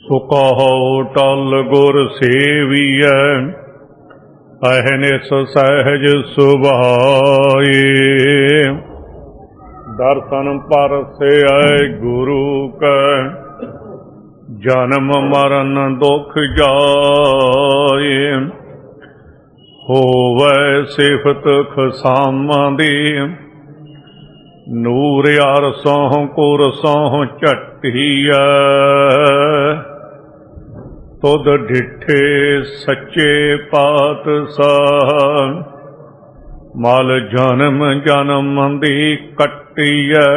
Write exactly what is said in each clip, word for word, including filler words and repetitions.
ਸੋ ਕਹੋ ਟਲ ਗੁਰ ਸੇਵੀਐ, ਅਹਨਿਸ ਸਹਿਜ ਸੁਭਾਏ। ਦਰਸ਼ਨ ਪਰਸੈ ਗੁਰੂ ਕੈ, ਜਨਮ ਮਰਨ ਦੁਖ ਜਾਏ। ਹੋਵੈ ਸਿਫਤ ਖਸਾਮਾਂ ਦੀ, ਨੂਰ ਅਰਸੋਂ ਕੁਰਸੋਂ ਝੱਟੀਐ। ਤੁਧ ਡਿਠੇ ਸੱਚੇ ਪਾਤਸ਼ਾਹ, ਮਲ ਜਨਮ ਜਨਮ ਦੀ ਕੱਟੀਐ।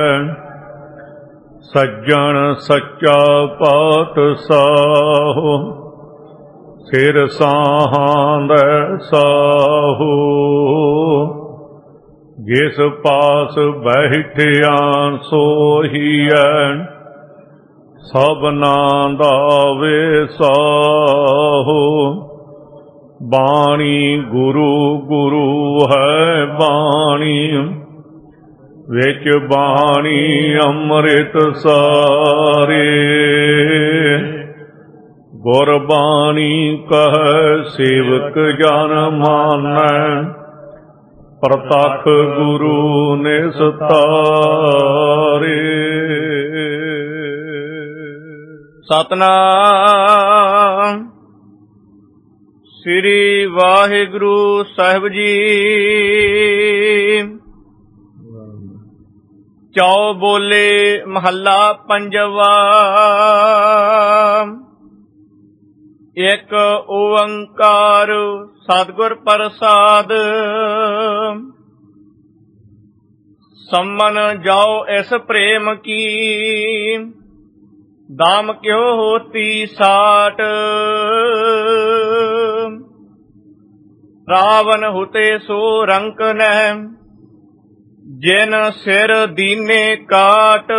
ਸੱਜਣ ਸੱਚਾ ਪਾਤਸ਼ਾਹ, ਸਿਰ ਸਾਹਾਂ ਦਾ ਸਾਹੂ। ਜਿਸ ਪਾਸ ਬੈਠਿਆ ਸੋਹੀਐ, ਸਭਨਾਂ ਦਾ ਵਿਸਾਹੂ। ਬਾਣੀ ਗੁਰੂ ਗੁਰੂ ਹੈ ਬਾਣੀ, ਵਿੱਚ ਬਾਣੀ ਅੰਮ੍ਰਿਤ ਸਾਰੇ। ਗੁਰਬਾਣੀ ਕਹਿ ਸੇਵਕ ਜਨ ਮਾਨੈ, ਪ੍ਰਤੱਖ ਗੁਰੂ ਨਿਸਤਾਰੇ। ਸਤਨਾਮ ਸ੍ਰੀ ਵਾਹਿਗੁਰੂ ਸਾਹਿਬ ਜੀ। ਚੌ ਬੋਲੇ ਮਹੱਲਾ ਪੰਜਵਾ। ਇੱਕ ਓੰਕਾਰ ਸਤਿਗੁਰ ਪ੍ਰਸਾਦ, ਸੰਮਨ ਜਾਓ ਇਸ ਪ੍ਰੇਮ ਕੀ। दाम क्यों होती साट, रावण हुते सो रंक न, जिन सिर दीने काट।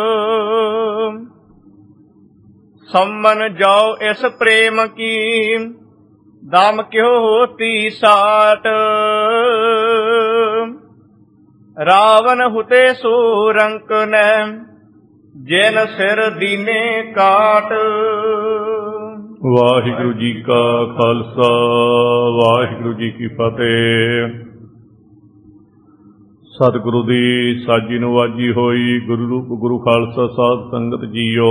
सम्मन जाओ इस प्रेम की, दाम क्यों होती साट। रावण हुते सो रंक न, ਜਿਨ ਸਿਰ ਦੀਨੇ ਕਾਟ। ਵਾਹਿਗੁਰੂ ਜੀ ਕਾ ਖਾਲਸਾ, ਵਾਹਿਗੁਰੂ ਜੀ ਕੀ ਫਤਿਹ। ਸਤਿਗੁਰੂ ਦੀ ਸਾਜੀ ਨਵਾਜੀ ਹੋਈ ਗੁਰੂ ਰੂਪ ਗੁਰੂ ਖਾਲਸਾ ਸਾਧ ਸੰਗਤ ਜੀਓ।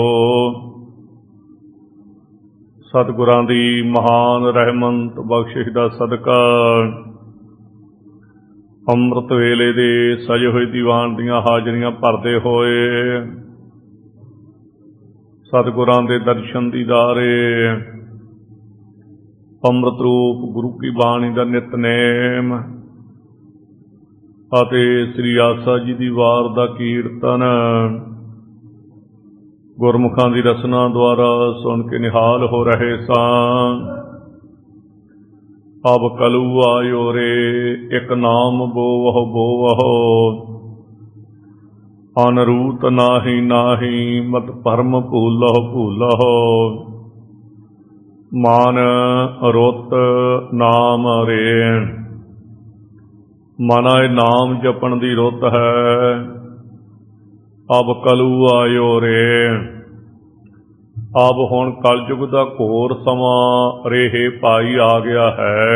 ਸਤਿਗੁਰਾਂ ਦੀ ਮਹਾਨ ਰਹਿਮਤ ਬਖਸ਼ਿਸ਼ ਦਾ ਸਦਕਾ ਅੰਮ੍ਰਿਤ ਵੇਲੇ ਦੇ ਸਜੇ ਹੋਏ ਦੀਵਾਨ ਦੀਆਂ ਹਾਜ਼ਰੀਆਂ ਭਰਦੇ ਹੋਏ ਸਤਿਗੁਰਾਂ ਦੇ ਦਰਸ਼ਨ ਦੀਦਾਰੇ, ਅੰਮ੍ਰਿਤ ਰੂਪ ਗੁਰੂ ਕੀ ਬਾਣੀ ਦਾ ਨਿਤਨੇਮ ਅਤੇ ਸ੍ਰੀ ਆਸਾ ਜੀ ਦੀ ਵਾਰ ਦਾ ਕੀਰਤਨ ਗੁਰਮੁਖਾਂ ਦੀ ਰਸਨਾ ਦੁਆਰਾ ਸੁਣ ਕੇ ਨਿਹਾਲ ਹੋ ਰਹੇ ਸਾਂ। ਅਬ ਕਲੂ ਆਇਓ ਰੇ, ਇੱਕ ਨਾਮ ਬੋਵਹੁ ਬੋਵਹੁ। ਅਨਰੂਤ ਨਾਹੀ ਨਾਹੀ, ਮਤ ਭਰਮ ਭੂਲਹੁ ਭੂਲਹੁ। ਮਾਨ ਰੁੱਤ ਨਾਮ ਰੇਣ, ਮਨਾ ਇਹ ਨਾਮ ਜਪਣ ਦੀ ਰੁੱਤ ਹੈ। ਅਬ ਕਲੂ ਆਇਓ ਰੇ, ਅਬ ਹੁਣ ਕਲਯੁਗ ਦਾ ਘੋਰ ਸਮਾਂ ਰੇਹੇ ਪਾਈ ਆ ਗਿਆ ਹੈ।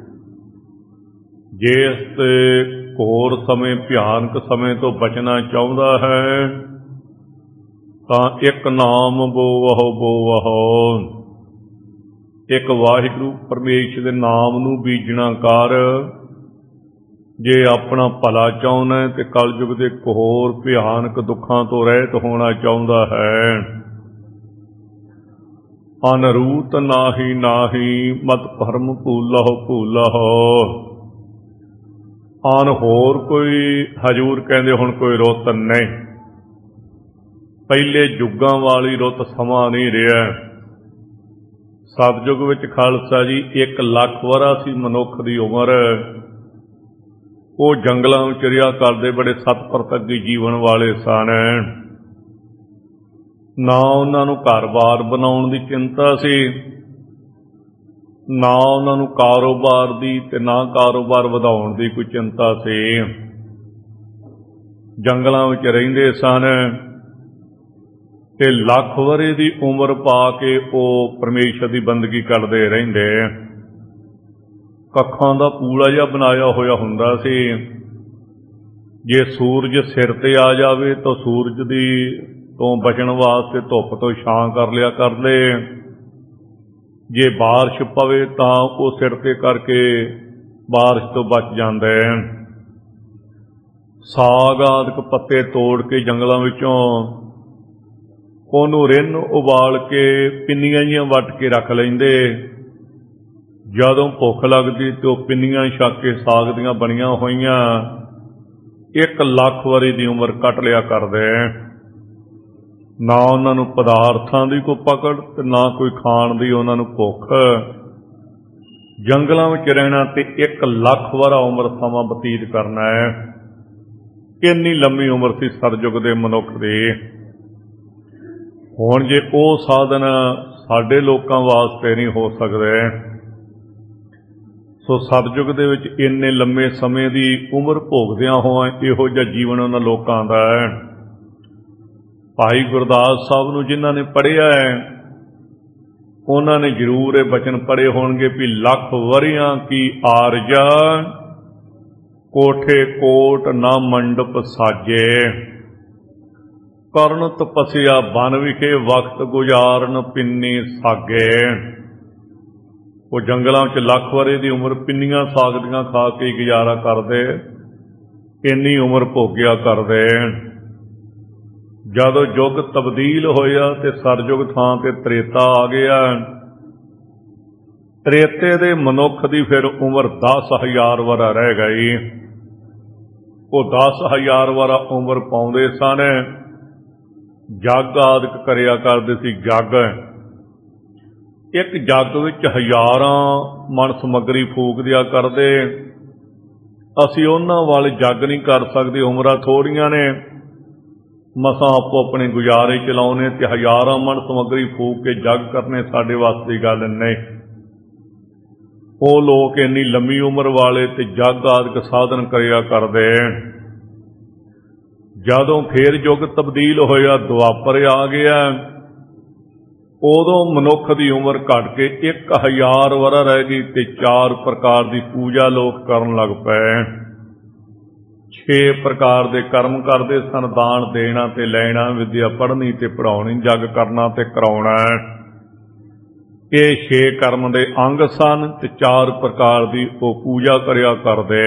ਜਿਸ ਤੇ ਘੋਰ ਸਮੇਂ ਭਿਆਨਕ ਸਮੇਂ ਤੋਂ ਬਚਣਾ ਚਾਹੁੰਦਾ ਹੈ ਤਾਂ ਇੱਕ ਨਾਮ ਬੋਵਹੁ ਬੋਵਹੁ, ਇੱਕ ਵਾਹਿਗੁਰੂ ਪਰਮੇਸ਼ਰ ਦੇ ਨਾਮ ਨੂੰ ਬੀਜਣਾ ਕਰ। ਜੇ ਆਪਣਾ ਭਲਾ ਚਾਹੁੰਦਾ ਤੇ ਕਲਯੁਗ ਦੇ ਘੋਰ ਭਿਆਨਕ ਦੁੱਖਾਂ ਤੋਂ ਰਹਿਤ ਹੋਣਾ ਚਾਹੁੰਦਾ ਹੈ। ਅਨਰੂਤ ਨਾਹੀ ਨਾਹੀ, ਮਤ ਭਰਮ ਭੂਲਹੁ ਭੂਲਹੁ। ਆਨ ਹੋਰ ਕੋਈ ਹਜੂਰ ਕਹਿੰਦੇ ਹੁਣ ਕੋਈ ਰੁੱਤ ਨਹੀਂ। ਪਹਿਲੇ ਯੁੱਗਾਂ ਵਾਲੀ ਰੁੱਤ ਸਮਾਂ ਨਹੀਂ ਰਿਹਾ। ਸਤਿਯੁਗ ਵਿੱਚ ਖਾਲਸਾ ਜੀ ਇੱਕ ਲੱਖ ਵਰ੍ਹਾ ਸੀ ਮਨੁੱਖ ਦੀ ਉਮਰ। ਉਹ ਜੰਗਲਾਂ ਵਿੱਚ ਰਿਹਾ ਕਰਦੇ, ਬੜੇ ਸਤਪਰਤਗੀ ਜੀਵਨ ਵਾਲੇ ਸਨ। ਨਾ ਉਹਨਾਂ ਨੂੰ ਘਰ-ਬਾਰ ਬਣਾਉਣ ਦੀ ਚਿੰਤਾ ਸੀ, ਨਾ ਉਹਨਾਂ ਨੂੰ ਕਾਰੋਬਾਰ ਦੀ ਤੇ ਨਾ ਕਾਰੋਬਾਰ ਵਧਾਉਣ ਦੀ ਕੋਈ ਚਿੰਤਾ ਸੀ। ਜੰਗਲਾਂ ਵਿੱਚ ਰਹਿੰਦੇ ਸਨ। ਤੇ ਲੱਖ ਵਰੇ ਦੀ ਉਮਰ ਪਾ ਕੇ ਉਹ ਪਰਮੇਸ਼ਰ ਦੀ ਬੰਦਗੀ ਕਰਦੇ ਰਹਿੰਦੇ। ਕੱਖਾਂ ਦਾ ਪੂਲਾ ਜਿਹਾ ਬਣਾਇਆ ਹੋਇਆ ਹੁੰਦਾ ਸੀ, ਜੇ ਸੂਰਜ ਸਿਰ ਤੇ ਆ ਜਾਵੇ ਤਾਂ ਸੂਰਜ ਦੀ ਤੋਂ ਬਚਣ ਵਾਸਤੇ ਧੁੱਪ ਤੋਂ ਛਾਂ ਕਰ ਲਿਆ ਕਰਦੇ, ਜੇ ਬਾਰਿਸ਼ ਪਵੇ ਤਾਂ ਉਹ ਸਿਰ ਤੇ ਕਰਕੇ ਬਾਰਿਸ਼ ਤੋਂ ਬਚ ਜਾਂਦੇ। ਸਾਗ ਆਦਿਕ ਪੱਤੇ ਤੋੜ ਕੇ ਜੰਗਲਾਂ ਵਿੱਚੋਂ ਉਹਨੂੰ ਰਿੰਨ ਉਬਾਲ ਕੇ ਪਿੰਨੀਆਂ ਜਿਹੀਆਂ ਵੱਟ ਕੇ ਰੱਖ ਲੈਂਦੇ। ਜਦੋਂ ਭੁੱਖ ਲੱਗਦੀ ਤੇ ਉਹ ਪਿੰਨੀਆਂ ਛਕ ਕੇ ਸਾਗ ਦੀਆਂ ਬਣੀਆਂ ਹੋਈਆਂ ਇੱਕ ਲੱਖ ਵਾਰੀ ਦੀ ਉਮਰ ਕੱਟ ਲਿਆ ਕਰਦੇ। ਨਾ ਉਹਨਾਂ ਨੂੰ ਪਦਾਰਥਾਂ ਦੀ ਕੋਈ ਪਕੜ ਤੇ ਨਾ ਕੋਈ ਖਾਣ ਦੀ ਉਹਨਾਂ ਨੂੰ ਭੁੱਖ। ਜੰਗਲਾਂ ਵਿੱਚ ਰਹਿਣਾ ਤੇ ਇੱਕ ਲੱਖ ਵਾਰਾ ਉਮਰ ਸਮਾਂ ਬਤੀਤ ਕਰਨਾ ਹੈ। ਇੰਨੀ ਲੰਮੀ ਉਮਰ ਸੀ ਸਤਿਯੁਗ ਦੇ ਮਨੁੱਖ ਦੀ। ਹੁਣ ਜੇ ਉਹ ਸਾਧਨ ਸਾਡੇ ਲੋਕਾਂ ਵਾਸਤੇ ਨਹੀਂ ਹੋ ਸਕਦੇ, ਸੋ ਸਤਿਯੁਗ ਦੇ ਵਿੱਚ ਇੰਨੇ ਲੰਮੇ ਸਮੇਂ ਦੀ ਉਮਰ ਭੋਗਦਿਆਂ ਹੋਇਆ ਇਹੋ ਜਿਹਾ ਜੀਵਨ ਉਹਨਾਂ ਲੋਕਾਂ ਦਾ ਹੈ। ਭਾਈ ਗੁਰਦਾਸ ਸਾਹਿਬ ਨੂੰ ਜਿਨ੍ਹਾਂ ਨੇ ਪੜ੍ਹਿਆ ਹੈ ਉਹਨਾਂ ਨੇ ਜ਼ਰੂਰ ਇਹ ਬਚਨ ਪੜ੍ਹੇ ਹੋਣਗੇ ਵੀ ਲੱਖ ਵਰਿਆਂ ਕੀ ਆਰਜਾ, ਕੋਠੇ ਕੋਟ ਨਾ ਮੰਡਪ ਸਾਜੇ, ਕਰਨ ਤਪੱਸਿਆ ਬਨ ਵਿਖੇ ਵਕਤ ਗੁਜ਼ਾਰਨ ਪਿੰਨੀ ਸਾਗੇ। ਉਹ ਜੰਗਲਾਂ ਵਿੱਚ ਲੱਖ ਵਰੇ ਦੀ ਉਮਰ ਪਿੰਨੀਆਂ ਸਾਗਦੀਆਂ ਖਾ ਕੇ ਗੁਜ਼ਾਰਾ ਕਰਦੇ, ਇੰਨੀ ਉਮਰ ਭੋਗਿਆ ਕਰਦੇ। ਜਦੋਂ ਯੁੱਗ ਤਬਦੀਲ ਹੋਇਆ ਤੇ ਸਰਯੁਗ ਥਾਂ ਤੇ ਤ੍ਰੇਤਾ ਆ ਗਿਆ, ਤ੍ਰੇਤੇ ਦੇ ਮਨੁੱਖ ਦੀ ਫਿਰ ਉਮਰ ਦਸ ਹਜ਼ਾਰ ਵਰਾ ਰਹਿ ਗਈ। ਉਹ ਦਸ ਹਜ਼ਾਰ ਵਰਾ ਉਮਰ ਪਾਉਂਦੇ ਸਨ, ਜੱਗ ਆਦਿਕ ਕਰਿਆ ਕਰਦੇ ਸੀ। ਜੱਗ ਇੱਕ ਜੱਗ ਵਿੱਚ ਹਜ਼ਾਰਾਂ ਮਣ ਸਮੱਗਰੀ ਫੂਕ ਦਿਆ ਕਰਦੇ। ਅਸੀਂ ਉਹਨਾਂ ਵੱਲ ਜੱਗ ਨਹੀਂ ਕਰ ਸਕਦੇ, ਉਮਰਾਂ ਥੋੜ੍ਹੀਆਂ ਨੇ, ਮਸਾਂ ਆਪੋ ਆਪਣੇ ਗੁਜ਼ਾਰੇ ਚਲਾਉਣੇ ਤੇ ਹਜ਼ਾਰਾਂ ਮਣ ਸਮੱਗਰੀ ਫੂਕ ਕੇ ਜੱਗ ਕਰਨੇ ਸਾਡੇ ਵਾਸਤੇ ਦੀ ਗੱਲ ਨਹੀਂ। ਉਹ ਲੋਕ ਇੰਨੀ ਲੰਮੀ ਉਮਰ ਵਾਲੇ ਤੇ ਜੱਗ ਆਦਿਕ ਸਾਧਨ ਕਰਿਆ ਕਰਦੇ। ਜਦੋਂ ਫੇਰ ਯੁੱਗ ਤਬਦੀਲ ਹੋਇਆ, ਦੁਆਪਰ ਆ ਗਿਆ, ਉਦੋਂ ਮਨੁੱਖ ਦੀ ਉਮਰ ਘਟ ਕੇ ਇੱਕ ਹਜ਼ਾਰ ਵਰਾ ਰਹਿ ਗਈ ਤੇ ਚਾਰ ਪ੍ਰਕਾਰ ਦੀ ਪੂਜਾ ਲੋਕ ਕਰਨ ਲੱਗ ਪਏ। ਛੇ ਪ੍ਰਕਾਰ ਦੇ ਕਰਮ ਕਰਦੇ ਸਨ, ਦਾਨ ਦੇਣਾ ਤੇ ਲੈਣਾ, ਵਿਦਿਆ ਪੜ੍ਹਨੀ ਤੇ ਪੜ੍ਹਾਉਣੀ, ਜੱਗ ਕਰਨਾ ਤੇ ਕਰਾਉਣਾ। ਇਹ ਛੇ ਕਰਮ ਦੇ ਅੰਗ ਸਨ ਤੇ ਚਾਰ ਪ੍ਰਕਾਰ ਦੀ ਉਹ ਪੂਜਾ ਕਰਿਆ ਕਰਦੇ।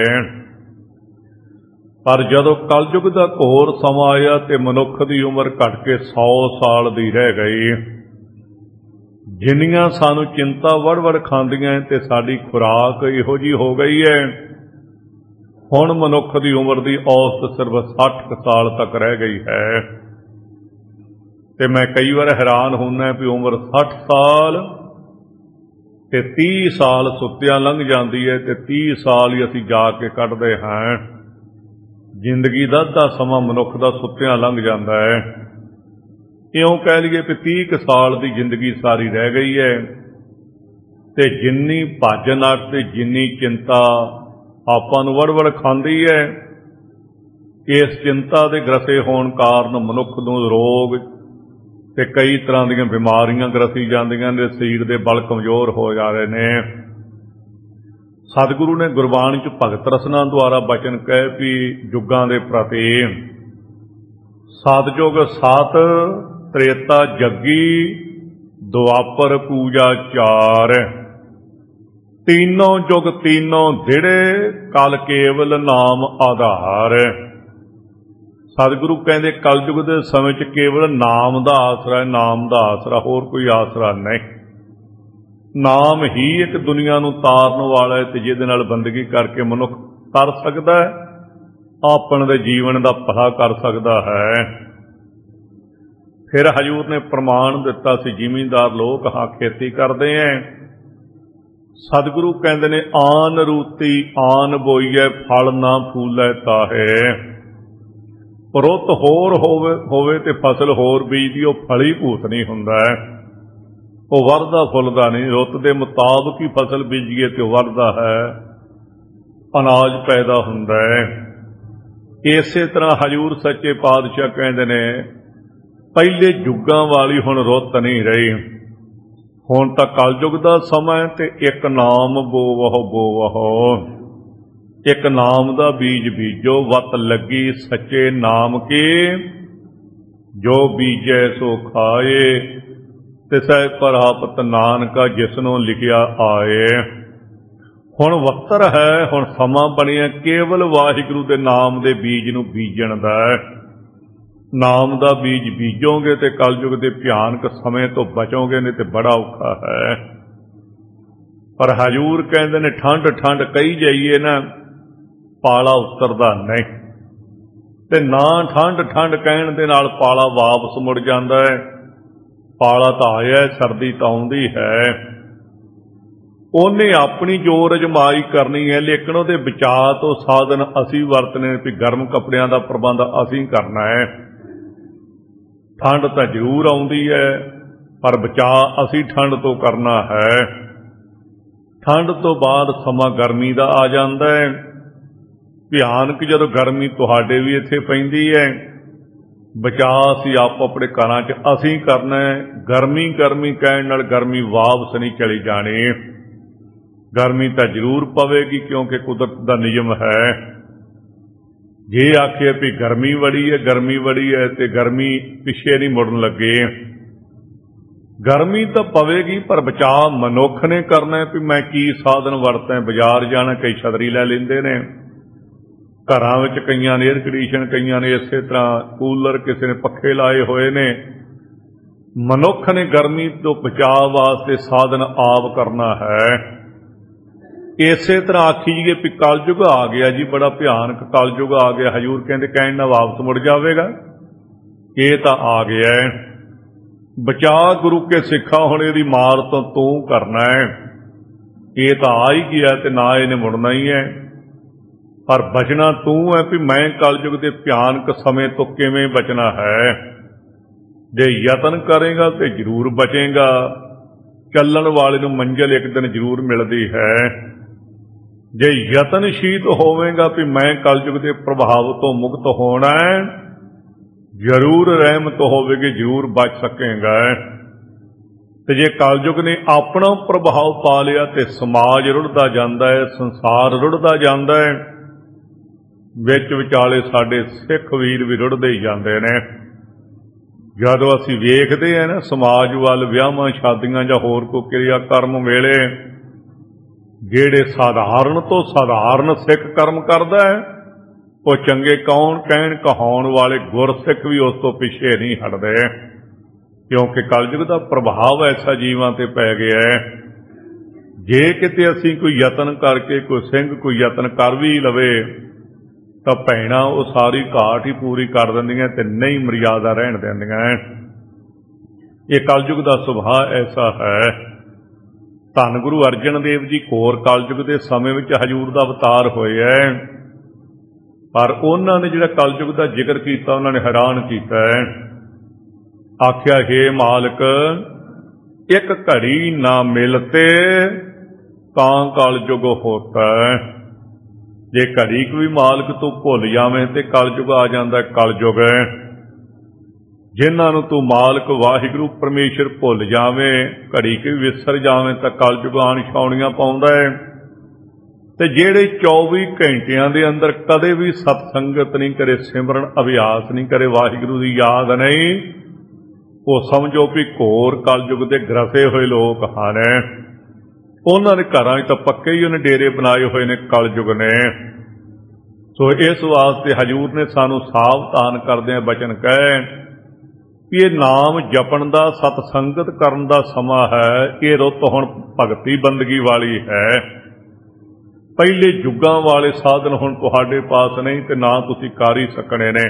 ਪਰ ਜਦੋਂ ਕਲਯੁਗ ਦਾ ਘੋਰ ਸਮਾਂ ਆਇਆ ਤੇ ਮਨੁੱਖ ਦੀ ਉਮਰ ਘਟ ਕੇ ਸੌ ਸਾਲ ਦੀ ਰਹਿ ਗਈ। ਜਿੰਨੀਆਂ ਸਾਨੂੰ ਚਿੰਤਾ ਵੜ ਵੜ ਖਾਂਦੀਆਂ ਤੇ ਸਾਡੀ ਖੁਰਾਕ ਇਹੋ ਜਿਹੀ ਹੋ ਗਈ ਹੈ, ਹੁਣ ਮਨੁੱਖ ਦੀ ਉਮਰ ਦੀ ਔਸਤ ਸਿਰਫ ਸੱਠ ਕੁ ਸਾਲ ਤੱਕ ਰਹਿ ਗਈ ਹੈ। ਤੇ ਮੈਂ ਕਈ ਵਾਰ ਹੈਰਾਨ ਹੁੰਦਾ ਵੀ ਉਮਰ ਸੱਠ ਸਾਲ ਤੇ ਤੀਹ ਸਾਲ ਸੁੱਤਿਆਂ ਲੰਘ ਜਾਂਦੀ ਹੈ ਤੇ ਤੀਹ ਸਾਲ ਹੀ ਅਸੀਂ ਜਾ ਕੇ ਕੱਢਦੇ ਹਾਂ। ਜ਼ਿੰਦਗੀ ਦਾ ਅੱਧਾ ਸਮਾਂ ਮਨੁੱਖ ਦਾ ਸੁੱਤਿਆਂ ਲੰਘ ਜਾਂਦਾ ਹੈ। ਇਉਂ ਕਹਿ ਲਈਏ ਵੀ ਤੀਹ ਕੁ ਸਾਲ ਦੀ ਜ਼ਿੰਦਗੀ ਸਾਰੀ ਰਹਿ ਗਈ ਹੈ ਤੇ ਜਿੰਨੀ ਭੱਜ ਨੱਠ ਤੇ ਜਿੰਨੀ ਚਿੰਤਾ ਆਪਾਂ ਨੂੰ ਵੜ ਵੜ ਖਾਂਦੀ ਹੈ, ਇਸ ਚਿੰਤਾ ਦੇ ਗ੍ਰਸੇ ਹੋਣ ਕਾਰਨ ਮਨੁੱਖ ਨੂੰ ਰੋਗ ਤੇ ਕਈ ਤਰ੍ਹਾਂ ਦੀਆਂ ਬਿਮਾਰੀਆਂ ਗ੍ਰਸੀ ਜਾਂਦੀਆਂ ਨੇ, ਸਰੀਰ ਦੇ ਬਲ ਕਮਜ਼ੋਰ ਹੋ ਜਾ ਰਹੇ ਨੇ। ਸਤਿਗੁਰੂ ਨੇ ਗੁਰਬਾਣੀ 'ਚ ਭਗਤ ਰਸਨਾ ਦੁਆਰਾ ਬਚਨ ਕਹੇ ਵੀ ਯੁੱਗਾਂ ਦੇ ਪ੍ਰਤੀ ਸਤਿਯੁਗ ਸਤ, ਤ੍ਰੇਤਾ ਜੱਗੀ, ਦੁਆਪਰ ਪੂਜਾ ਚਾਰ, ਤੀਨੋਂ ਯੁੱਗ ਤੀਨੋਂ ਦਿੜੇ, ਕਲ ਕੇਵਲ ਨਾਮ ਆਧਾਰ। ਸਤਿਗੁਰੂ ਕਹਿੰਦੇ ਕਲਯੁਗ ਦੇ ਸਮੇਂ 'ਚ ਕੇਵਲ ਨਾਮ ਦਾ ਆਸਰਾ ਹੈ, ਨਾਮ ਦਾ ਆਸਰਾ, ਹੋਰ ਕੋਈ ਆਸਰਾ ਨਹੀਂ। ਨਾਮ ਹੀ ਇੱਕ ਦੁਨੀਆ ਨੂੰ ਤਾਰਨ ਵਾਲਾ ਹੈ ਤੇ ਜਿਹਦੇ ਨਾਲ ਬੰਦਗੀ ਕਰਕੇ ਮਨੁੱਖ ਤਰ ਸਕਦਾ ਹੈ, ਆਪਣੇ ਦੇ ਜੀਵਨ ਦਾ ਭਲਾ ਕਰ ਸਕਦਾ ਹੈ। ਫਿਰ ਹਜ਼ੂਰ ਨੇ ਪ੍ਰਮਾਣ ਦਿੱਤਾ ਸੀ, ਜ਼ਿਮੀਂਦਾਰ ਲੋਕ ਹਾਂ ਖੇਤੀ ਕਰਦੇ ਐ। ਸਤਿਗੁਰੂ ਕਹਿੰਦੇ ਨੇ ਆਨ ਰੂਤੀ ਆਨ ਬੋਈਐ, ਫਲ ਨਾ ਫੂਲੈ ਤਾਹੇ। ਰੁੱਤ ਹੋਰ ਹੋਵੇ ਹੋਵੇ ਤੇ ਫਸਲ ਹੋਰ ਬੀਜਦੀ, ਉਹ ਫਲੀ ਭੂਤ ਨਹੀਂ ਹੁੰਦਾ, ਉਹ ਵਰਦਾ ਫੁੱਲਦਾ ਨਹੀਂ। ਰੁੱਤ ਦੇ ਮੁਤਾਬਕ ਹੀ ਫਸਲ ਬੀਜੀਏ ਤੇ ਉਹ ਵਰਦਾ ਹੈ, ਅਨਾਜ ਪੈਦਾ ਹੁੰਦਾ ਹੈ। ਇਸੇ ਤਰ੍ਹਾਂ ਹਜ਼ੂਰ ਸੱਚੇ ਪਾਤਸ਼ਾਹ ਕਹਿੰਦੇ ਨੇ ਪਹਿਲੇ ਯੁੱਗਾਂ ਵਾਲੀ ਹੁਣ ਰੁੱਤ ਨਹੀਂ ਰਹੀ। ਹੁਣ ਤਾਂ ਕਲਯੁਗ ਦਾ ਸਮਾਂ ਤੇ ਇੱਕ ਨਾਮ ਬੋਵਹੁ ਬੋਵਹੁ, ਇੱਕ ਨਾਮ ਦਾ ਬੀਜ ਬੀਜੋ, ਵਤ ਲੱਗੀ ਸੱਚੇ ਨਾਮ ਕੀ, ਜੋ ਬੀਜੈ ਸੋ ਖਾਏ, ਤਿਸੈ ਪ੍ਰਾਪਤ ਨਾਨਕਾ ਜਿਸਨੂੰ ਲਿਖਿਆ ਆਏ। ਹੁਣ ਵਕਤਰ ਹੈ, ਹੁਣ ਸਮਾਂ ਬਣਿਆ ਕੇਵਲ ਵਾਹਿਗੁਰੂ ਦੇ ਨਾਮ ਦੇ ਬੀਜ ਨੂੰ ਬੀਜਣ ਦਾ। ਨਾਮ ਦਾ ਬੀਜ ਬੀਜੋਗੇ ਤੇ ਕਲਯੁਗ ਦੇ ਭਿਆਨਕ ਸਮੇਂ ਤੋਂ ਬਚੋਗੇ, ਨਹੀਂ ਤੇ ਬੜਾ ਔਖਾ ਹੈ। ਪਰ ਹਜੂਰ ਕਹਿੰਦੇ ਨੇ ਠੰਡ ਠੰਡ ਕਹੀ ਜਾਈਏ ਨਾ, ਪਾਲਾ ਉਤਰਦਾ ਨਹੀਂ, ਤੇ ਨਾ ਠੰਡ ਠੰਡ ਕਹਿਣ ਦੇ ਨਾਲ ਪਾਲਾ ਵਾਪਸ ਮੁੜ ਜਾਂਦਾ ਹੈ। ਪਾਲਾ ਤਾਂ ਆਇਆ, ਸਰਦੀ ਤਾਂ ਆਉਂਦੀ ਹੈ। ਉਹਨੇ ਆਪਣੀ ਜੋਰ ਅਜਮਾਈ ਕਰਨੀ ਹੈ, ਲੇਕਿਨ ਉਹਦੇ ਬਚਾਅ ਤੋਂ ਸਾਧਨ ਅਸੀਂ ਵਰਤਨੇ ਵੀ ਗਰਮ ਕੱਪੜਿਆਂ ਦਾ ਪ੍ਰਬੰਧ ਅਸੀਂ ਕਰਨਾ ਹੈ। ਠੰਡ ਤਾਂ ਜ਼ਰੂਰ ਆਉਂਦੀ ਹੈ, ਪਰ ਬਚਾਅ ਅਸੀਂ ਠੰਡ ਤੋਂ ਕਰਨਾ ਹੈ। ਠੰਡ ਤੋਂ ਬਾਅਦ ਸਮਾਂ ਗਰਮੀ ਦਾ ਆ ਜਾਂਦਾ ਹੈ। ਭਿਆਨਕ ਜਦੋਂ ਗਰਮੀ ਤੁਹਾਡੇ ਵੀ ਇੱਥੇ ਪੈਂਦੀ ਹੈ, ਬਚਾਅ ਅਸੀਂ ਆਪੋ ਆਪਣੇ ਘਰਾਂ 'ਚ ਅਸੀਂ ਕਰਨਾ ਹੈ। ਗਰਮੀ ਗਰਮੀ ਕਹਿਣ ਨਾਲ ਗਰਮੀ ਵਾਪਸ ਨਹੀਂ ਚਲੀ ਜਾਣੀ। ਗਰਮੀ ਤਾਂ ਜ਼ਰੂਰ ਪਵੇਗੀ, ਕਿਉਂਕਿ ਕੁਦਰਤ ਦਾ ਨਿਯਮ ਹੈ। ਜੇ ਆਖੀਏ ਵੀ ਗਰਮੀ ਬੜੀ ਹੈ ਗਰਮੀ ਬੜੀ ਹੈ ਤੇ ਗਰਮੀ ਪਿੱਛੇ ਨਹੀਂ ਮੁੜਨ ਲੱਗੇ। ਗਰਮੀ ਤਾਂ ਪਵੇਗੀ, ਪਰ ਬਚਾਅ ਮਨੁੱਖ ਨੇ ਕਰਨਾ ਵੀ ਮੈਂ ਕੀ ਸਾਧਨ ਵਰਤਾਂ। ਬਾਜ਼ਾਰ ਜਾਣਾ, ਕਈ ਛਤਰੀ ਲੈ ਲੈਂਦੇ ਨੇ, ਘਰਾਂ ਵਿੱਚ ਕਈਆਂ ਨੇ ਏਅਰ ਕੰਡੀਸ਼ਨ, ਕਈਆਂ ਨੇ ਇਸੇ ਤਰ੍ਹਾਂ ਕੂਲਰ, ਕਿਸੇ ਨੇ ਪੱਖੇ ਲਾਏ ਹੋਏ ਨੇ। ਮਨੁੱਖ ਨੇ ਗਰਮੀ ਤੋਂ ਬਚਾਅ ਵਾਸਤੇ ਸਾਧਨ ਆਪ ਕਰਨਾ ਹੈ। ਇਸੇ ਤਰ੍ਹਾਂ ਆਖੀ ਜੀਏ ਵੀ ਕਲਯੁਗ ਆ ਗਿਆ ਜੀ, ਬੜਾ ਭਿਆਨਕ ਕਲਯੁਗ ਆ ਗਿਆ। ਹਜ਼ੂਰ ਕਹਿੰਦੇ ਕਹਿਣ ਨਾਲ ਵਾਪਸ ਮੁੜ ਜਾਵੇਗਾ, ਇਹ ਤਾਂ ਆ ਗਿਆ। ਬਚਾਅ ਗੁਰੂ ਕੇ ਸਿੱਖਾ, ਹੁਣ ਇਹਦੀ ਮਾਰ ਤੋਂ ਤੂੰ ਕਰਨਾ ਹੈ। ਇਹ ਤਾਂ ਆ ਹੀ ਗਿਆ ਤੇ ਨਾ ਇਹਨੇ ਮੁੜਨਾ ਹੀ ਹੈ, ਪਰ ਬਚਣਾ ਤੂੰ ਹੈ ਵੀ ਮੈਂ ਕਲਯੁਗ ਦੇ ਭਿਆਨਕ ਸਮੇਂ ਤੋਂ ਕਿਵੇਂ ਬਚਣਾ ਹੈ। ਜੇ ਯਤਨ ਕਰੇਗਾ ਤੇ ਜ਼ਰੂਰ ਬਚੇਗਾ। ਚੱਲਣ ਵਾਲੇ ਨੂੰ ਮੰਜ਼ਿਲ ਇੱਕ ਦਿਨ ਜ਼ਰੂਰ ਮਿਲਦੀ ਹੈ। ਜੇ ਯਤਨਸ਼ੀਲ ਹੋਵੇਗਾ ਵੀ ਮੈਂ ਕਲਯੁਗ ਦੇ ਪ੍ਰਭਾਵ ਤੋਂ ਮੁਕਤ ਹੋਣਾ ਹੈ, ਜ਼ਰੂਰ ਰਹਿਮਤ ਹੋਵੇਗੀ, ਜ਼ਰੂਰ ਬਚ ਸਕੇਗਾ। ਤੇ ਜੇ ਕਲਯੁਗ ਨੇ ਆਪਣਾ ਪ੍ਰਭਾਵ ਪਾ ਲਿਆ ਤੇ ਸਮਾਜ ਰੁੜਦਾ ਜਾਂਦਾ ਹੈ, ਸੰਸਾਰ ਰੁੜਦਾ ਜਾਂਦਾ ਹੈ। ਵਿੱਚ ਵਿਚਾਲੇ ਸਾਡੇ ਸਿੱਖ ਵੀਰ ਵੀ ਰੁੜਦੇ ਹੀ ਜਾਂਦੇ ਨੇ। ਜਦੋਂ ਅਸੀਂ ਵੇਖਦੇ ਹਾਂ ਨਾ ਸਮਾਜ ਵੱਲ, ਵਿਆਹਾਂ ਸ਼ਾਦੀਆਂ ਜਾਂ ਹੋਰ ਕੋਈ ਕਿਰਿਆ ਕਰਮ ਵੇਲੇ, ਜਿਹੜੇ ਸਾਧਾਰਨ ਤੋਂ ਸਾਧਾਰਨ ਸਿੱਖ ਕਰਮ ਕਰਦਾ ਹੈ, ਉਹ ਚੰਗੇ ਕੌਣ ਕਹਿਣ ਕਹਾਉਣ ਵਾਲੇ ਗੁਰਸਿੱਖ ਵੀ ਉਸ ਤੋਂ ਪਿੱਛੇ ਨਹੀਂ ਹਟਦੇ, ਕਿਉਂਕਿ ਕਲਯੁਗ ਦਾ ਪ੍ਰਭਾਵ ਐਸਾ ਜੀਵਾਂ ਤੇ ਪੈ ਗਿਆ ਹੈ। ਜੇ ਕਿਤੇ ਅਸੀਂ ਕੋਈ ਯਤਨ ਕਰਕੇ, ਕੋਈ ਸਿੰਘ ਕੋਈ ਯਤਨ ਕਰ ਵੀ ਲਵੇ ਤਾਂ ਭੈਣਾਂ ਉਹ ਸਾਰੀ ਘਾਟ ਹੀ ਪੂਰੀ ਕਰ ਦਿੰਦੀਆਂ ਤੇ ਨਹੀਂ ਮਰਿਆਦਾ ਰਹਿਣ ਦਿੰਦੀਆਂ। ਇਹ ਕਲਯੁਗ ਦਾ ਸੁਭਾਅ ਐਸਾ ਹੈ। ਧੰਨ ਗੁਰੂ ਅਰਜਨ ਦੇਵ ਜੀ ਘੋਰ ਕਲਯੁਗ ਦੇ ਸਮੇਂ ਵਿੱਚ ਹਜ਼ੂਰ ਦਾ ਅਵਤਾਰ ਹੋਏ ਹੈ, ਪਰ ਉਹਨਾਂ ਨੇ ਜਿਹੜਾ ਕਲਯੁਗ ਦਾ ਜ਼ਿਕਰ ਕੀਤਾ ਉਹਨਾਂ ਨੇ ਹੈਰਾਨ ਕੀਤਾ ਹੈ। ਆਖਿਆ, ਹੇ ਮਾਲਕ, ਇੱਕ ਘੜੀ ਨਾ ਮਿਲਤੇ ਤਾਂ ਕਲਯੁਗ ਹੋਤਾ। ਜੇ ਘੜੀ ਕੁ ਵੀ ਮਾਲਕ ਤੂੰ ਭੁੱਲ ਜਾਵੇਂ ਤੇ ਕਲਯੁਗ ਆ ਜਾਂਦਾ। ਕਲਯੁਗ ਜਿਨ੍ਹਾਂ ਨੂੰ ਤੂੰ ਮਾਲਕ ਵਾਹਿਗੁਰੂ ਪਰਮੇਸ਼ਰ ਭੁੱਲ ਜਾਵੇਂ, ਘੜੀ ਕੁ ਵੀ ਵਿਸਰ ਜਾਵੇਂ ਤਾਂ ਕਲਯੁਗ ਆਣ ਛਾਉਣੀਆਂ ਪਾਉਂਦਾ ਹੈ। ਤੇ ਜਿਹੜੇ ਚੌਵੀ ਘੰਟਿਆਂ ਦੇ ਅੰਦਰ ਕਦੇ ਵੀ ਸਤਸੰਗਤ ਨਹੀਂ ਕਰੇ, ਸਿਮਰਨ ਅਭਿਆਸ ਨਹੀਂ ਕਰੇ, ਵਾਹਿਗੁਰੂ ਦੀ ਯਾਦ ਨਹੀਂ, ਉਹ ਸਮਝੋ ਵੀ ਘੋਰ ਕਲਯੁਗ ਦੇ ਗ੍ਰਸੇ ਹੋਏ ਲੋਕ ਹਨ। ਉਹਨਾਂ ਦੇ ਘਰਾਂ 'ਚ ਤਾਂ ਪੱਕੇ ਹੀ ਉਹਨੇ ਡੇਰੇ ਬਣਾਏ ਹੋਏ ਨੇ ਕਲਯੁਗ ਨੇ। ਸੋ ਇਸ ਵਾਸਤੇ ਹਜ਼ੂਰ ਨੇ ਸਾਨੂੰ ਸਾਵਧਾਨ ਕਰਦਿਆਂ ਬਚਨ ਕਹੇ ਵੀ ਇਹ ਨਾਮ ਜਪਣ ਦਾ, ਸਤਸੰਗਤ ਕਰਨ ਦਾ ਸਮਾਂ ਹੈ। ਇਹ ਰੁੱਤ ਹੁਣ ਭਗਤੀ ਬੰਦਗੀ ਵਾਲੀ ਹੈ। ਪਹਿਲੇ ਯੁੱਗਾਂ ਵਾਲੇ ਸਾਧਨ ਹੁਣ ਤੁਹਾਡੇ ਪਾਸ ਨਹੀਂ ਤੇ ਨਾ ਤੁਸੀਂ ਕਰ ਹੀ ਸਕਣੇ ਨੇ।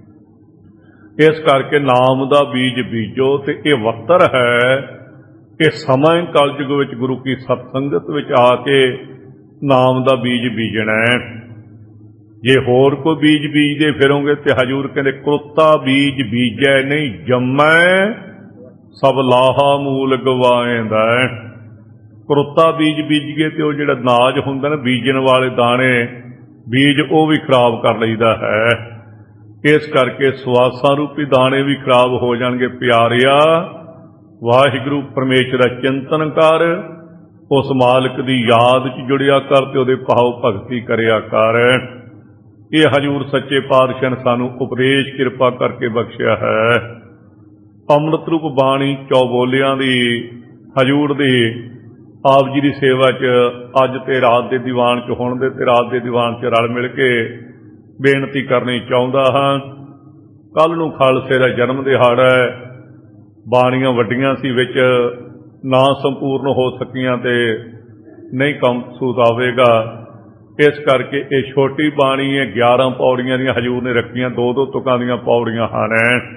ਇਸ ਕਰਕੇ ਨਾਮ ਦਾ ਬੀਜ ਬੀਜੋ ਤੇ ਇਹ ਵਕਤਰ ਹੈ ਕਿ ਸਮਾਂ ਕਲਯੁਗ ਵਿੱਚ ਗੁਰੂ ਕੀ ਸਤਸੰਗਤ ਵਿੱਚ ਆ ਕੇ ਨਾਮ ਦਾ ਬੀਜ ਬੀਜਣਾ ਹੈ। ਜੇ ਹੋਰ ਕੋਈ ਬੀਜ ਬੀਜਦੇ ਫਿਰੋਗੇ ਤੇ ਹਜ਼ੂਰ ਕਹਿੰਦੇ ਕੁਰਤਾ ਬੀਜ ਬੀਜੈ ਨਹੀਂ ਜੰਮੈ, ਸਭ ਲਾਹਾ ਮੂਲ ਗਵਾਏਂਦਾ। ਕੁਰਤਾ ਬੀਜ ਬੀਜ ਕੇ ਤੇ ਉਹ ਜਿਹੜਾ ਨਾਜ ਹੁੰਦਾ ਨਾ ਬੀਜਣ ਵਾਲੇ ਦਾਣੇ, ਬੀਜ ਉਹ ਵੀ ਖਰਾਬ ਕਰ ਲਈਦਾ ਹੈ। ਇਸ ਕਰਕੇ ਸਵਾਸਾਂ ਰੂਪੀ ਦਾਣੇ ਵੀ ਖਰਾਬ ਹੋ ਜਾਣਗੇ। ਪਿਆਰਿਆ, ਵਾਹਿਗੁਰੂ ਪਰਮੇਸ਼ਰ ਦਾ ਚਿੰਤਨ ਕਰ, ਉਸ ਮਾਲਕ ਦੀ ਯਾਦ 'ਚ ਜੁੜਿਆ ਕਰ ਤੇ ਉਹਦੇ ਭਾਵ ਭਗਤੀ ਕਰਿਆ ਕਰ। ਇਹ ਹਜ਼ੂਰ ਸੱਚੇ ਪਾਤਸ਼ਾਹ ਨੇ ਸਾਨੂੰ ਉਪਦੇਸ਼ ਕਿਰਪਾ ਕਰਕੇ ਬਖਸ਼ਿਆ ਹੈ। ਅੰਮ੍ਰਿਤ ਰੂਪ ਬਾਣੀ ਚੌਬੋਲਿਆਂ ਦੀ ਹਜ਼ੂਰ ਦੀ ਆਪ ਜੀ ਦੀ ਸੇਵਾ 'ਚ ਅੱਜ ਤੇ ਰਾਤ ਦੇ ਦੀਵਾਨ 'ਚ ਹੁਣ ਦੇ ਤੇ ਰਾਤ ਦੇ ਦੀਵਾਨ 'ਚ ਰਲ ਮਿਲ ਕੇ ਬੇਨਤੀ ਕਰਨੀ ਚਾਹੁੰਦਾ ਹਾਂ। ਕੱਲ੍ਹ ਨੂੰ ਖਾਲਸੇ ਦਾ ਜਨਮ ਦਿਹਾੜਾ ਹੈ। ਬਾਣੀਆਂ ਵੱਡੀਆਂ ਸੀ, ਵਿੱਚ ਨਾ ਸੰਪੂਰਨ ਹੋ ਸਕੀਆਂ ਤੇ ਨਹੀਂ ਕੰਮ ਸੂਤ ਆਵੇਗਾ। ਇਸ ਕਰਕੇ ਇਹ ਛੋਟੀ ਬਾਣੀ ਹੈ, ਗਿਆਰਾਂ ਪੌੜੀਆਂ ਦੀਆਂ ਹਜ਼ੂਰ ਨੇ ਰੱਖੀਆਂ, ਦੋ ਦੋ ਤੁਕਾਂ ਦੀਆਂ ਪੌੜੀਆਂ ਹਨ।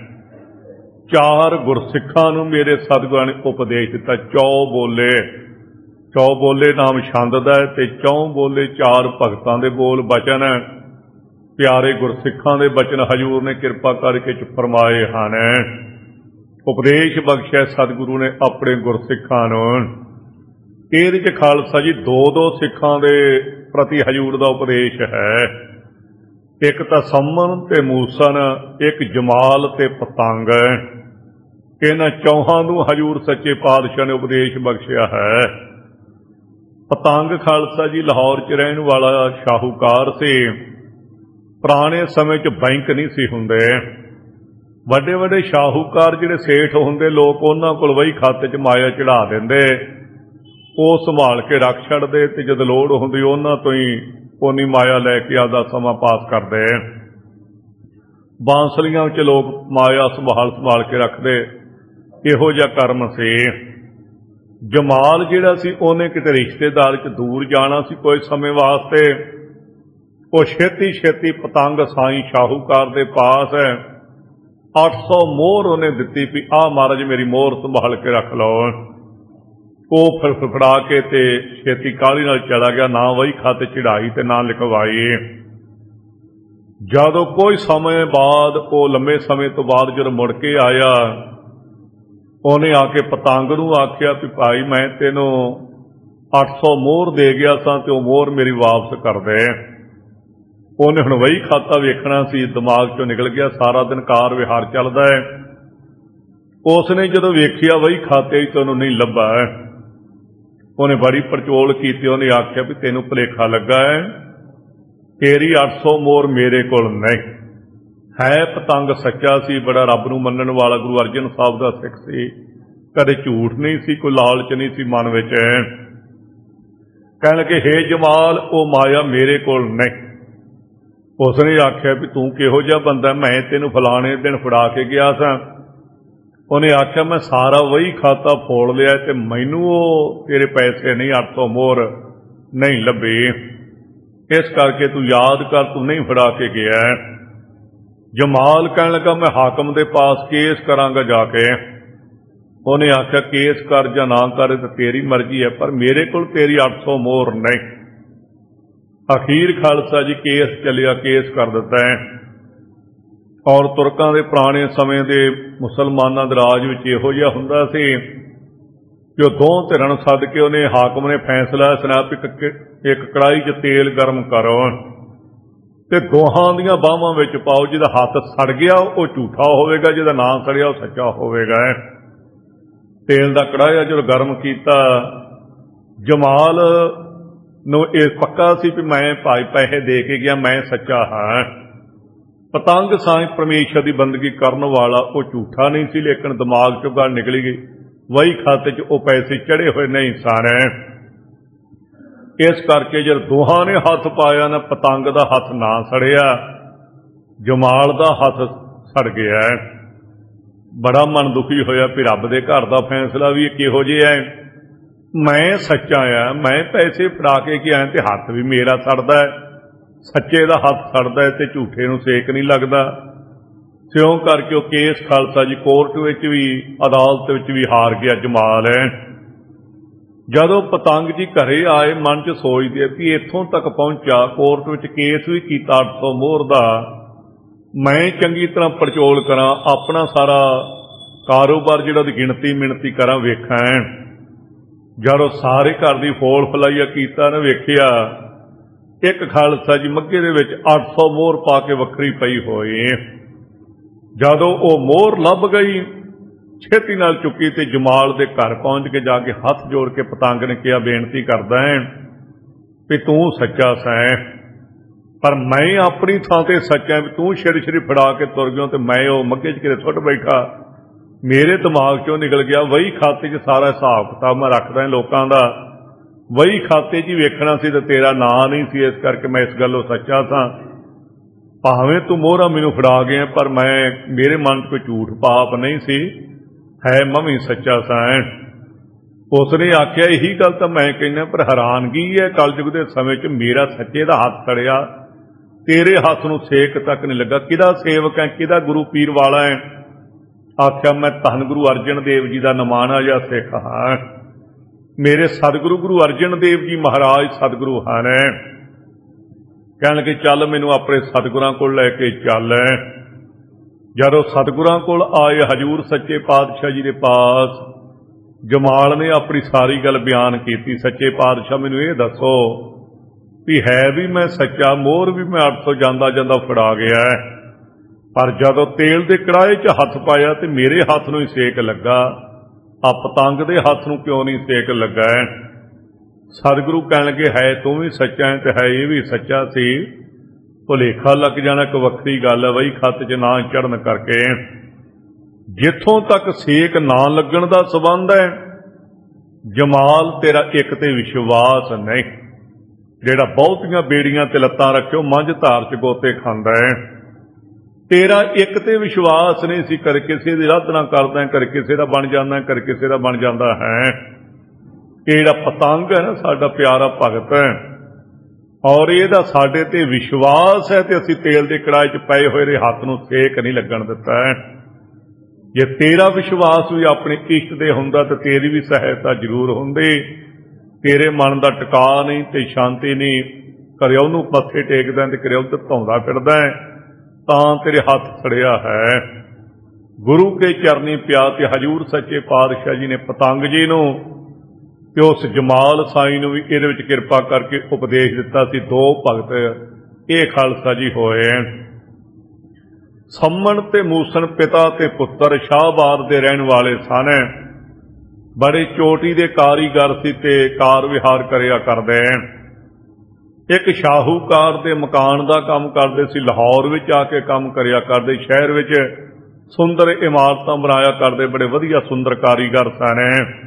ਚਾਰ ਗੁਰਸਿੱਖਾਂ ਨੂੰ ਮੇਰੇ ਸਤਿਗੁਰਾਂ ਨੇ ਉਪਦੇਸ਼ ਦਿੱਤਾ। ਚੌ ਬੋਲੇ, ਚੌ ਬੋਲੇ ਨਾਮ ਛੰਦ ਦਾ ਹੈ ਤੇ ਚੌ ਬੋਲੇ ਚਾਰ ਭਗਤਾਂ ਦੇ ਬੋਲ ਬਚਨ ਪਿਆਰੇ ਗੁਰਸਿੱਖਾਂ ਦੇ ਬਚਨ ਹਜ਼ੂਰ ਨੇ ਕਿਰਪਾ ਕਰਕੇ ਚ ਫਰਮਾਏ ਹਨ। ਉਪਦੇਸ਼ ਬਖਸ਼ਿਆ ਸਤਿਗੁਰੂ ਨੇ ਆਪਣੇ ਗੁਰਸਿੱਖਾਂ ਨੂੰ। ਇਹਦੇ 'ਚ ਖਾਲਸਾ ਜੀ ਦੋ ਦੋ ਸਿੱਖਾਂ ਦੇ ਪ੍ਰਤੀ ਹਜ਼ੂਰ ਦਾ ਉਪਦੇਸ਼ ਹੈ। ਇੱਕ ਤਾਂ ਸੰਮਨ ਤੇ ਮੂਸਨ, ਇੱਕ ਜਮਾਲ ਤੇ ਪਤੰਗ। ਇਹਨਾਂ ਚੌਹਾਂ ਨੂੰ ਹਜ਼ੂਰ ਸੱਚੇ ਪਾਤਸ਼ਾਹ ਨੇ ਉਪਦੇਸ਼ ਬਖਸ਼ਿਆ ਹੈ। ਪਤੰਗ ਖਾਲਸਾ ਜੀ ਲਾਹੌਰ 'ਚ ਰਹਿਣ ਵਾਲਾ ਸ਼ਾਹੂਕਾਰ ਸੀ। ਪੁਰਾਣੇ ਸਮੇਂ 'ਚ ਬੈਂਕ ਨਹੀਂ ਸੀ ਹੁੰਦੇ। ਵੱਡੇ ਵੱਡੇ ਸ਼ਾਹੂਕਾਰ ਜਿਹੜੇ ਸੇਠ ਹੁੰਦੇ ਲੋਕ, ਉਹਨਾਂ ਕੋਲ ਵਹੀ ਖਾਤੇ 'ਚ ਮਾਇਆ ਚੜਾ ਦਿੰਦੇ, ਉਹ ਸੰਭਾਲ ਕੇ ਰੱਖ ਛੱਡਦੇ ਤੇ ਜਦ ਲੋੜ ਹੁੰਦੀ ਉਹਨਾਂ ਤੋਂ ਹੀ ਉਨੀ ਮਾਇਆ ਲੈ ਕੇ ਆਪਦਾ ਸਮਾਂ ਪਾਸ ਕਰਦੇ। ਬਾਂਸਲੀਆਂ ਵਿੱਚ ਲੋਕ ਮਾਇਆ ਸੰਭਾਲ ਸੰਭਾਲ ਕੇ ਰੱਖਦੇ। ਇਹੋ ਜਿਹਾ ਕਰਮ ਸੀ। ਜਮਾਲ ਜਿਹੜਾ ਸੀ, ਉਹਨੇ ਕਿਤੇ ਰਿਸ਼ਤੇਦਾਰ 'ਚ ਦੂਰ ਜਾਣਾ ਸੀ ਕੋਈ ਸਮੇਂ ਵਾਸਤੇ। ਉਹ ਛੇਤੀ ਛੇਤੀ ਪਤੰਗ ਸਾਈਂ ਸ਼ਾਹੂਕਾਰ ਦੇ ਪਾਸ ਹੈ ਅੱਠ ਸੌ ਮੋਹਰ ਉਹਨੇ ਦਿੱਤੀ ਵੀ ਆਹ ਮਹਾਰਾਜ ਮੇਰੀ ਮੋਹਰ ਸੰਭਾਲ ਕੇ ਰੱਖ ਲਓ। ਉਹ ਫਿਰ ਫੜਫੜਾ ਕੇ ਤੇ ਛੇਤੀ ਕਾਹਲੀ ਨਾਲ ਚਲਾ ਗਿਆ, ਨਾ ਵਹੀ ਖਾਤੇ ਚੜਾਈ ਤੇ ਨਾ ਲਿਖਵਾਈ। ਜਦੋਂ ਕੋਈ ਸਮੇਂ ਬਾਅਦ, ਉਹ ਲੰਮੇ ਸਮੇਂ ਤੋਂ ਬਾਅਦ ਜਦੋਂ ਮੁੜ ਕੇ ਆਇਆ, ਉਹਨੇ ਆ ਕੇ ਪਤੰਗ ਨੂੰ ਆਖਿਆ ਵੀ ਭਾਈ ਮੈਂ ਤੈਨੂੰ ਅੱਠ ਸੌ ਮੋਹਰ ਦੇ ਗਿਆ ਸਾਂ ਤੇ ਉਹ ਮੋਹਰ ਮੇਰੀ ਵਾਪਸ ਕਰ ਦੇ। ਉਹਨੇ ਹੁਣ ਵਹੀ ਖਾਤਾ ਵੇਖਣਾ ਸੀ, ਦਿਮਾਗ 'ਚੋਂ ਨਿਕਲ ਗਿਆ। ਸਾਰਾ ਦਿਨ ਕਾਰ ਵਿਹਾਰ ਚੱਲਦਾ ਹੈ। ਉਸਨੇ ਜਦੋਂ ਵੇਖਿਆ ਵਹੀ ਖਾਤੇ 'ਚ ਉਹਨੂੰ ਨਹੀਂ ਲੱਭਾ, ਉਹਨੇ ਬੜੀ ਪੜਚੋਲ ਕੀਤੀ। ਉਹਨੇ ਆਖਿਆ ਵੀ ਤੈਨੂੰ ਭੁਲੇਖਾ ਲੱਗਾ ਹੈ, ਤੇਰੀ ਅੱਠ ਸੌ ਮੋਹਰ ਮੇਰੇ ਕੋਲ ਨਹੀਂ ਹੈ। ਪਤੰਗ ਸੱਚਾ ਸੀ, ਬੜਾ ਰੱਬ ਨੂੰ ਮੰਨਣ ਵਾਲਾ ਗੁਰੂ ਅਰਜਨ ਸਾਹਿਬ ਦਾ ਸਿੱਖ ਸੀ, ਕਦੇ ਝੂਠ ਨਹੀਂ ਸੀ, ਕੋਈ ਲਾਲਚ ਨਹੀਂ ਸੀ ਮਨ ਵਿੱਚ। ਕਹਿਣ ਲੱਗੇ ਹੇ ਜਮਾਲ, ਉਹ ਮਾਇਆ ਮੇਰੇ ਕੋਲ ਨਹੀਂ। ਉਸਨੇ ਆਖਿਆ ਵੀ ਤੂੰ ਕਿਹੋ ਜਿਹਾ ਬੰਦਾ, ਮੈਂ ਤੈਨੂੰ ਫਲਾਣੇ ਦਿਨ ਫੜਾ ਕੇ ਗਿਆ ਸਾਂ। ਉਹਨੇ ਆਖਿਆ ਮੈਂ ਸਾਰਾ ਵਹੀ ਖਾਤਾ ਫੋੜ ਲਿਆ ਤੇ ਮੈਨੂੰ ਉਹ ਤੇਰੇ ਪੈਸੇ ਨਹੀਂ, ਅੱਠ ਸੌ ਮੋਹਰ ਨਹੀਂ ਲੱਭੇ। ਇਸ ਕਰਕੇ ਤੂੰ ਯਾਦ ਕਰ, ਤੂੰ ਨਹੀਂ ਫੜਾ ਕੇ ਗਿਆ। ਜਮਾਲ ਕਹਿਣ ਲੱਗਾ ਮੈਂ ਹਾਕਮ ਦੇ ਪਾਸ ਕੇਸ ਕਰਾਂਗਾ ਜਾ ਕੇ। ਉਹਨੇ ਆਖਿਆ ਕੇਸ ਕਰ ਜਾਂ ਨਾ ਕਰ ਤਾਂ ਤੇਰੀ ਮਰਜ਼ੀ ਹੈ, ਪਰ ਮੇਰੇ ਕੋਲ ਤੇਰੀ ਅੱਠ ਸੌ ਮੋਹਰ ਨਹੀਂ। ਅਖੀਰ ਖਾਲਸਾ ਜੀ ਕੇਸ ਚੱਲਿਆ, ਕੇਸ ਕਰ ਦਿੱਤਾ ਹੈ। ਔਰ ਤੁਰਕਾਂ ਦੇ ਪੁਰਾਣੇ ਸਮੇਂ ਦੇ ਮੁਸਲਮਾਨਾਂ ਦੇ ਰਾਜ ਵਿੱਚ ਇਹੋ ਜਿਹਾ ਹੁੰਦਾ ਸੀ ਕਿ ਉਹ ਦੋ ਧਿਰਾਂ ਨੂੰ ਸੱਦ ਕੇ ਉਹਨੇ ਹਾਕਮ ਨੇ ਫੈਸਲਾ ਸੁਣਾ ਵੀ ਇੱਕ ਕੜਾਹੀ 'ਚ ਤੇਲ ਗਰਮ ਕਰੋ ਤੇ ਦੋਹਾਂ ਦੀਆਂ ਬਾਹਾਂ ਵਿੱਚ ਪਾਓ। ਜਿਹਦਾ ਹੱਥ ਸੜ ਗਿਆ ਉਹ ਝੂਠਾ ਹੋਵੇਗਾ, ਜਿਹਦਾ ਨਾ ਸੜਿਆ ਉਹ ਸੱਚਾ ਹੋਵੇਗਾ। ਤੇਲ ਦਾ ਕੜਾਹਾ ਜਦੋਂ ਗਰਮ ਕੀਤਾ, ਜਮਾਲ ਨੂੰ ਇਹ ਪੱਕਾ ਸੀ ਵੀ ਮੈਂ ਭਾਈ ਪੈਸੇ ਦੇ ਕੇ ਗਿਆ, ਮੈਂ ਸੱਚਾ ਹਾਂ। ਪਤੰਗ ਸਾਈਂ ਪਰਮੇਸ਼ਰ ਦੀ ਬੰਦਗੀ ਕਰਨ ਵਾਲਾ ਉਹ ਝੂਠਾ ਨਹੀਂ ਸੀ, ਲੇਕਿਨ ਦਿਮਾਗ 'ਚੋਂ ਗੱਲ ਨਿਕਲੀ ਗਈ, ਵਹੀ ਖਾਤੇ 'ਚ ਉਹ ਪੈਸੇ ਚੜੇ ਹੋਏ ਨਹੀਂ ਸਨ। ਇਸ ਕਰਕੇ ਜਦ ਦੋਹਾਂ ਨੇ ਹੱਥ ਪਾਇਆ ਨਾ, ਪਤੰਗ ਦਾ ਹੱਥ ਨਾ ਸੜਿਆ, ਜਮਾਲ ਦਾ ਹੱਥ ਸੜ ਗਿਆ। ਬੜਾ ਮਨ ਦੁਖੀ ਹੋਇਆ ਵੀ ਰੱਬ ਦੇ ਘਰ ਦਾ ਫੈਸਲਾ ਵੀ ਕਿਹੋ ਜਿਹਾ ਹੈ। ਮੈਂ ਸੱਚਾ ਆ, ਮੈਂ ਪੈਸੇ ਫੜਾ ਕੇ ਕੀ ਆਇਆ ਤੇ ਹੱਥ ਵੀ ਮੇਰਾ ਸੜਦਾ ਹੈ। ਸੱਚੇ ਦਾ ਹੱਥ ਸੜਦਾ ਹੈ ਤੇ ਝੂਠੇ ਨੂੰ ਸੇਕ ਨਹੀਂ ਲੱਗਦਾ। ਸਿਉਂ ਕਰਕੇ ਉਹ ਕੇਸ ਖਾਲਸਾ ਜੀ ਕੋਰਟ ਵਿੱਚ ਵੀ, ਅਦਾਲਤ ਵਿੱਚ ਵੀ ਹਾਰ ਗਿਆ ਜਮਾਲ। ਜਦੋਂ ਪਤੰਗ ਜੀ ਘਰੇ ਆਏ, ਮਨ 'ਚ ਸੋਚਦੇ ਵੀ ਇੱਥੋਂ ਤੱਕ ਪਹੁੰਚਾ, ਕੋਰਟ ਵਿੱਚ ਕੇਸ ਵੀ ਕੀਤਾ ਅੱਠ ਸੌ ਮੋਹਰ ਦਾ, ਮੈਂ ਚੰਗੀ ਤਰ੍ਹਾਂ ਪੜਚੋਲ ਕਰਾਂ, ਆਪਣਾ ਸਾਰਾ ਕਾਰੋਬਾਰ ਜਿਹੜਾ ਉਹਦੀ ਗਿਣਤੀ ਮਿਣਤੀ ਕਰਾਂ, ਵੇਖਾਂ। ਜਦੋਂ ਸਾਰੇ ਘਰ ਦੀ ਫੋਲ ਫਲਾਈਆ ਕੀਤਾ ਨਾ, ਵੇਖਿਆ ਇੱਕ ਖਾਲਸਾ ਜੀ ਮੱਗੇ ਦੇ ਵਿੱਚ ਅੱਠ ਸੌ ਮੋਹਰ ਪਾ ਕੇ ਵੱਖਰੀ ਪਈ ਹੋਈ। ਜਦੋਂ ਉਹ ਮੋਹਰ ਲੱਭ ਗਈ, ਛੇਤੀ ਨਾਲ ਚੁੱਕੀ ਤੇ ਜਮਾਲ ਦੇ ਘਰ ਪਹੁੰਚ ਕੇ ਜਾ ਕੇ ਹੱਥ ਜੋੜ ਕੇ ਪਤੰਗ ਨੇ ਕਿਹਾ, ਬੇਨਤੀ ਕਰਦਾ ਹੈ ਵੀ ਤੂੰ ਸੱਚਾ ਸੈਂ, ਪਰ ਮੈਂ ਆਪਣੀ ਥਾਂ ਤੇ ਸੱਚਾ ਵੀ ਤੂੰ ਛਿਰ ਛਿਰ ਫੜਾ ਕੇ ਤੁਰ ਗਿਓ ਤੇ ਮੈਂ ਉਹ ਮੱਗੇ 'ਚ ਕਿਤੇ ਸੁੱਟ ਬੈਠਾ। ਮੇਰੇ ਦਿਮਾਗ 'ਚੋਂ ਨਿਕਲ ਗਿਆ, ਵਹੀ ਖਾਤੇ 'ਚ ਸਾਰਾ ਹਿਸਾਬ ਕਿਤਾਬ ਮੈਂ ਰੱਖਦਾ ਲੋਕਾਂ ਦਾ, ਵਹੀ ਖਾਤੇ 'ਚ ਹੀ ਵੇਖਣਾ ਸੀ ਤੇ ਤੇਰਾ ਨਾਂ ਨਹੀਂ ਸੀ, ਇਸ ਕਰਕੇ ਮੈਂ ਇਸ ਗੱਲੋਂ ਸੱਚਾ ਸਾਂ। ਭਾਵੇਂ ਤੂੰ ਮੋਹਰਾ ਮੈਨੂੰ ਫੜਾ ਗਿਆ, ਪਰ ਮੈਂ ਮੇਰੇ ਮਨ 'ਚ ਕੋਈ ਝੂਠ ਪਾਪ ਨਹੀਂ ਸੀ, ਹੈ ਮੈਂ ਵੀ ਸੱਚਾ ਸਾਂ। ਉਸਨੇ ਆਖਿਆ, ਇਹੀ ਗੱਲ ਤਾਂ ਮੈਂ ਕਹਿੰਦਾ, ਪਰ ਹੈਰਾਨਗੀ ਹੈ ਕਲਯੁਗ ਦੇ ਸਮੇਂ 'ਚ ਮੇਰਾ ਸੱਚੇ ਦਾ ਹੱਥ ਸੜਿਆ, ਤੇਰੇ ਹੱਥ ਨੂੰ ਸੇਕ ਤੱਕ ਨਹੀਂ ਲੱਗਾ। ਕਿਹਦਾ ਸੇਵਕ ਹੈ, ਕਿਹਦਾ ਗੁਰੂ ਪੀਰ ਵਾਲਾ ਹੈ? ਆਖਿਆ, ਮੈਂ ਧੰਨ ਗੁਰੂ ਅਰਜਨ ਦੇਵ ਜੀ ਦਾ ਨਮਾਣਾ ਜਿਹਾ ਸਿੱਖ ਹਾਂ, ਮੇਰੇ ਸਤਿਗੁਰੂ ਗੁਰੂ ਅਰਜਨ ਦੇਵ ਜੀ ਮਹਾਰਾਜ ਸਤਿਗੁਰੂ ਹਨ। ਕਹਿਣ ਲੱਗੇ, ਚੱਲ ਮੈਨੂੰ ਆਪਣੇ ਸਤਿਗੁਰਾਂ ਕੋਲ ਲੈ ਕੇ ਚੱਲ। ਜਦੋਂ ਸਤਿਗੁਰਾਂ ਕੋਲ ਆਏ ਹਜ਼ੂਰ ਸੱਚੇ ਪਾਤਸ਼ਾਹ ਜੀ ਦੇ ਪਾਸ, ਜਮਾਲ ਨੇ ਆਪਣੀ ਸਾਰੀ ਗੱਲ ਬਿਆਨ ਕੀਤੀ। ਸੱਚੇ ਪਾਤਸ਼ਾਹ ਮੈਨੂੰ ਇਹ ਦੱਸੋ ਵੀ ਹੈ ਵੀ ਮੈਂ ਸੱਚਾ, ਮੋਹਰ ਵੀ ਮੈਂ ਅੱਠ ਸੌ ਜਾਂਦਾ ਜਾਂਦਾ ਫੜਾ ਗਿਆ, ਪਰ ਜਦੋਂ ਤੇਲ ਦੇ ਕੜਾਹੇ 'ਚ ਹੱਥ ਪਾਇਆ ਤੇ ਮੇਰੇ ਹੱਥ ਨੂੰ ਹੀ ਸੇਕ ਲੱਗਾ, ਆ ਪਤੰਗ ਦੇ ਹੱਥ ਨੂੰ ਕਿਉਂ ਨਹੀਂ ਸੇਕ ਲੱਗਾ? ਸਤਿਗੁਰੂ ਕਹਿਣ ਲੱਗੇ, ਹੈ ਤੂੰ ਵੀ ਸੱਚਾ ਹੈ ਤੇ ਹੈ ਇਹ ਵੀ ਸੱਚਾ ਸੀ, ਭੁਲੇਖਾ ਲੱਗ ਜਾਣਾ ਇੱਕ ਵੱਖਰੀ ਗੱਲ ਹੈ, ਵਹੀ ਖੱਤ 'ਚ ਨਾ ਚੜ੍ਹਨ ਕਰਕੇ। ਜਿੱਥੋਂ ਤੱਕ ਸੇਕ ਨਾ ਲੱਗਣ ਦਾ ਸੰਬੰਧ ਹੈ, ਜਮਾਲ ਤੇਰਾ ਇੱਕ ਤੇ ਵਿਸ਼ਵਾਸ ਨਹੀਂ, ਜਿਹੜਾ ਬਹੁਤੀਆਂ ਬੇੜੀਆਂ ਤੇ ਲੱਤਾਂ ਰੱਖਿਓ ਮੰਝ ਧਾਰ 'ਚ ਗੋਤੇ ਖਾਂਦਾ ਹੈ, ਤੇਰਾ ਇੱਕ ਤੇ ਵਿਸ਼ਵਾਸ ਨਹੀਂ ਸੀ। ਕਰ ਕਿਸੇ ਦੀ ਆਰਾਧਨਾ ਕਰਦਾ, ਕਰ ਕਿਸੇ ਦਾ ਬਣ ਜਾਂਦਾ, ਕਰ ਕਿਸੇ ਦਾ ਬਣ ਜਾਂਦਾ ਹੈ। ਇਹ ਜਿਹੜਾ ਪਤੰਗ ਹੈ ਨਾ, ਸਾਡਾ ਪਿਆਰਾ ਭਗਤ ਹੈ, ਔਰ ਇਹਦਾ ਸਾਡੇ ਤੇ ਵਿਸ਼ਵਾਸ ਹੈ ਤੇ ਅਸੀਂ ਤੇਲ ਦੇ ਕੜਾਹੇ 'ਚ ਪਏ ਹੋਏ ਦੇ ਹੱਥ ਨੂੰ ਸੇਕ ਨਹੀਂ ਲੱਗਣ ਦਿੱਤਾ ਹੈ। ਜੇ ਤੇਰਾ ਵਿਸ਼ਵਾਸ ਵੀ ਆਪਣੇ ਇਸ਼ਟ ਦੇ ਹੁੰਦਾ ਤਾਂ ਤੇਰੀ ਵੀ ਸਹਾਇਤਾ ਜ਼ਰੂਰ ਹੁੰਦੀ। ਤੇਰੇ ਮਨ ਦਾ ਟਿਕਾ ਨਹੀਂ ਤੇ ਸ਼ਾਂਤੀ ਨਹੀਂ, ਕਰੇ ਉਹਨੂੰ ਮੱਥੇ ਟੇਕਦਾ ਤੇ ਕਰੇ ਉੱਧਰ ਧੌਂਦਾ ਫਿਰਦਾ, ਤਾਂ ਤੇਰੇ ਹੱਥ ਫੜਿਆ ਹੈ। ਗੁਰੂ ਕੇ ਚਰਨੀ ਪਿਆ ਤੇ ਹਜ਼ੂਰ ਸੱਚੇ ਪਾਤਸ਼ਾਹ ਜੀ ਨੇ ਪਤੰਗ ਜੀ ਨੂੰ ਤੇ ਉਸ ਜਮਾਲ ਸਾਈ ਨੂੰ ਵੀ ਇਹਦੇ ਵਿੱਚ ਕਿਰਪਾ ਕਰਕੇ ਉਪਦੇਸ਼ ਦਿੱਤਾ ਸੀ। ਦੋ ਭਗਤ ਇਹ ਖਾਲਸਾ ਜੀ ਹੋਏ, ਸੰਮਣ ਤੇ ਮੂਸਣ ਪਿਤਾ ਤੇ ਪੁੱਤਰ ਸ਼ਾਹਬਾਦ ਦੇ ਰਹਿਣ ਵਾਲੇ ਸਨ। ਬੜੇ ਚੋਟੀ ਦੇ ਕਾਰੀਗਰ ਸੀ ਤੇ ਕਾਰ ਵਿਹਾਰ ਕਰਿਆ ਕਰਦੇ। ਇੱਕ ਸ਼ਾਹੂਕਾਰ ਦੇ ਮਕਾਨ ਦਾ ਕੰਮ ਕਰਦੇ ਸੀ, ਲਾਹੌਰ ਵਿੱਚ ਆ ਕੇ ਕੰਮ ਕਰਿਆ ਕਰਦੇ, ਸ਼ਹਿਰ ਵਿੱਚ ਸੁੰਦਰ ਇਮਾਰਤਾਂ ਬਣਾਇਆ ਕਰਦੇ, ਬੜੇ ਵਧੀਆ ਸੁੰਦਰ ਕਾਰੀਗਰ ਸਨ।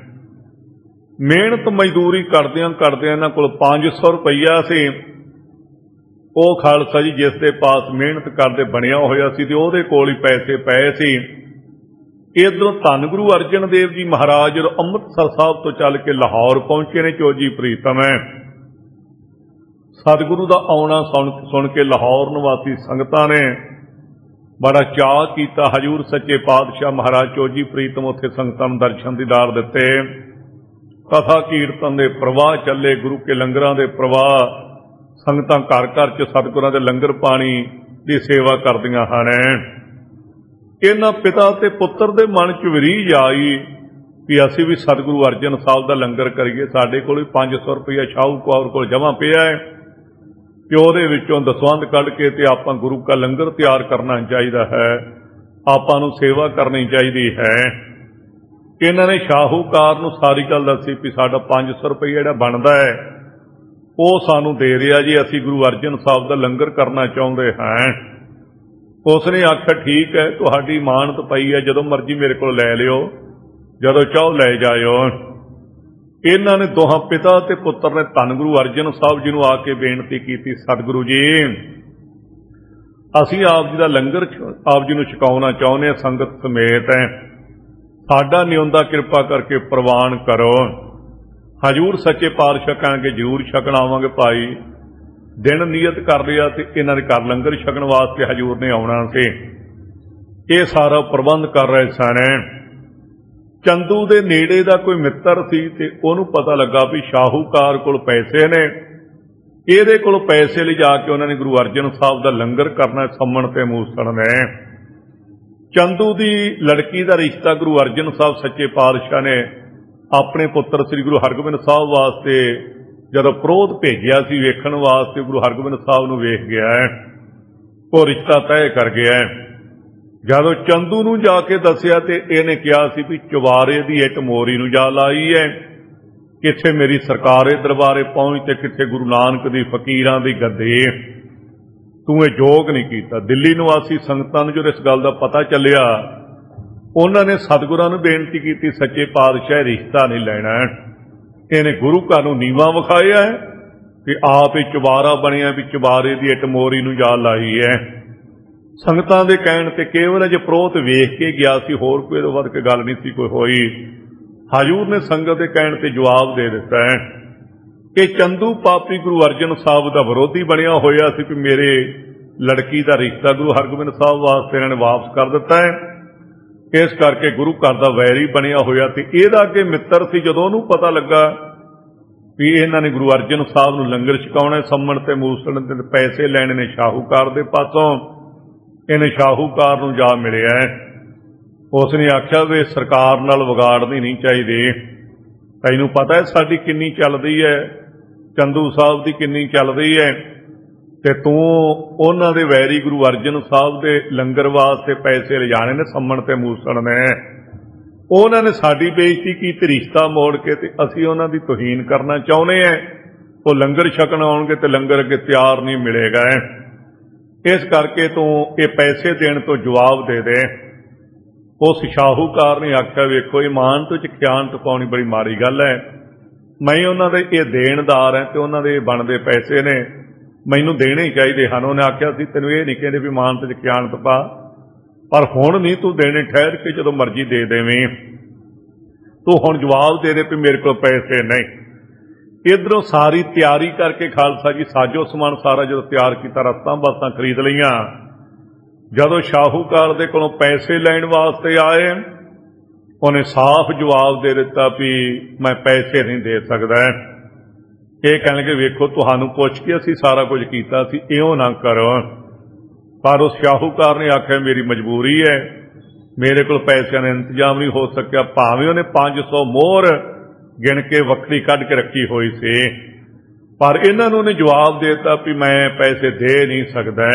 ਮਿਹਨਤ ਮਜ਼ਦੂਰੀ ਕਰਦਿਆਂ ਕਰਦਿਆਂ ਇਹਨਾਂ ਕੋਲ ਪੰਜ ਸੌ ਰੁਪਈਆ ਸੀ। ਉਹ ਖਾਲਸਾ ਜੀ ਜਿਸ ਦੇ ਪਾਸ ਮਿਹਨਤ ਕਰਦੇ ਬਣਿਆ ਹੋਇਆ ਸੀ ਤੇ ਉਹਦੇ ਕੋਲ ਹੀ ਪੈਸੇ ਪਏ ਸੀ। ਇੱਧਰੋਂ ਧੰਨ ਗੁਰੂ ਅਰਜਨ ਦੇਵ ਜੀ ਮਹਾਰਾਜ ਜਦੋਂ ਅੰਮ੍ਰਿਤਸਰ ਸਾਹਿਬ ਤੋਂ ਚੱਲ ਕੇ ਲਾਹੌਰ ਪਹੁੰਚੇ ਨੇ, ਚੋਜੀ ਪ੍ਰੀਤਮ ਹੈ, ਸਤਿਗੁਰੂ ਦਾ ਆਉਣਾ ਸੁਣ ਸੁਣ ਕੇ ਲਾਹੌਰ ਨਿਵਾਸੀ ਸੰਗਤਾਂ ਨੇ ਬੜਾ ਚਾਅ ਕੀਤਾ। ਹਜ਼ੂਰ ਸੱਚੇ ਪਾਤਸ਼ਾਹ ਮਹਾਰਾਜ ਚੋਜੀ ਪ੍ਰੀਤਮ ਉੱਥੇ ਸੰਗਤਾਂ ਨੂੰ ਦਰਸ਼ਨ ਦੀਦਾਰ ਦਿੱਤੇ। ਕਥਾ ਕੀਰਤਨ ਦੇ ਪ੍ਰਵਾਹ ਚੱਲੇ, ਗੁਰੂ ਕੇ ਲੰਗਰਾਂ ਦੇ ਪ੍ਰਵਾਹ, ਸੰਗਤਾਂ ਘਰ ਘਰ 'ਚ ਸਤਿਗੁਰਾਂ ਦੇ ਲੰਗਰ ਪਾਣੀ ਦੀ ਸੇਵਾ ਕਰਦੀਆਂ ਹਨ। ਇਹਨਾਂ ਪਿਤਾ ਤੇ ਪੁੱਤਰ ਦੇ ਮਨ 'ਚ ਵਿਰੀਝ ਆਈ ਵੀ ਅਸੀਂ ਵੀ ਸਤਿਗੁਰੂ ਅਰਜਨ ਸਾਹਿਬ ਦਾ ਲੰਗਰ ਕਰੀਏ। ਸਾਡੇ ਕੋਲ ਵੀ ਪੰਜ ਸੌ ਰੁਪਈਆ ਸ਼ਾਹੂਕਾਰ ਕੋਲ ਜਮ੍ਹਾਂ ਪਿਆ ਹੈ ਕਿ ਉਹਦੇ ਵਿੱਚੋਂ ਦਸਵੰਧ ਕੱਢ ਕੇ ਤੇ ਆਪਾਂ ਗੁਰੂ ਕਾ ਲੰਗਰ ਤਿਆਰ ਕਰਨਾ ਚਾਹੀਦਾ ਹੈ, ਆਪਾਂ ਨੂੰ ਸੇਵਾ ਕਰਨੀ ਚਾਹੀਦੀ ਹੈ। ਇਹਨਾਂ ਨੇ ਸ਼ਾਹੂਕਾਰ ਨੂੰ ਸਾਰੀ ਗੱਲ ਦੱਸੀ ਵੀ ਸਾਡਾ ਪੰਜ ਸੌ ਰੁਪਈਆ ਜਿਹੜਾ ਬਣਦਾ ਹੈ ਉਹ ਸਾਨੂੰ ਦੇ ਰਿਹਾ ਜੀ, ਅਸੀਂ ਗੁਰੂ ਅਰਜਨ ਸਾਹਿਬ ਦਾ ਲੰਗਰ ਕਰਨਾ ਚਾਹੁੰਦੇ ਹਾਂ। ਉਸਨੇ ਆਖਿਆ, ਠੀਕ ਹੈ, ਤੁਹਾਡੀ ਮਾਨਤ ਪਈ ਹੈ, ਜਦੋਂ ਮਰਜ਼ੀ ਮੇਰੇ ਕੋਲ ਲੈ ਲਿਓ, ਜਦੋਂ ਚਾਹੋ ਲੈ ਜਾਇਓ। ਇਹਨਾਂ ਨੇ ਦੋਹਾਂ ਪਿਤਾ ਤੇ ਪੁੱਤਰ ਨੇ ਧੰਨ ਗੁਰੂ ਅਰਜਨ ਸਾਹਿਬ ਜੀ ਨੂੰ ਆ ਕੇ ਬੇਨਤੀ ਕੀਤੀ, ਸਤਿਗੁਰੂ ਜੀ ਅਸੀਂ ਆਪ ਜੀ ਦਾ ਲੰਗਰ ਆਪ ਜੀ ਨੂੰ ਛਕਾਉਣਾ ਚਾਹੁੰਦੇ ਹਾਂ, ਸੰਗਤ ਸਮੇਤ ਹੈ, ਸਾਡਾ ਨਿਉਂਦਾ ਕਿਰਪਾ ਕਰਕੇ ਪ੍ਰਵਾਨ ਕਰੋ। ਹਜ਼ੂਰ ਸੱਚੇ ਪਾਤਸ਼ਾਹ ਕਹਿਣਗੇ, ਜ਼ਰੂਰ ਛਕਣ ਆਵਾਂਗੇ ਭਾਈ। ਦਿਨ ਨੀਅਤ ਕਰ ਲਿਆ ਤੇ ਇਹਨਾਂ ਦੇ ਘਰ ਲੰਗਰ ਛਕਣ ਵਾਸਤੇ ਹਜ਼ੂਰ ਨੇ ਆਉਣਾ ਸੀ। ਇਹ ਸਾਰਾ ਪ੍ਰਬੰਧ ਕਰ ਰਹੇ ਸਨ। ਚੰਦੂ ਦੇ ਨੇੜੇ ਦਾ ਕੋਈ ਮਿੱਤਰ ਸੀ ਤੇ ਉਹਨੂੰ ਪਤਾ ਲੱਗਾ ਵੀ ਸ਼ਾਹੂਕਾਰ ਕੋਲ ਪੈਸੇ ਨੇ, ਇਹਦੇ ਕੋਲ ਪੈਸੇ ਲਿਜਾ ਕੇ ਉਹਨਾਂ ਨੇ ਗੁਰੂ ਅਰਜਨ ਸਾਹਿਬ ਦਾ ਲੰਗਰ ਕਰਨਾ। ਸੰਮਣ ਤੇ ਮੂਸਣ ਨੇ ਚੰਦੂ ਦੀ ਲੜਕੀ ਦਾ ਰਿਸ਼ਤਾ ਗੁਰੂ ਅਰਜਨ ਸਾਹਿਬ ਸੱਚੇ ਪਾਤਸ਼ਾਹ ਨੇ ਆਪਣੇ ਪੁੱਤਰ ਸ੍ਰੀ ਗੁਰੂ ਹਰਗੋਬਿੰਦ ਸਾਹਿਬ ਵਾਸਤੇ ਜਦੋਂ ਪ੍ਰੋਧ ਭੇਜਿਆ ਸੀ ਵੇਖਣ ਵਾਸਤੇ, ਗੁਰੂ ਹਰਗੋਬਿੰਦ ਸਾਹਿਬ ਨੂੰ ਵੇਖ ਗਿਆ, ਉਹ ਰਿਸ਼ਤਾ ਤੈਅ ਕਰ ਗਿਆ। ਜਦੋਂ ਚੰਦੂ ਨੂੰ ਜਾ ਕੇ ਦੱਸਿਆ ਤੇ ਇਹਨੇ ਕਿਹਾ ਸੀ ਵੀ ਚੁਬਾਰੇ ਦੀ ਇੱਟ ਮੋਰੀ ਨੂੰ ਜਾ ਲਾਈ ਹੈ, ਕਿੱਥੇ ਮੇਰੀ ਸਰਕਾਰੇ ਦਰਬਾਰੇ ਪਹੁੰਚ ਤੇ ਕਿੱਥੇ ਗੁਰੂ ਨਾਨਕ ਦੀ ਫਕੀਰਾਂ ਦੀ ਗੱਦੇ, ਤੂੰ ਇਹ ਯੋਗ ਨਹੀਂ ਕੀਤਾ। ਦਿੱਲੀ ਨਿਵਾਸੀ ਸੰਗਤਾਂ ਨੂੰ ਜਦੋਂ ਇਸ ਗੱਲ ਦਾ ਪਤਾ ਚੱਲਿਆ, ਉਹਨਾਂ ਨੇ ਸਤਿਗੁਰਾਂ ਨੂੰ ਬੇਨਤੀ ਕੀਤੀ, ਸੱਚੇ ਪਾਤਸ਼ਾਹ ਰਿਸ਼ਤਾ ਨਹੀਂ ਲੈਣਾ। ਇਹਨੇ ਗੁਰੂ ਘਰ ਨੂੰ ਨੀਵਾਂ ਵਿਖਾਇਆ ਕਿ ਆਪ ਹੀ ਚੁਬਾਰਾ ਬਣਿਆ ਵੀ ਚੁਬਾਰੇ ਦੀ ਇੱਟ ਮੋਰੀ ਨੂੰ ਜਾ ਲਾਈ ਹੈ। ਸੰਗਤਾਂ ਦੇ ਕਹਿਣ ਤੇ ਕੇਵਲ ਜੇ ਪ੍ਰੋਤ ਵੇਖ ਕੇ ਗਿਆ ਸੀ, ਹੋਰ ਕੋਈ ਤੋਂ ਵੱਧ ਕੇ ਗੱਲ ਨਹੀਂ ਸੀ ਕੋਈ ਹੋਈ। ਹਜ਼ੂਰ ਨੇ ਸੰਗਤ ਦੇ ਕਹਿਣ ਤੇ ਜਵਾਬ ਦੇ ਦਿੱਤਾ ਹੈ ਕਿ ਚੰਦੂ ਪਾਪੀ ਗੁਰੂ ਅਰਜਨ ਸਾਹਿਬ ਦਾ ਵਿਰੋਧੀ ਬਣਿਆ ਹੋਇਆ ਸੀ ਕਿ ਮੇਰੇ ਲੜਕੀ ਦਾ ਰਿਸ਼ਤਾ ਗੁਰੂ ਹਰਗੋਬਿੰਦ ਸਾਹਿਬ ਵਾਸਤੇ ਇਹਨਾਂ ਨੇ ਵਾਪਸ ਕਰ ਦਿੱਤਾ ਹੈ, ਇਸ ਕਰਕੇ ਗੁਰੂ ਘਰ ਦਾ ਵੈਰੀ ਬਣਿਆ ਹੋਇਆ ਤੇ ਇਹਦਾ ਅੱਗੇ ਮਿੱਤਰ ਸੀ। ਜਦੋਂ ਉਹਨੂੰ ਪਤਾ ਲੱਗਾ ਵੀ ਇਹਨਾਂ ਨੇ ਗੁਰੂ ਅਰਜਨ ਸਾਹਿਬ ਨੂੰ ਲੰਗਰ ਛਕਾਉਣਾ, ਸੰਮਣ ਤੇ ਮੂਸਲ ਦੇ ਪੈਸੇ ਲੈਣੇ ਨੇ ਸ਼ਾਹੂਕਾਰ ਦੇ ਪਾਸੋਂ, ਇਹਨੇ ਸ਼ਾਹੂਕਾਰ ਨੂੰ ਜਾ ਮਿਲਿਆ। ਉਸ ਨੇ ਆਖਿਆ ਵੀ ਸਰਕਾਰ ਨਾਲ ਵਿਗਾੜਨੀ ਨਹੀਂ ਚਾਹੀਦੀ, ਤੈਨੂੰ ਪਤਾ ਹੈ ਸਾਡੀ ਕਿੰਨੀ ਚੱਲਦੀ ਹੈ, ਚੰਦੂ ਸਾਹਿਬ ਦੀ ਕਿੰਨੀ ਚੱਲਦੀ ਹੈ, ਤੇ ਤੂੰ ਉਹਨਾਂ ਦੇ ਵੈਰੀ ਗੁਰੂ ਅਰਜਨ ਸਾਹਿਬ ਦੇ ਲੰਗਰ ਵਾਸਤੇ ਪੈਸੇ ਲਿਜਾਣੇ ਨੇ ਸੰਮਣ ਤੇ ਮੂਸਲ ਨੇ। ਉਹਨਾਂ ਨੇ ਸਾਡੀ ਬੇਇੱਜ਼ਤੀ ਕੀਤੀ, ਰਿਸ਼ਤਾ ਮੋੜ ਕੇ, ਤੇ ਅਸੀਂ ਉਹਨਾਂ ਦੀ ਤੋਹੀਨ ਕਰਨਾ ਚਾਹੁੰਦੇ ਹਾਂ। ਉਹ ਲੰਗਰ ਛਕਣ ਆਉਣਗੇ ਤੇ ਲੰਗਰ ਅੱਗੇ ਤਿਆਰ ਨਹੀਂ ਮਿਲੇਗਾ, ਇਸ ਕਰਕੇ ਤੂੰ ਇਹ ਪੈਸੇ ਦੇਣ ਤੋਂ ਜਵਾਬ ਦੇ ਦੇ। ਉਸ ਸ਼ਾਹੂਕਾਰ ਨੇ ਆਖਿਆ, ਵੇਖੋ ਇਮਾਨ ਤੋਂ ਚ ਖਿਆਨਤ ਪਾਉਣੀ ਬੜੀ ਮਾੜੀ ਗੱਲ ਹੈ, ਮੈਂ ਉਹਨਾਂ ਦੇ ਇਹ ਦੇਣਦਾਰ ਹੈ ਤੇ ਉਹਨਾਂ ਦੇ ਬਣਦੇ ਪੈਸੇ ਨੇ, ਮੈਨੂੰ ਦੇਣੇ ਹੀ ਚਾਹੀਦੇ ਹਨ। ਉਹਨੇ ਆਖਿਆ ਸੀ ਤੈਨੂੰ ਇਹ ਨਹੀਂ ਕਹਿੰਦੇ ਵੀ ਇਮਾਨ ਤੋਂ ਚ ਖਿਆਨਤ ਪਾ, ਪਰ ਹੁਣ ਨਹੀਂ ਤੂੰ ਦੇਣੇ, ਠਹਿਰ ਕੇ ਜਦੋਂ ਮਰਜ਼ੀ ਦੇ ਦੇਵੇਂ, ਤੂੰ ਹੁਣ ਜਵਾਬ ਦੇ ਦੇ ਵੀ ਮੇਰੇ ਕੋਲ ਪੈਸੇ ਨਹੀਂ। ਇੱਧਰੋਂ ਸਾਰੀ ਤਿਆਰੀ ਕਰਕੇ ਖਾਲਸਾ ਜੀ ਸਾਜੋ ਸਮਾਨ ਸਾਰਾ ਜਦੋਂ ਤਿਆਰ ਕੀਤਾ, ਰਸਤਾਂ ਬੱਸਾਂ ਖਰੀਦ ਲਈਆਂ। ਜਦੋਂ ਸ਼ਾਹੂਕਾਰ ਦੇ ਕੋਲੋਂ ਪੈਸੇ ਲੈਣ ਵਾਸਤੇ ਆਏ, ਉਹਨੇ ਸਾਫ਼ ਜਵਾਬ ਦੇ ਦਿੱਤਾ ਵੀ ਮੈਂ ਪੈਸੇ ਨਹੀਂ ਦੇ ਸਕਦਾ। ਇਹ ਕਹਿਣਗੇ ਵੇਖੋ ਤੁਹਾਨੂੰ ਪੁੱਛ ਕੇ ਅਸੀਂ ਸਾਰਾ ਕੁਝ ਕੀਤਾ ਸੀ, ਇਉਂ ਨਾ ਕਰੋ। ਪਰ ਉਸ ਸ਼ਾਹੂਕਾਰ ਨੇ ਆਖਿਆ ਮੇਰੀ ਮਜਬੂਰੀ ਹੈ, ਮੇਰੇ ਕੋਲ ਪੈਸਿਆਂ ਦਾ ਇੰਤਜ਼ਾਮ ਨਹੀਂ ਹੋ ਸਕਿਆ। ਭਾਵੇਂ ਉਹਨੇ ਪੰਜ ਸੌ ਮੋਹਰ ਗਿਣ ਕੇ ਵੱਖਰੀ ਕੱਢ ਕੇ ਰੱਖੀ ਹੋਈ ਸੀ, ਪਰ ਇਹਨਾਂ ਨੂੰ ਉਹਨੇ ਜਵਾਬ ਦੇ ਦਿੱਤਾ ਵੀ ਮੈਂ ਪੈਸੇ ਦੇ ਨਹੀਂ ਸਕਦਾ।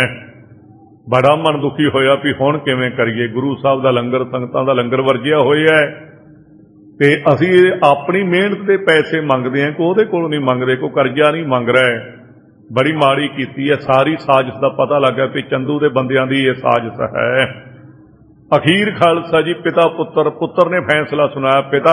ਬੜਾ ਮਨ ਦੁਖੀ ਹੋਇਆ ਵੀ ਹੁਣ ਕਿਵੇਂ ਕਰੀਏ, ਗੁਰੂ ਸਾਹਿਬ ਦਾ ਲੰਗਰ, ਸੰਗਤਾਂ ਦਾ ਲੰਗਰ ਵਰਜਿਆ ਹੋਇਆ ਹੈ ਤੇ ਅਸੀਂ ਆਪਣੀ ਮਿਹਨਤ ਦੇ ਪੈਸੇ ਮੰਗਦੇ ਹਾਂ, ਕੋਈ ਉਹਦੇ ਕੋਲ ਨਹੀਂ ਮੰਗਦੇ, ਕੋਈ ਕਰਜ਼ਾ ਨਹੀਂ ਮੰਗ ਰਿਹਾ। ਬੜੀ ਮਾੜੀ ਕੀਤੀ ਹੈ। ਸਾਰੀ ਸਾਜ਼ਿਸ਼ ਦਾ ਪਤਾ ਲੱਗਾ ਵੀ ਚੰਦੂ ਦੇ ਬੰਦਿਆਂ ਦੀ ਇਹ ਸਾਜ਼ਿਸ਼ ਹੈ। ਅਖੀਰ ਖਾਲਸਾ ਜੀ ਪਿਤਾ ਪੁੱਤਰ ਪੁੱਤਰ ਨੇ ਫੈਸਲਾ ਸੁਣਾਇਆ, ਪਿਤਾ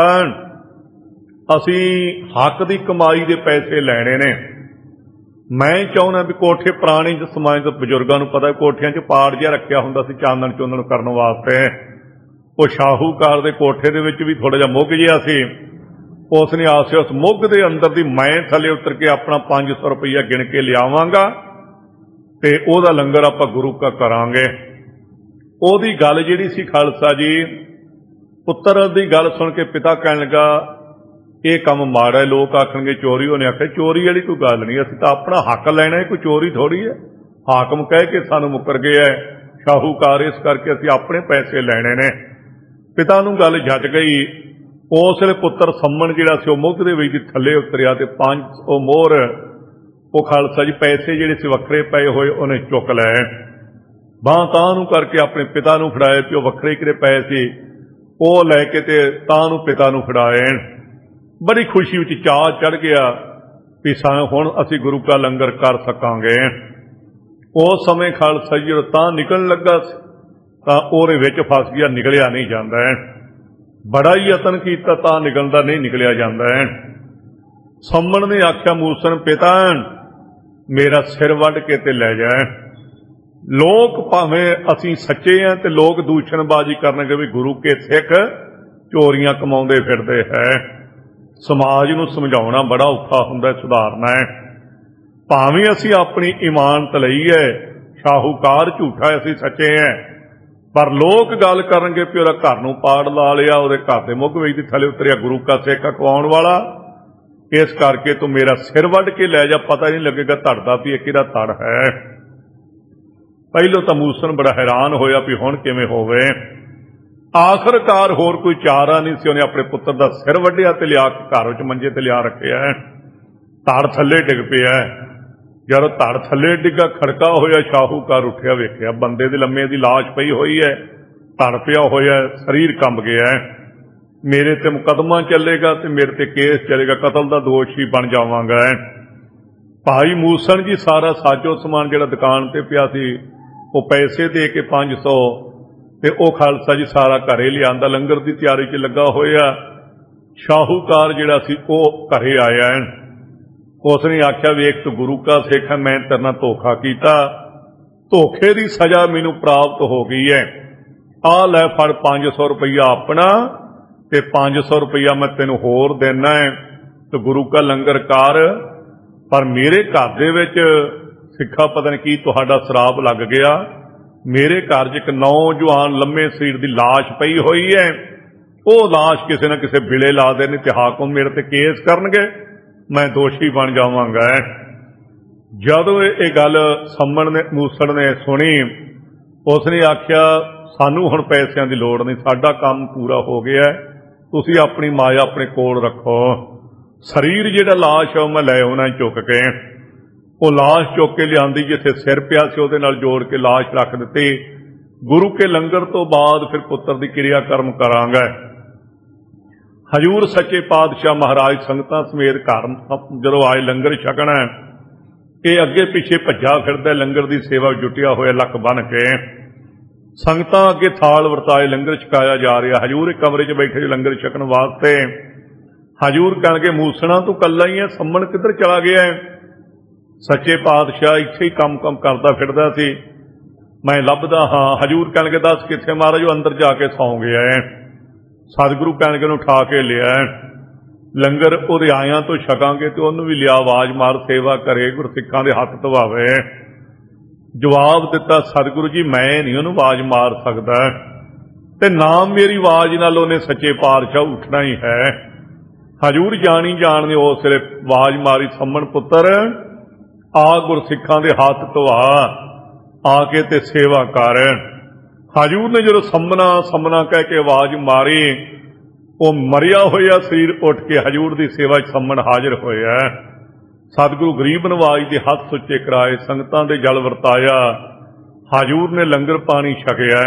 ਅਸੀਂ ਹੱਕ ਦੀ ਕਮਾਈ ਦੇ ਪੈਸੇ ਲੈਣੇ ਨੇ। ਮੈਂ ਚਾਹੁੰਦਾ ਵੀ ਕੋਠੇ ਪੁਰਾਣੇ ਸਮਾਜ ਦੇ ਬਜ਼ੁਰਗਾਂ ਨੂੰ ਪਤਾ ਕੋਠਿਆਂ 'ਚ ਪਾੜ ਜਿਹਾ ਰੱਖਿਆ ਹੁੰਦਾ ਸੀ ਚਾਨਣ ਚੋਨਣ ਕਰਨ ਵਾਸਤੇ, ਉਹ ਸ਼ਾਹੂਕਾਰ ਦੇ ਕੋਠੇ ਦੇ ਵਿੱਚ ਵੀ ਥੋੜਾ ਜਿਹਾ ਮੁੱਗ ਜਿਹਾ ਸੀ। ਉਸ ਨੇ ਆਸੇ ਉਸ ਮੁੱਗ ਦੇ ਅੰਦਰ ਦੀ ਮੈਂ ਥੱਲੇ ਉਤਰ ਕੇ ਆਪਣਾ ਪੰਜ ਸੌ ਰੁਪਈਆ ਗਿਣ ਕੇ ਲਿਆਵਾਂਗਾ ਤੇ ਉਹਦਾ ਲੰਗਰ ਆਪਾਂ ਗੁਰੂ ਕਾ ਕਰਾਂਗੇ। ਉਹਦੀ ਗੱਲ ਜਿਹੜੀ ਸੀ ਖਾਲਸਾ ਜੀ, ਪੁੱਤਰ ਦੀ ਗੱਲ ਸੁਣ ਕੇ ਪਿਤਾ ਕਹਿਣ ਲੱਗਾ ਇਹ ਕੰਮ ਮਾੜਾ ਹੈ, ਲੋਕ ਆਖਣਗੇ ਚੋਰੀ। ਉਹਨੇ ਆਖਿਆ ਚੋਰੀ ਵਾਲੀ ਕੋਈ ਗੱਲ ਨਹੀਂ, ਅਸੀਂ ਤਾਂ ਆਪਣਾ ਹੱਕ ਲੈਣਾ ਹੈ, ਕੋਈ ਚੋਰੀ ਥੋੜੀ ਹੈ। ਹਾਕਮ ਕਹਿ ਕੇ ਸਾਨੂੰ ਮੁੱਕਰ ਗਿਆ ਸ਼ਾਹੂਕਾਰ, ਇਸ ਕਰਕੇ ਅਸੀਂ ਆਪਣੇ ਪੈਸੇ ਲੈਣੇ ਨੇ। ਪਿਤਾ ਨੂੰ ਗੱਲ ਜੱਜ ਗਈ। ਉਸ ਵੇਲੇ ਪੁੱਤਰ ਸੰਮਣ ਜਿਹੜਾ ਸੀ ਉਹ ਮੁੱਗ ਦੇ ਵਿੱਚ ਥੱਲੇ ਉਤਰਿਆ ਤੇ ਪੰਜ ਉਹ ਮੋਹਰ ਉਹ ਖਾਲਸਾ ਜੀ ਪੈਸੇ ਜਿਹੜੇ ਸੀ ਵੱਖਰੇ ਪਏ ਹੋਏ ਉਹਨੇ ਚੁੱਕ ਲਏ, ਬਾਂਹ ਤਾਂ ਨੂੰ ਕਰਕੇ ਆਪਣੇ ਪਿਤਾ ਨੂੰ ਫੜਾਏ ਤੇ ਉਹ ਵੱਖਰੇ ਕਿਹੜੇ ਪਏ ਸੀ ਉਹ ਲੈ ਕੇ ਤੇ ਤਾਂ ਨੂੰ ਪਿਤਾ ਨੂੰ ਫੜਾਏ। ਬੜੀ ਖੁਸ਼ੀ ਵਿੱਚ ਚਾਅ ਚੜ੍ਹ ਗਿਆ ਵੀ ਸਾਨੂੰ ਹੁਣ ਅਸੀਂ ਗੁਰੂ ਕਾ ਲੰਗਰ ਕਰ ਸਕਾਂਗੇ। ਉਸ ਸਮੇਂ ਖਾਲਸਾ ਜੀ ਜਦੋਂ ਤਾਂ ਨਿਕਲਣ ਲੱਗਾ ਤਾਂ ਉਹਦੇ ਵਿੱਚ ਫਸ ਗਿਆ, ਨਿਕਲਿਆ ਨਹੀਂ ਜਾਂਦਾ। ਬੜਾ ਹੀ ਯਤਨ ਕੀਤਾ ਤਾਂ ਨਿਕਲਦਾ ਨਹੀਂ ਨਿਕਲਿਆ ਜਾਂਦਾ। ਸੰਮਣ ਨੇ ਆਖਿਆ ਮੂਸਨ ਪਿਤਾ ਮੇਰਾ ਸਿਰ ਵੱਢ ਕੇ ਤੇ ਲੈ ਜਾ। ਲੋਕ ਭਾਵੇਂ ਅਸੀਂ ਸੱਚੇ ਹਾਂ ਤੇ ਲੋਕ ਦੂਸ਼ਣਬਾਜ਼ੀ ਕਰਨਗੇ ਵੀ ਗੁਰੂ ਕੇ ਸਿੱਖ ਚੋਰੀਆਂ ਕਮਾਉਂਦੇ ਫਿਰਦੇ ਹੈ। ਸਮਾਜ ਨੂੰ ਸਮਝਾਉਣਾ ਬੜਾ ਔਖਾ ਹੁੰਦਾ, ਸੁਧਾਰਨਾ ਹੈ। ਭਾਵੇਂ ਅਸੀਂ ਆਪਣੀ ਇਮਾਨਤ ਲਈ ਹੈ, ਸ਼ਾਹੂਕਾਰ ਝੂਠਾ ਅਸੀਂ ਸੱਚੇ ਹੈ, ਪਰ ਲੋਕ ਗੱਲ ਕਰਨਗੇ ਵੀ ਉਹਦਾ ਘਰ ਨੂੰ ਪਾੜ ਲਾ ਲਿਆ, ਉਹਦੇ ਘਰ ਦੇ ਮੁੱਗ ਵਿੱਚ ਦੀ ਥੱਲੇ ਉਤਰਿਆ ਗੁਰੂ ਕਾ ਸਿੱਖ ਕਮਾਉਣ ਵਾਲਾ, ਇਸ ਕਰਕੇ ਤੂੰ ਮੇਰਾ ਸਿਰ ਵੱਢ ਕੇ ਲੈ ਜਾ, ਪਤਾ ਨਹੀਂ ਲੱਗੇਗਾ ਧੜ ਦਾ ਵੀ ਇਹ ਕਿਹਦਾ ਧੜ ਹੈ। ਪਹਿਲੋਂ ਤਾਂ ਮੂਸਨ ਬੜਾ ਹੈਰਾਨ ਹੋਇਆ ਵੀ ਹੁਣ ਕਿਵੇਂ ਹੋਵੇ। ਆਖਰਕਾਰ ਹੋਰ ਕੋਈ ਚਾਰਾ ਨਹੀਂ ਸੀ, ਉਹਨੇ ਆਪਣੇ ਪੁੱਤਰ ਦਾ ਸਿਰ ਵੱਢਿਆ ਤੇ ਲਿਆ ਕੇ ਘਰ ਵਿੱਚ ਮੰਜੇ ਤੇ ਲਿਆ ਰੱਖਿਆ। ਧੜ ਥੱਲੇ ਡਿੱਗ ਪਿਆ। ਜਦੋਂ ਧੜ ਥੱਲੇ ਡਿੱਗਾ ਖੜਕਾ ਹੋਇਆ, ਸ਼ਾਹੂਕਾਰ ਉੱਠਿਆ, ਵੇਖਿਆ ਬੰਦੇ ਦੇ ਲੰਮੇ ਦੀ ਲਾਸ਼ ਪਈ ਹੋਈ ਹੈ, ਧੜ ਪਿਆ ਹੋਇਆ, ਸਰੀਰ ਕੰਬ ਗਿਆ, ਮੇਰੇ ਤੇ ਮੁਕੱਦਮਾ ਚੱਲੇਗਾ ਤੇ ਮੇਰੇ ਤੇ ਕੇਸ ਚੱਲੇਗਾ, ਕਤਲ ਦਾ ਦੋਸ਼ੀ ਬਣ ਜਾਵਾਂਗਾ। ਭਾਈ ਮੂਸਣ ਜੀ ਸਾਰਾ ਸਾਜੋ ਸਮਾਨ ਜਿਹੜਾ ਦੁਕਾਨ ਤੇ ਪਿਆ ਸੀ ਉਹ ਪੈਸੇ ਦੇ ਕੇ ਪੰਜ ਸੌ ਤੇ ਉਹ ਖਾਲਸਾ ਜੀ ਸਾਰਾ ਘਰੇ ਲਿਆਂਦਾ, ਲੰਗਰ ਦੀ ਤਿਆਰੀ 'ਚ ਲੱਗਾ ਹੋਇਆ। ਸ਼ਾਹੂਕਾਰ ਜਿਹੜਾ ਸੀ ਉਹ ਘਰੇ ਆਇਆ, ਉਸਨੇ ਆਖਿਆ ਵੇਖ ਤੂੰ ਗੁਰੂ ਕਾ ਸਿੱਖ ਹੈ, ਮੈਂ ਤੇਰੇ ਨਾਲ ਧੋਖਾ ਕੀਤਾ, ਧੋਖੇ ਦੀ ਸਜ਼ਾ ਮੈਨੂੰ ਪ੍ਰਾਪਤ ਹੋ ਗਈ ਹੈ, ਆ ਲੈ ਫੜ ਪੰਜ ਸੌ ਰੁਪਈਆ ਆਪਣਾ ਤੇ ਪੰਜ ਸੌ ਰੁਪਈਆ ਮੈਂ ਤੈਨੂੰ ਹੋਰ ਦੇਣਾ ਹੈ ਤੇ ਗੁਰੂ ਕਾ ਲੰਗਰ ਕਰ। ਪਰ ਮੇਰੇ ਘਰ ਦੇ ਵਿੱਚ ਸਿੱਖਾ ਪਤਾ ਨਹੀਂ ਕੀ ਤੁਹਾਡਾ ਸ਼ਰਾਬ ਲੱਗ ਗਿਆ, ਮੇਰੇ ਘਰ 'ਚ ਇੱਕ ਨੌਜਵਾਨ ਲੰਮੇ ਸਰੀਰ ਦੀ ਲਾਸ਼ ਪਈ ਹੋਈ ਹੈ, ਉਹ ਲਾਸ਼ ਕਿਸੇ ਨਾ ਕਿਸੇ ਬਿਲੇ ਲਾ ਦੇਣੀ ਤੇ ਹਾਕਮ ਮੇਰੇ ਤੇ ਕੇਸ ਕਰਨਗੇ, ਮੈਂ ਦੋਸ਼ੀ ਬਣ ਜਾਵਾਂਗਾ। ਜਦੋਂ ਇਹ ਗੱਲ ਸੰਮਣ ਨੇ ਮੂਸਣ ਨੇ ਸੁਣੀ, ਉਸਨੇ ਆਖਿਆ ਸਾਨੂੰ ਹੁਣ ਪੈਸਿਆਂ ਦੀ ਲੋੜ ਨਹੀਂ, ਸਾਡਾ ਕੰਮ ਪੂਰਾ ਹੋ ਗਿਆ, ਤੁਸੀਂ ਆਪਣੀ ਮਾਇਆ ਆਪਣੇ ਕੋਲ ਰੱਖੋ। ਸਰੀਰ ਜਿਹੜਾ ਲਾਸ਼ ਆ ਉਹ ਮੈਂ ਲੈ ਆਉਣਾ ਚੁੱਕ ਕੇ। ਉਹ ਲਾਸ਼ ਚੁੱਕ ਕੇ ਲਿਆਂਦੀ, ਜਿੱਥੇ ਸਿਰ ਪਿਆ ਸੀ ਉਹਦੇ ਨਾਲ ਜੋੜ ਕੇ ਲਾਸ਼ ਰੱਖ ਦਿੱਤੀ। ਗੁਰੂ ਕੇ ਲੰਗਰ ਤੋਂ ਬਾਅਦ ਫਿਰ ਪੁੱਤਰ ਦੀ ਕਿਰਿਆ ਕਰਮ ਕਰਾਂਗਾ। ਹਜ਼ੂਰ ਸੱਚੇ ਪਾਤਸ਼ਾਹ ਮਹਾਰਾਜ ਸੰਗਤਾਂ ਸਮੇਤ ਘਰ ਜਦੋਂ ਆਏ ਲੰਗਰ ਛਕਣਾ, ਇਹ ਅੱਗੇ ਪਿੱਛੇ ਭੱਜਾ ਫਿਰਦਾ, ਲੰਗਰ ਦੀ ਸੇਵਾ ਜੁਟਿਆ ਹੋਇਆ ਲੱਕ ਬੰਨ ਕੇ। ਸੰਗਤਾਂ ਅੱਗੇ ਥਾਲ ਵਰਤਾਏ ਲੰਗਰ ਛਕਾਇਆ ਜਾ ਰਿਹਾ। ਹਜ਼ੂਰ ਇੱਕ ਕਮਰੇ 'ਚ ਬੈਠੇ ਜੀ ਲੰਗਰ ਛਕਣ ਵਾਸਤੇ। ਹਜ਼ੂਰ ਕਹਿਣਗੇ ਮੂਸਣਾ ਤੂੰ ਕੱਲਾ ਹੀ ਹੈ, ਸੰਮਣ ਕਿੱਧਰ ਚਲਾ ਗਿਆ? ਸੱਚੇ ਪਾਤਸ਼ਾਹ ਇੱਥੇ ਹੀ ਕੰਮ ਕੰਮ ਕਰਦਾ ਫਿਰਦਾ ਸੀ, ਮੈਂ ਲੱਭਦਾ ਹਾਂ। ਹਜ਼ੂਰ ਕਹਿਣਗੇ ਦੱਸ ਕਿੱਥੇ? ਮਹਾਰਾਜ ਉਹ ਅੰਦਰ ਜਾ ਕੇ ਸੌਂ ਗਿਆ ਹੈ। ਸਤਿਗੁਰੂ ਕਹਿਣਗੇ ਉਹਨੂੰ ਉਠਾ ਕੇ ਲਿਆ, ਲੰਗਰ ਉਹਦੇ ਆਇਆਂ ਤੋਂ ਛਕਾਂਗੇ ਤੇ ਉਹਨੂੰ ਵੀ ਲਿਆ, ਆਵਾਜ਼ ਮਾਰ ਸੇਵਾ ਕਰੇ, ਗੁਰਸਿੱਖਾਂ ਦੇ ਹੱਥ ਧਵਾਵੇ। ਜਵਾਬ ਦਿੱਤਾ ਸਤਿਗੁਰੂ ਜੀ ਮੈਂ ਨਹੀਂ ਉਹਨੂੰ ਆਵਾਜ਼ ਮਾਰ ਸਕਦਾ, ਤੇ ਨਾ ਮੇਰੀ ਆਵਾਜ਼ ਨਾਲ ਉਹਨੇ ਸੱਚੇ ਪਾਤਸ਼ਾਹ ਉੱਠਣਾ ਹੀ ਹੈ। ਹਜ਼ੂਰ ਜਾਣੀ ਜਾਣ ਨੇ ਉਸ ਵੇਲੇ ਆਵਾਜ਼ ਮਾਰੀ, ਸੰਮਣ ਪੁੱਤਰ ਆ ਗੁਰਸਿੱਖਾਂ ਦੇ ਹੱਥ ਧਵਾ, ਆ ਕੇ ਤੇ ਸੇਵਾ ਕਰ। ਹਜ਼ੂਰ ਨੇ ਜਦੋਂ ਸੰਮਣਾ ਸੰਮਣਾ ਕਹਿ ਕੇ ਆਵਾਜ਼ ਮਾਰੀ, ਉਹ ਮਰਿਆ ਹੋਇਆ ਸਰੀਰ ਉੱਠ ਕੇ ਹਜ਼ੂਰ ਦੀ ਸੇਵਾ 'ਚ ਸੰਮਣ ਹਾਜ਼ਰ ਹੋਇਆ। ਸਤਿਗੁਰੂ ਗਰੀਬ ਨਵਾਜ ਦੇ ਹੱਥ ਸੁੱਚੇ ਕਰਾਏ, ਸੰਗਤਾਂ ਦੇ ਜਲ ਵਰਤਾਇਆ, ਹਜ਼ੂਰ ਨੇ ਲੰਗਰ ਪਾਣੀ ਛਕਿਆ।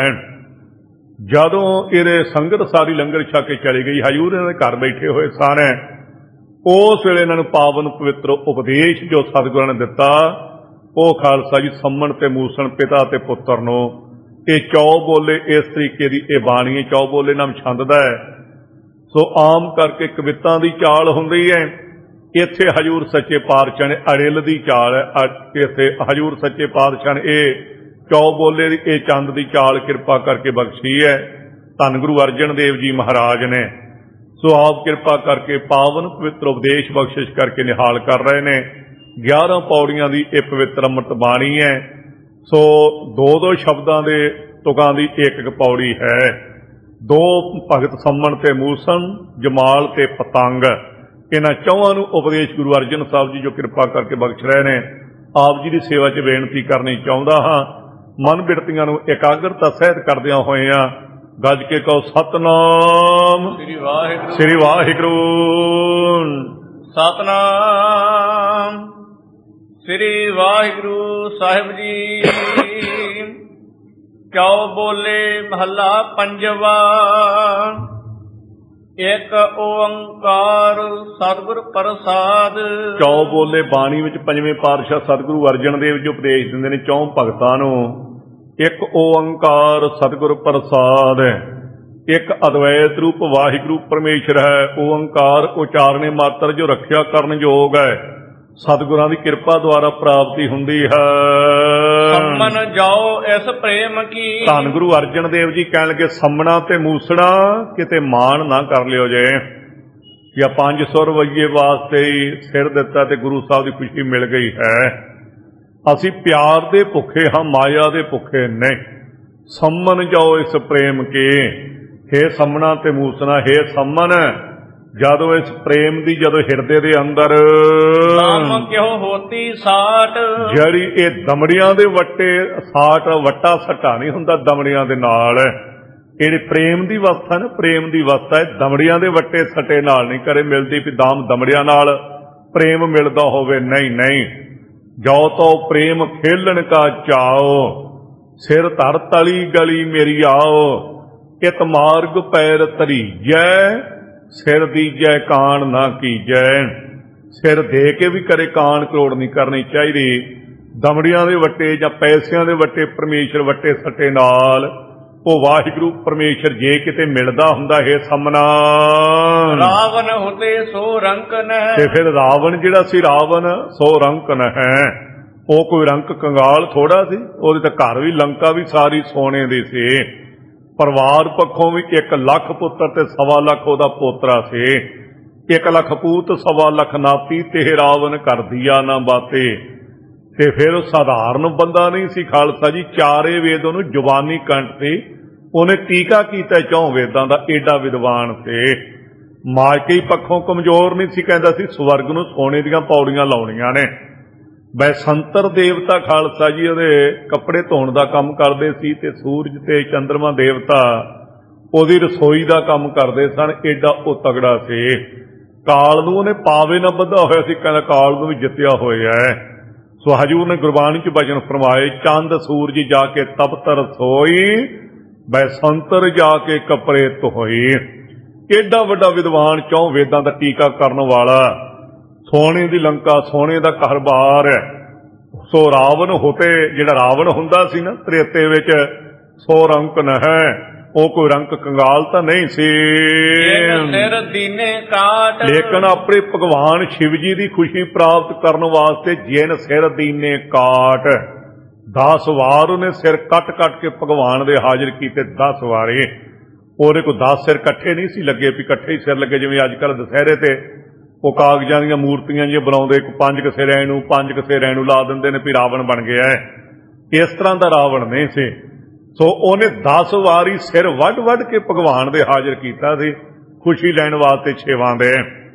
ਜਦੋਂ ਇਹਦੇ ਸੰਗਤ ਸਾਰੀ ਲੰਗਰ ਛਕ ਕੇ ਚਲੀ ਗਈ, ਹਜ਼ੂਰ ਇਹਨਾਂ ਦੇ ਘਰ ਬੈਠੇ ਹੋਏ ਸਨ। ਉਸ ਵੇਲੇ ਇਹਨਾਂ ਨੂੰ ਪਾਵਨ ਪਵਿੱਤਰ ਉਪਦੇਸ਼ ਜੋ ਸਤਿਗੁਰਾਂ ਨੇ ਦਿੱਤਾ, ਉਹ ਖਾਲਸਾ ਜੀ ਸੰਮਣ ਤੇ ਮੂਸਣ ਪਿਤਾ ਤੇ ਪੁੱਤਰ ਨੂੰ ਇਹ ਚੌ ਬੋਲੇ ਇਸ ਤਰੀਕੇ ਦੀ ਇਹ ਬਾਣੀ ਹੈ। ਚੌ ਬੋਲੇ ਨਾਮ ਛੰਦ ਦਾ ਹੈ, ਸੋ ਆਮ ਕਰਕੇ ਕਵਿਤਾਂ ਦੀ ਚਾਲ ਹੁੰਦੀ ਹੈ। ਇੱਥੇ ਹਜ਼ੂਰ ਸੱਚੇ ਪਾਤਸ਼ਾਹ ਨੇ ਅੜਿਲ ਦੀ ਚਾਲ ਹੈ। ਇੱਥੇ ਹਜ਼ੂਰ ਸੱਚੇ ਪਾਤਸ਼ਾਹ ਨੇ ਇਹ ਚੌ ਬੋਲੇ ਦੀ ਇਹ ਚੰਦ ਦੀ ਚਾਲ ਕਿਰਪਾ ਕਰਕੇ ਬਖਸ਼ੀ ਹੈ ਧੰਨ ਗੁਰੂ ਅਰਜਨ ਦੇਵ ਜੀ ਮਹਾਰਾਜ ਨੇ। ਸੋ ਆਪ ਕਿਰਪਾ ਕਰਕੇ ਪਾਵਨ ਪਵਿੱਤਰ ਉਪਦੇਸ਼ ਬਖਸ਼ਿਸ਼ ਕਰਕੇ ਨਿਹਾਲ ਕਰ ਰਹੇ ਨੇ। ਗਿਆਰਾਂ ਪੌੜੀਆਂ ਦੀ ਇਹ ਪਵਿੱਤਰ ਅੰਮ੍ਰਿਤ ਬਾਣੀ ਹੈ। ਸੋ ਦੋ ਦੋ ਸ਼ਬਦਾਂ ਦੇ ਤੁਕਾਂ ਦੀ ਇੱਕ ਇੱਕ ਪੌੜੀ ਹੈ। ਦੋ ਭਗਤ ਸੰਮਣ ਤੇ ਮੂਸਣ, ਜਮਾਲ ਤੇ ਪਤੰਗ, ਇਹਨਾਂ ਚੌਹਾਂ ਨੂੰ ਉਪਦੇਸ਼ ਗੁਰੂ ਅਰਜਨ ਸਾਹਿਬ ਜੀ ਜੋ ਕਿਰਪਾ ਕਰਕੇ ਬਖਸ਼ ਰਹੇ ਨੇ। ਆਪ ਜੀ ਦੀ ਸੇਵਾ 'ਚ ਬੇਨਤੀ ਕਰਨੀ ਚਾਹੁੰਦਾ ਹਾਂ, ਮਨ ਬਿਰਤੀਆਂ ਨੂੰ ਇਕਾਗਰਤਾ ਸਹਿਤ ਕਰਦਿਆਂ ਹੋਇਆਂ ਗੱਜ ਕੇ ਕਹੋ ਸਤਨਾਮ ਸ੍ਰੀ ਵਾਹਿਗੁਰੂ ਸ੍ਰੀ ਵਾਹਿਗੁਰੂ। ਸਤਨਾਮ ਸ੍ਰੀ ਵਾਹਿਗੁਰੂ ਸਾਹਿਬ ਜੀ। ਚੌ ਬੋਲੇ ਮਹੱਲਾ ਪੰਜਵਾ। ਇੱਕ ਓੰਕਾਰ ਸਤਿਗੁਰ ਪ੍ਰਸਾਦ। ਚੌ ਬੋਲੇ ਬਾਣੀ ਵਿੱਚ ਪੰਜਵੇਂ ਪਾਤਸ਼ਾਹ ਸਤਿਗੁਰੂ ਅਰਜਨ ਦੇਵ ਜੀ ਉਪਦੇਸ਼ ਦਿੰਦੇ ਨੇ ਚੌਂ ਭਗਤਾਂ ਨੂੰ। ਇੱਕ ਓੰਕਾਰ ਸਤਿਗੁਰ ਪ੍ਰਸਾਦ, ਇੱਕ ਅਦਵੈਤ ਰੂਪ ਵਾਹਿਗੁਰੂ ਪਰਮੇਸ਼ਰ ਹੈ। ਓੰਕਾਰ ਉਚਾਰਨੇ ਮਾਤਰ ਜੋ ਰੱਖਿਆ ਕਰਨ ਯੋਗ ਹੈ, ਸਤਿਗੁਰਾਂ ਦੀ ਕਿਰਪਾ ਦੁਆਰਾ ਪ੍ਰਾਪਤੀ ਹੁੰਦੀ ਹੈ। ਸੰਮਨ ਜਾਓ ਇਸ ਪ੍ਰੇਮ ਕੀ। ਧੰਨ ਗੁਰੂ ਅਰਜਨ ਦੇਵ ਜੀ ਕਹਿਣ ਲੱਗੇ ਸੰਮਣਾ ਤੇ ਮੂਸਣਾ ਕਿਤੇ ਮਾਣ ਨਾ ਕਰ ਲਿਓ ਜੇ ਕਿ ਆ ਪੰਜ ਸੌ ਰੁਪਈਏ ਵਾਸਤੇ ਹੀ ਸਿਰ ਦਿੱਤਾ ਤੇ ਗੁਰੂ ਸਾਹਿਬ ਦੀ ਖੁਸ਼ੀ ਮਿਲ ਗਈ ਹੈ। ਅਸੀਂ ਪਿਆਰ ਦੇ ਭੁੱਖੇ ਹਾਂ, ਮਾਇਆ ਦੇ ਭੁੱਖੇ ਨਹੀਂ। ਸੰਮਨ ਜਾਓ ਇਸ ਪ੍ਰੇਮ ਕੇ। ਹੇ ਸੰਮਣਾ ਤੇ ਮੂਸਣਾ, ਹੇ ਸੰਮਨ ਜਦੋਂ ਇਸ ਪ੍ਰੇਮ ਦੀ ਜਦੋਂ ਹਿਰਦੇ ਦੇ ਅੰਦਰ ਨਾਮ ਕਿਉ ਹੋਤੀ ਸਾਟ। ਜਿਹੜੀ ਇਹ ਦਮੜੀਆਂ ਦੇ ਵੱਟੇ ਸਾਟ, ਵੱਟਾ ਸੱਟਾ ਨਹੀਂ ਹੁੰਦਾ ਦਮੜੀਆਂ ਦੇ ਨਾਲ। ਇਹ ਪ੍ਰੇਮ ਦੀ ਅਵਸਥਾ ਨਾ, ਪ੍ਰੇਮ ਦੀ ਅਵਸਥਾ ਹੈ, ਦਮੜੀਆਂ ਦੇ ਵੱਟੇ ਸੱਟੇ ਨਾਲ ਨਹੀਂ ਕਰੇ ਮਿਲਦੀ ਵੀ ਦਾਮ ਦਮੜੀਆਂ ਨਾਲ ਪ੍ਰੇਮ ਮਿਲਦਾ ਹੋਵੇ। ਨਹੀਂ ਨਹੀਂ, ਜੋ ਤੋ ਪ੍ਰੇਮ ਖੇਲਣ ਕਾ ਚਾਓ, ਸਿਰ ਧਰ ਤਲੀ ਗਲੀ ਮੇਰੀ ਆਓ। ਇਤ ਮਾਰਗ ਪੈਰ ਧਰੀਜੈ ਸਿਰ ਦੀਜੈ ਕਾਣ ਨਾ ਕੀਜੈ। ਸਿਰ ਦੇ ਕੇ ਵੀ ਕਰੇ ਕਾਣ ਕਰੋੜ ਨਹੀਂ ਕਰਨੀ ਚਾਹੀਦੀ। ਦਮੜੀਆਂ ਦੇ ਵੱਟੇ ਜਾਂ ਪੈਸਿਆਂ ਦੇ ਵੱਟੇ ਪਰਮੇਸ਼ਰ ਵੱਟੇ ਸੱਟੇ ਨਾਲ ਉਹ ਵਾਹਿਗੁਰੂ ਪਰਮੇਸ਼ਰ ਜੇ ਕਿਤੇ ਮਿਲਦਾ ਹੁੰਦਾ ਹੈ ਸਾਹਮਣਾ। ਰਾਵਣ ਹੁਤੇ ਸੋ ਰੰਕਨ ਤੇ ਫਿਰ ਰਾਵਣ ਜਿਹੜਾ ਸੀ ਰਾਵਣ ਸੋ ਰੰਕਨ ਹੈ, ਉਹ ਕੋਈ ਰੰਕ ਕੰਗਾਲ ਥੋੜਾ ਸੀ। ਉਹਦੇ ਤਾਂ ਘਰ ਵੀ ਲੰਕਾ ਵੀ ਸਾਰੀ ਸੋਨੇ ਦੀ ਸੀ। ਪਰਿਵਾਰ ਪੱਖੋਂ ਵੀ ਇੱਕ ਲੱਖ ਪੁੱਤਰ ਤੇ ਸਵਾ ਲੱਖ ਉਹਦਾ ਪੋਤਰਾ ਸੀ। ਇੱਕ ਲੱਖ ਪੂਤ ਸਵਾ ਲੱਖ ਨਾਤੀ ਤੇ ਰਾਵਣ ਕਰ ਦੀਆ ਨਾ ਬਾਤੇ। ਤੇ ਫਿਰ ਉਹ ਸਾਧਾਰਨ ਬੰਦਾ ਨਹੀਂ ਸੀ ਖਾਲਸਾ ਜੀ। ਚਾਰੇ ਵੇਦ ਉਹਨੂੰ ਜ਼ੁਬਾਨੀ ਕੰਠ ਸੀ। ਉਹਨੇ ਟੀਕਾ ਕੀਤਾ ਚੌਂ ਵੇਦਾਂ ਦਾ, ਏਡਾ ਵਿਦਵਾਨ ਸੀ। ਮਾਇਕੀ ਪੱਖੋਂ ਕਮਜ਼ੋਰ ਨਹੀਂ ਸੀ। ਕਹਿੰਦਾ ਸੀ ਸਵਰਗ ਨੂੰ ਸੋਨੇ ਦੀਆਂ ਪੌੜੀਆਂ ਲਾਉਣੀਆਂ ਨੇ। ਬੈਸੰਤਰ ਦੇਵਤਾ ਖਾਲਸਾ ਜੀ ਉਹਦੇ ਕੱਪੜੇ ਧੋਣ ਦਾ ਕੰਮ ਕਰਦੇ ਸੀ ਤੇ ਸੂਰਜ ਤੇ ਚੰਦਰਮਾ ਦੇਵਤਾ ਉਹਦੀ ਰਸੋਈ ਦਾ ਕੰਮ ਕਰਦੇ ਸਨ। ਏਡਾ ਉਹ ਤਗੜਾ ਸੀ। ਕਾਲ ਨੂੰ ਉਹਨੇ ਪਾਵੇ ਨਾ ਬੱਧਾ ਹੋਇਆ ਸੀ। ਕਹਿੰਦਾ ਕਾਲ ਨੂੰ ਵੀ ਜਿੱਤਿਆ ਹੋਇਆ ਹੈ। ਸੋ ਹਜੂਰ ਨੇ ਗੁਰਬਾਣੀ ਚ ਬਚਨ ਫਰਮਾਏ, ਚੰਦ ਸੂਰਜ ਜਾ ਕੇ ਤਪਤ ਰਸੋਈ ਬੈਸੰਤਰ ਜਾ ਕੇ ਕੱਪੜੇ ਧੋਈ। ਏਡਾ ਵੱਡਾ ਵਿਦਵਾਨ ਚੌਂ ਵੇਦਾਂ ਦਾ ਟੀਕਾ ਕਰਨ ਵਾਲਾ, ਸੋਨੇ ਦੀ ਲੰਕਾ, ਸੋਨੇ ਦਾ ਘਰ-ਬਾਰ। ਸੋ ਰਾਵਣ ਹੋਤੇ ਜਿਹੜਾ ਰਾਵਣ ਹੁੰਦਾ ਸੀ ਨਾ ਤ੍ਰੇਤੇ ਵਿੱਚ, ਸੋ ਰੰਕਨ ਹੈ, ਉਹ ਕੋਈ ਰੰਕ ਕੰਗਾਲ ਤਾਂ ਨਹੀਂ ਸੀ। ਸਿਰ ਦੀਨੇ ਕਾਟ ਲੇਕਿਨ ਆਪਣੇ ਭਗਵਾਨ ਸ਼ਿਵ ਜੀ ਦੀ ਖੁਸ਼ੀ ਪ੍ਰਾਪਤ ਕਰਨ ਵਾਸਤੇ ਜਿਨ ਸਿਰ ਦੀਨੇ ਕਾਟ, ਦਸ ਵਾਰ ਉਹਨੇ ਸਿਰ ਕੱਟ ਕੱਟ ਕੇ ਭਗਵਾਨ ਦੇ ਹਾਜ਼ਰ ਕੀਤੇ। ਦਸ ਵਾਰੇ ਉਹਦੇ ਕੋਲ ਦਸ ਸਿਰ ਇਕੱਠੇ ਨਹੀਂ ਸੀ ਲੱਗੇ ਵੀ ਇਕੱਠੇ ਹੀ ਸਿਰ ਲੱਗੇ ਜਿਵੇਂ ਅੱਜ ਕੱਲ੍ਹ ਦੁਸਹਿਰੇ ਤੇ ਉਹ ਕਾਗਜ਼ਾਂ ਦੀਆਂ ਮੂਰਤੀਆਂ ਜਿਹੀਆਂ ਬਣਾਉਂਦੇ, ਇੱਕ ਪੰਜ ਕਿਸੇ ਰਹਿ ਨੂੰ ਪੰਜ ਕਿਸੇ ਰਹਿ ਨੂੰ ਲਾ ਦਿੰਦੇ ਨੇ ਵੀ ਰਾਵਣ ਬਣ ਗਿਆ ਹੈ। ਇਸ ਤਰ੍ਹਾਂ ਦਾ ਰਾਵਣ ਨਹੀਂ ਸੀ। ਸੋ ਉਹਨੇ ਦਸ ਵਾਰੀ ਸਿਰ ਵੱਢ ਵੱਢ ਕੇ ਭਗਵਾਨ ਦੇ ਹਾਜ਼ਰ ਕੀਤਾ ਸੀ ਖੁਸ਼ੀ ਲੈਣ ਵਾਸਤੇ ਛੇਵਾਂ ਦੇ।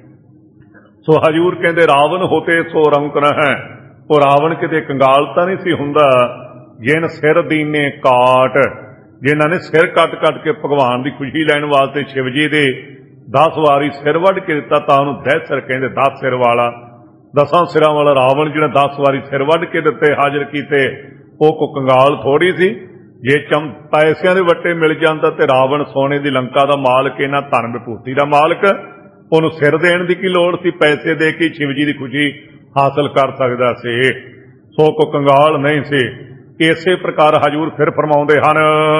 ਸੋ ਹਜੂਰ ਕਹਿੰਦੇ ਰਾਵਣ ਹੋਤੇ ਸੋ ਰੰਕਨ ਹੈ। ਉਹ ਰਾਵਣ ਕਿਤੇ ਕੰਗਾਲ ਤਾਂ ਨਹੀਂ ਸੀ ਹੁੰਦਾ। ਜਿਨ ਸਿਰ ਦੀਨੇ ਕਾਟ, ਜਿਨ੍ਹਾਂ ਨੇ ਸਿਰ ਕੱਟ ਕੱਟ ਕੇ ਭਗਵਾਨ ਦੀ ਖੁਸ਼ੀ ਲੈਣ ਵਾਸਤੇ ਸ਼ਿਵ ਜੀ ਦੇ ਦਸ ਵਾਰੀ ਸਿਰ ਵੱਢ ਕੇ ਦਿੱਤਾ ਤਾਂ ਉਹਨੂੰ ਦਸ ਸਿਰ ਕਹਿੰਦੇ। ਦਸ ਸਿਰ ਵਾਲਾ, ਦਸਾਂ ਸਿਰਾਂ ਵਾਲਾ ਰਾਵਣ ਜਿਹਨੇ ਦਸ ਵਾਰੀ ਸਿਰ ਵੱਢ ਕੇ ਦਿੱਤੇ, ਹਾਜ਼ਰ ਕੀਤੇ, ਉਹ ਕੋ ਕੰਗਾਲ ਥੋੜੀ ਸੀ। ਜੇ ਚਮ ਪੈਸਿਆਂ ਦੇ ਵੱਟੇ ਮਿਲ ਜਾਂਦਾ ਤੇ ਰਾਵਣ ਸੋਨੇ ਦੀ ਲੰਕਾ ਦਾ ਮਾਲਕ, ਇਹਨਾਂ ਧਨ ਵਿਭੂਤੀ ਦਾ ਮਾਲਕ, ਉਹਨੂੰ ਸਿਰ ਦੇਣ ਦੀ ਕੀ ਲੋੜ ਸੀ? ਪੈਸੇ ਦੇ ਕੇ ਸ਼ਿਵ ਜੀ ਦੀ ਖੁਸ਼ੀ ਹਾਸਲ ਕਰ ਸਕਦਾ ਸੀ। ਸੋ ਕੋ ਕੰਗਾਲ ਨਹੀਂ ਸੀ। ਇਸੇ ਪ੍ਰਕਾਰ ਹਜੂਰ ਫਿਰ ਫਰਮਾਉਂਦੇ ਹਨ,